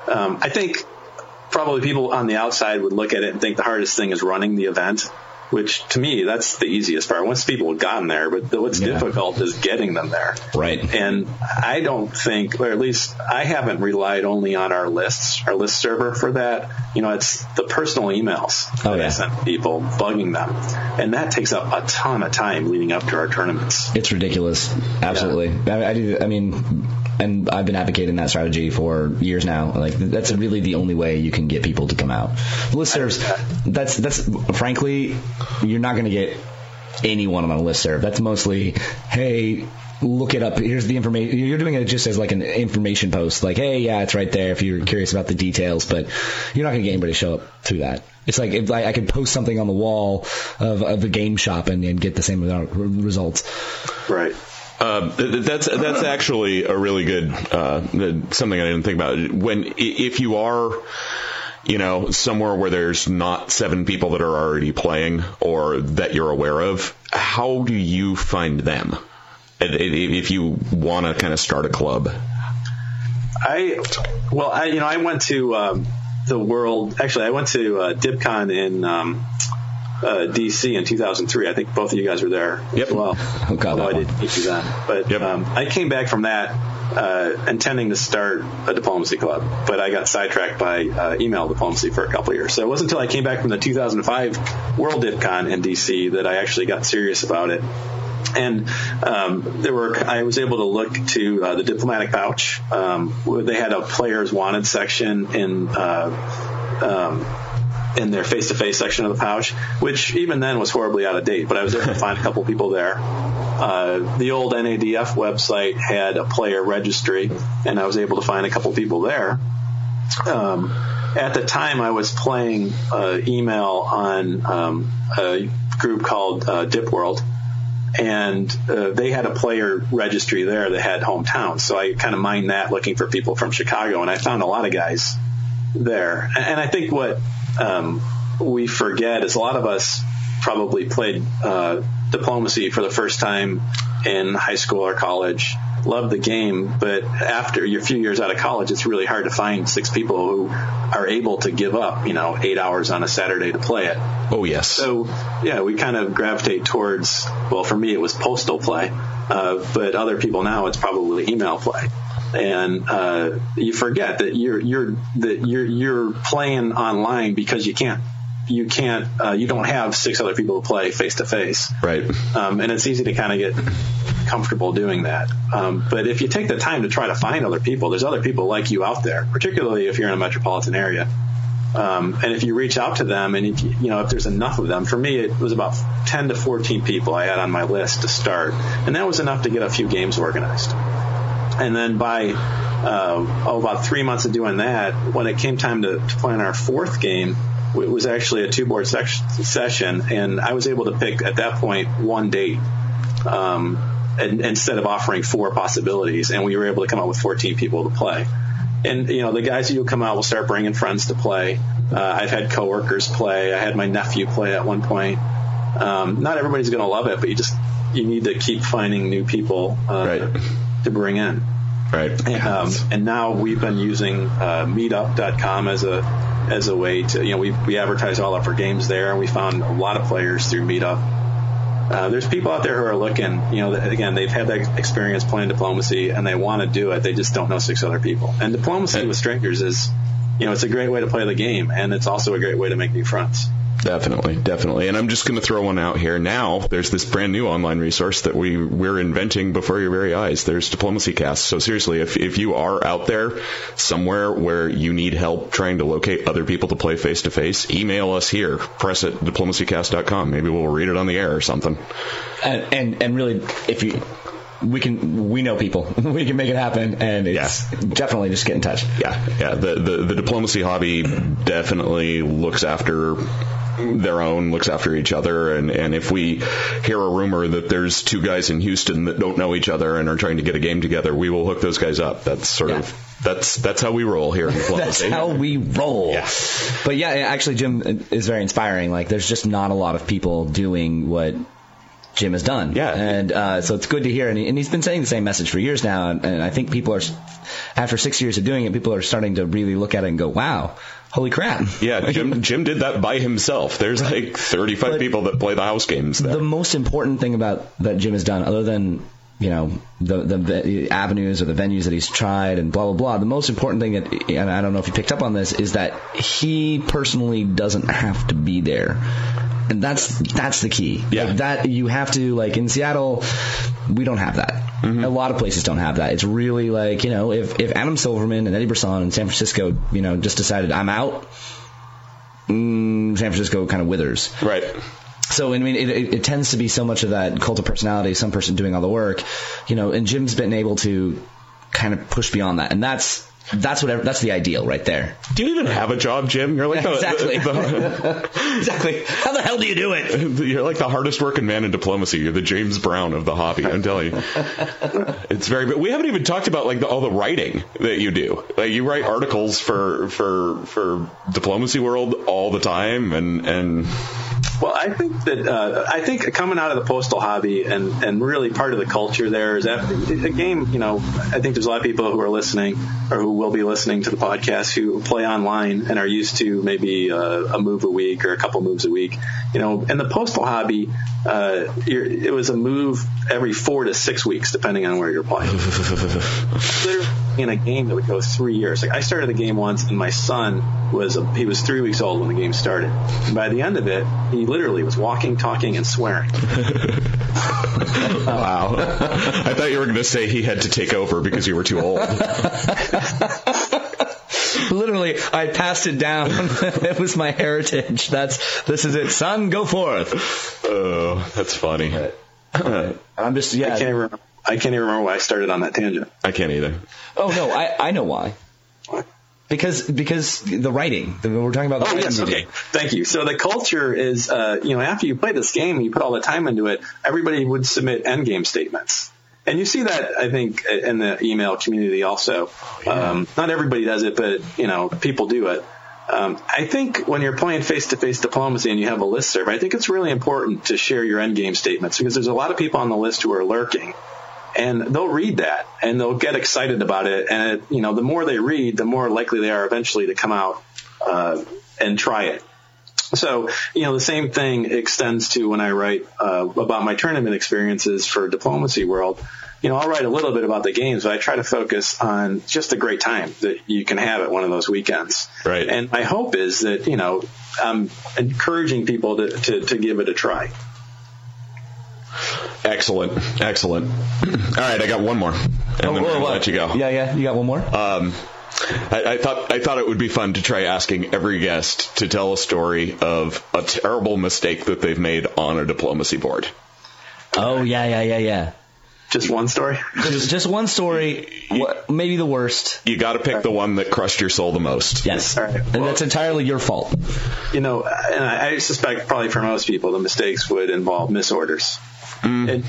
Speaker 5: probably people on the outside would look at it and think the hardest thing is running the event, which to me, that's the easiest part. Once people have gotten there, but what's difficult is getting them there.
Speaker 4: Right.
Speaker 5: And I don't think, or at least I haven't relied only on our list server for that. It's the personal emails that I send people bugging them. And that takes up a ton of time leading up to our tournaments.
Speaker 4: It's ridiculous. Absolutely. Yeah. And I've been advocating that strategy for years now. Like, that's really the only way you can get people to come out. Listservs, that's frankly, you're not going to get anyone on a listserv. That's mostly, hey, look it up. Here's the information. You're doing it just as like an information post. Like, hey, yeah, it's right there if you're curious about the details, but you're not going to get anybody to show up through that. It's like if I could post something on the wall of the game shop and get the same results.
Speaker 5: Right.
Speaker 3: That's actually a really good something I didn't think about. If you are, somewhere where there's not 7 people that are already playing or that you're aware of, how do you find them? If you want to kind of start a club.
Speaker 5: I went to the World. Actually, I went to DibCon in DC in 2003. I think both of you guys were there as well.
Speaker 4: Oh, God,
Speaker 5: although I didn't meet you then. But I came back from that intending to start a diplomacy club, but I got sidetracked by email diplomacy for a couple of years. So it wasn't until I came back from the 2005 World DibCon in DC that I actually got serious about it. And I was able to look to the Diplomatic Pouch. They had a players wanted section in their face-to-face section of the pouch, which even then was horribly out of date, but I was able to find a couple people there. The old NADF website had a player registry, and I was able to find a couple people there. at the time I was playing email on a group called Dip World, and they had a player registry there that had hometowns. So I kind of mined that, looking for people from Chicago, and I found a lot of guys there. And I think what we forget is a lot of us probably played Diplomacy for the first time in high school or college, loved the game, but after you're a few years out of college, it's really hard to find 6 people who are able to give up, 8 hours on a Saturday to play it.
Speaker 3: Oh, yes.
Speaker 5: So, yeah, we kind of gravitate towards, well, for me, it was postal play, but other people now, it's probably email play. And you forget that you're playing online because you don't have 6 other people to play face to face.
Speaker 3: Right.
Speaker 5: And it's easy to kind of get comfortable doing that. But if you take the time to try to find other people, there's other people like you out there, particularly if you're in a metropolitan area. And if you reach out to them, and if there's enough of them, for me, it was about 10 to 14 people I had on my list to start. And that was enough to get a few games organized. And then by about 3 months of doing that, when it came time to play in our 4th game, it was actually a 2-board session, and I was able to pick at that point 1 date instead of offering 4 possibilities, and we were able to come out with 14 people to play. And the guys who come out will start bringing friends to play. I've had coworkers play. I had my nephew play at one point. Not everybody's going to love it, but you need to keep finding new people to bring in.
Speaker 3: Right.
Speaker 5: And now we've been using Meetup.com as a way to, we advertise all of our games there, and we found a lot of players through Meetup. There's people out there who are looking, again, they've had that experience playing Diplomacy and they want to do it. They just don't know 6 other people. And Diplomacy with strangers is, it's a great way to play the game, and it's also a great way to make new friends.
Speaker 3: Definitely. And I'm just going to throw one out here. Now, there's this brand new online resource that we're inventing before your very eyes. There's Diplomacy Cast. So seriously, if you are out there somewhere where you need help trying to locate other people to play face-to-face, email us here, press@diplomacycast.com. Maybe we'll read it on the air or something.
Speaker 4: And really, we know people. We can make it happen, and it's definitely just get in touch.
Speaker 3: Yeah. The diplomacy hobby definitely looks after each other, and if we hear a rumor that there's 2 guys in Houston that don't know each other and are trying to get a game together, we will hook those guys up. That's that's how we roll here in Diplomacy.
Speaker 4: That's how we roll.
Speaker 3: Yeah.
Speaker 4: But yeah, actually, Jim is very inspiring. Like, there's just not a lot of people doing what Jim has done.
Speaker 3: Yeah.
Speaker 4: And so it's good to hear. And he's been saying the same message for years now. And I think people are, after 6 years of doing it, people are starting to really look at it and go, wow, holy crap.
Speaker 3: Yeah, Jim did that by himself. There's like 35 people that play the house games there.
Speaker 4: The most important thing that Jim has done, other than, the avenues or the venues that he's tried and blah, blah, blah, the most important thing and I don't know if you picked up on this, is that he personally doesn't have to be there. And that's the key.
Speaker 3: Yeah.
Speaker 4: Like, that you have to, like, in Seattle, we don't have that. Mm-hmm. A lot of places don't have that. It's really like, if Adam Silverman and Eddie Brisson in San Francisco, just decided I'm out, San Francisco kind of withers.
Speaker 3: Right.
Speaker 4: So, I mean, it tends to be so much of that cult of personality, some person doing all the work, and Jim's been able to kind of push beyond that. And that's the ideal right there.
Speaker 3: Do you even have a job, Jim? You're like
Speaker 4: exactly. Exactly. How the hell do you do it?
Speaker 3: You're like the hardest working man in Diplomacy. You're the James Brown of the hobby. I'm telling you, it's very. But we haven't even talked about like all the writing that you do. Like, you write articles for Diplomacy World all the time, and.
Speaker 5: Well, I think coming out of the postal hobby and really part of the culture there is that a game, I think there's a lot of people who are listening or who will be listening to the podcast who play online and are used to maybe a move a week or a couple moves a week. In the postal hobby, it was a move every 4 to 6 weeks, depending on where you're playing. Literally in a game that would go 3 years. Like, I started the game once, and my son was 3 weeks old when the game started. And by the end of it, he literally was walking, talking, and swearing.
Speaker 3: Wow. I thought you were going to say he had to take over because you were too old.
Speaker 4: Literally, I passed it down. It was my heritage. This is it. Son, go forth.
Speaker 3: Oh, that's funny.
Speaker 4: I'm just, yeah.
Speaker 5: I can't even remember why I started on that tangent.
Speaker 3: I can't either.
Speaker 4: Oh, no, I know why.
Speaker 5: What?
Speaker 4: Because the writing. We're talking about the writing.
Speaker 5: Yes, okay. Thank you. So the culture is, after you play this game, you put all the time into it, everybody would submit endgame statements. And you see that, I think, in the email community also. Not everybody does it, but, people do it. I think when you're playing face-to-face diplomacy and you have a listserv, I think it's really important to share your endgame statements because there's a lot of people on the list who are lurking. And they'll read that and they'll get excited about it. And, the more they read, the more likely they are eventually to come out and try it. So, the same thing extends to when I write about my tournament experiences for Diplomacy World. I'll write a little bit about the games, but I try to focus on just the great time that you can have at one of those weekends.
Speaker 3: Right.
Speaker 5: And my hope is that, I'm encouraging people to give it a try.
Speaker 3: Excellent. All right, I got one more, and then we'll let you go.
Speaker 4: Yeah, you got one more.
Speaker 3: I thought it would be fun to try asking every guest to tell a story of a terrible mistake that they've made on a diplomacy board.
Speaker 4: Oh yeah.
Speaker 5: Just one story?
Speaker 4: Just one story, maybe the worst.
Speaker 3: You got to pick the one that crushed your soul the most.
Speaker 4: Yes.
Speaker 5: All right.
Speaker 4: And that's entirely your fault.
Speaker 5: And I suspect probably for most people, the mistakes would involve misorders. And,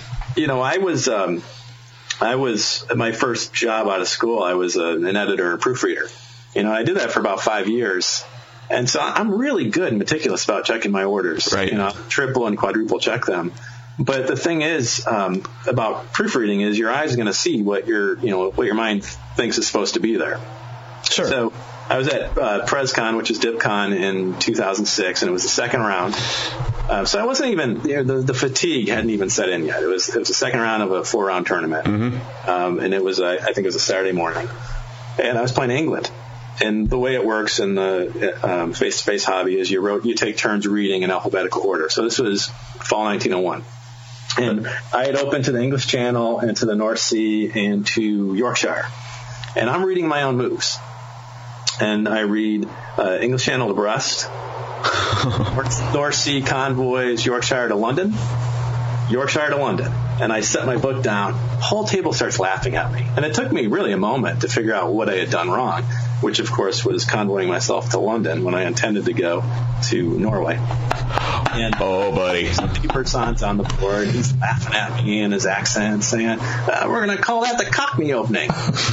Speaker 5: I was my first job out of school. I was an editor and proofreader. I did that for about 5 years. And so I'm really good and meticulous about checking my orders.
Speaker 3: Right.
Speaker 5: Triple and quadruple check them. But the thing is, about proofreading is your eyes are going to see what your mind thinks is supposed to be there.
Speaker 4: Sure.
Speaker 5: So I was at PresCon, which is DipCon, in 2006, and it was the second round. So I wasn't even the fatigue hadn't even set in yet. It was the second round of a 4-round tournament, and it was I think it was a Saturday morning, and I was playing England. And the way it works in the face-to-face hobby is you take turns reading in alphabetical order. So this was fall 1901. And I had opened to the English Channel and to the North Sea and to Yorkshire. And I'm reading my own moves. And I read English Channel to Brest, North Sea convoys, Yorkshire to London. And I set my book down. The whole table starts laughing at me. And it took me really a moment to figure out what I had done wrong, which, of course, was convoying myself to London when I intended to go to Norway. And
Speaker 3: buddy.
Speaker 5: Person's on the board. He's laughing at me in his accent, saying, we're going to call that the Cockney opening.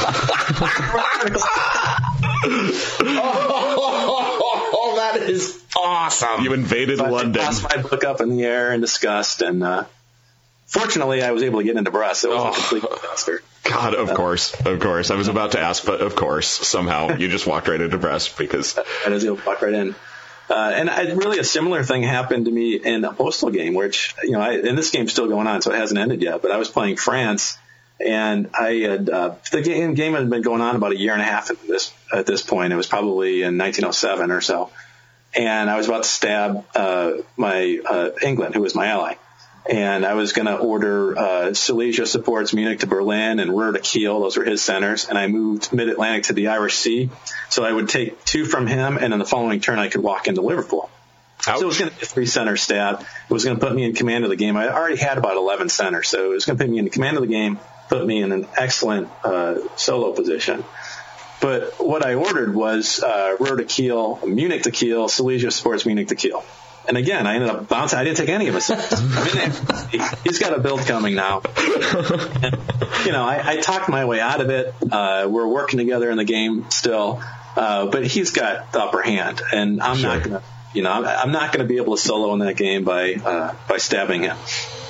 Speaker 4: Oh, that is awesome.
Speaker 3: You invaded London.
Speaker 5: I tossed my book up in the air in disgust, and fortunately I was able to get into Brest. It was a complete disaster.
Speaker 3: God, of course. I was about to ask, but of course, somehow you just walked right into Brest because
Speaker 5: I was able to walk right in. And really a similar thing happened to me in a postal game, which, and this game's still going on, so it hasn't ended yet, but I was playing France, and I had, the game had been going on about a year and a half at this point. It was probably in 1907 or so. And I was about to stab, my, England, who was my ally. And I was going to order, Silesia supports Munich to Berlin and Ruhr to Kiel. Those were his centers. And I moved mid-Atlantic to the Irish Sea. So I would take 2 from him, and in the following turn I could walk into Liverpool. Ouch. So it was going to be a 3-center stab. It was going to put me in command of the game. I already had about 11 centers. So it was going to put me in command of the game, put me in an excellent, solo position. But what I ordered was, Ruhr to Kiel, Munich to Kiel, Silesia supports Munich to Kiel. And again, I ended up bouncing. I didn't take any of his centers. He's got a build coming now. And, I talked my way out of it. We're working together in the game still, but he's got the upper hand, and I'm not gonna, I'm not gonna be able to solo in that game by stabbing him.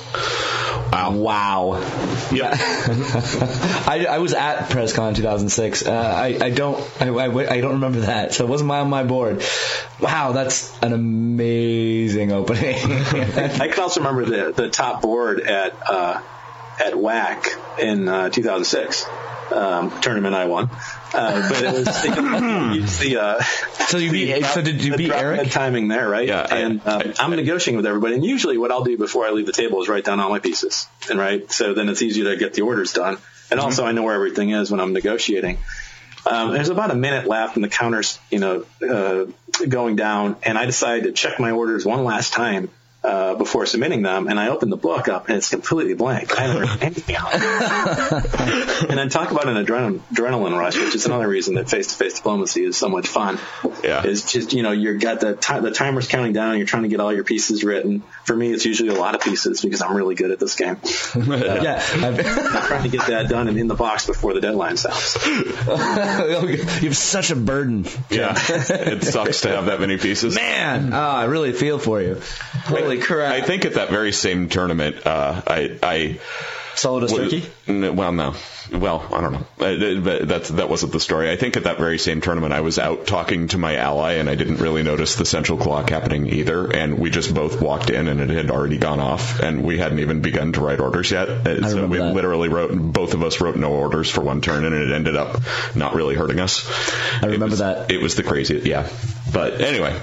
Speaker 4: Wow.
Speaker 3: Yeah.
Speaker 4: I was at PresCon 2006. I don't remember that, so it wasn't on my board. Wow, that's an amazing opening.
Speaker 5: I can also remember the top board at WAC in 2006. Tournament I won. But it was did you beat Eric? Timing there, right?
Speaker 3: Yeah.
Speaker 5: And I'm negotiating with everybody. And usually what I'll do before I leave the table is write down all my pieces. And so then it's easier to get the orders done. And also I know where everything is when I'm negotiating. There's about a minute left and the counter's, going down. And I decided to check my orders one last time before submitting them, and I opened the book up, and it's completely blank. I haven't written anything out. And then talk about an adrenaline rush, which is another reason that face-to-face diplomacy is so much fun.
Speaker 3: Yeah.
Speaker 5: Is just, you've got the timer's counting down, and you're trying to get all your pieces written. For me, it's usually a lot of pieces because I'm really good at this game. I'm trying to get that done and in the box before the deadline stops.
Speaker 4: You have such a burden.
Speaker 3: Yeah. It sucks to have that many pieces.
Speaker 4: Man, I really feel for you. Holy crap.
Speaker 3: I think at that very same tournament, I
Speaker 4: soloed a turkey?
Speaker 3: Well, no. Well, I don't know. But that wasn't the story. I think at that very same tournament, I was out talking to my ally, and I didn't really notice the central clock happening either. And we just both walked in, and it had already gone off, and we hadn't even begun to write orders yet. So we literally both of us wrote no orders for one turn, and it ended up not really hurting us.
Speaker 4: I remember that.
Speaker 3: It was the craziest, yeah. But anyway,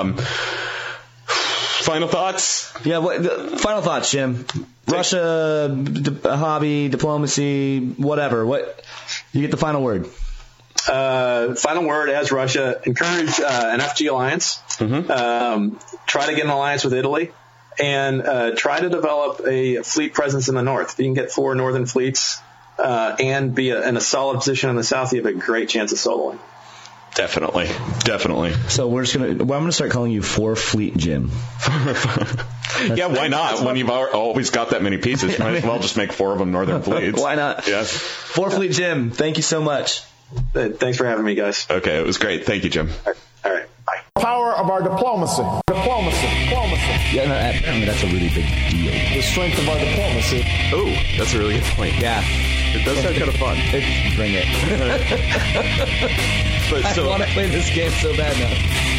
Speaker 3: final thoughts?
Speaker 4: Yeah, final thoughts, Jim. Russia, hobby, diplomacy, whatever. What you get the final word?
Speaker 5: Final word as Russia. Encourage an FG alliance. Mm-hmm. Try to get an alliance with Italy, and try to develop a fleet presence in the north. If you can get 4 northern fleets and be in a solid position in the south, you have a great chance of soloing.
Speaker 3: Definitely.
Speaker 4: So I'm gonna start calling you 4 Fleet Jim.
Speaker 3: Yeah, why not? When you've always got that many pieces, you might as well just make 4 of them northern fleets.
Speaker 4: Why not?
Speaker 3: Yes.
Speaker 4: 4 Fleet Jim. Thank you so much.
Speaker 5: Thanks for having me, guys.
Speaker 3: Okay, it was great. Thank you, Jim.
Speaker 5: All right. Bye.
Speaker 1: Power of our diplomacy.
Speaker 4: Yeah, no, that's a really big deal.
Speaker 1: The strength of our diplomacy.
Speaker 3: Oh, that's a really good point.
Speaker 4: Yeah.
Speaker 3: It does sound kind of fun.
Speaker 4: Bring it.
Speaker 3: But
Speaker 4: I want to play this game so bad now.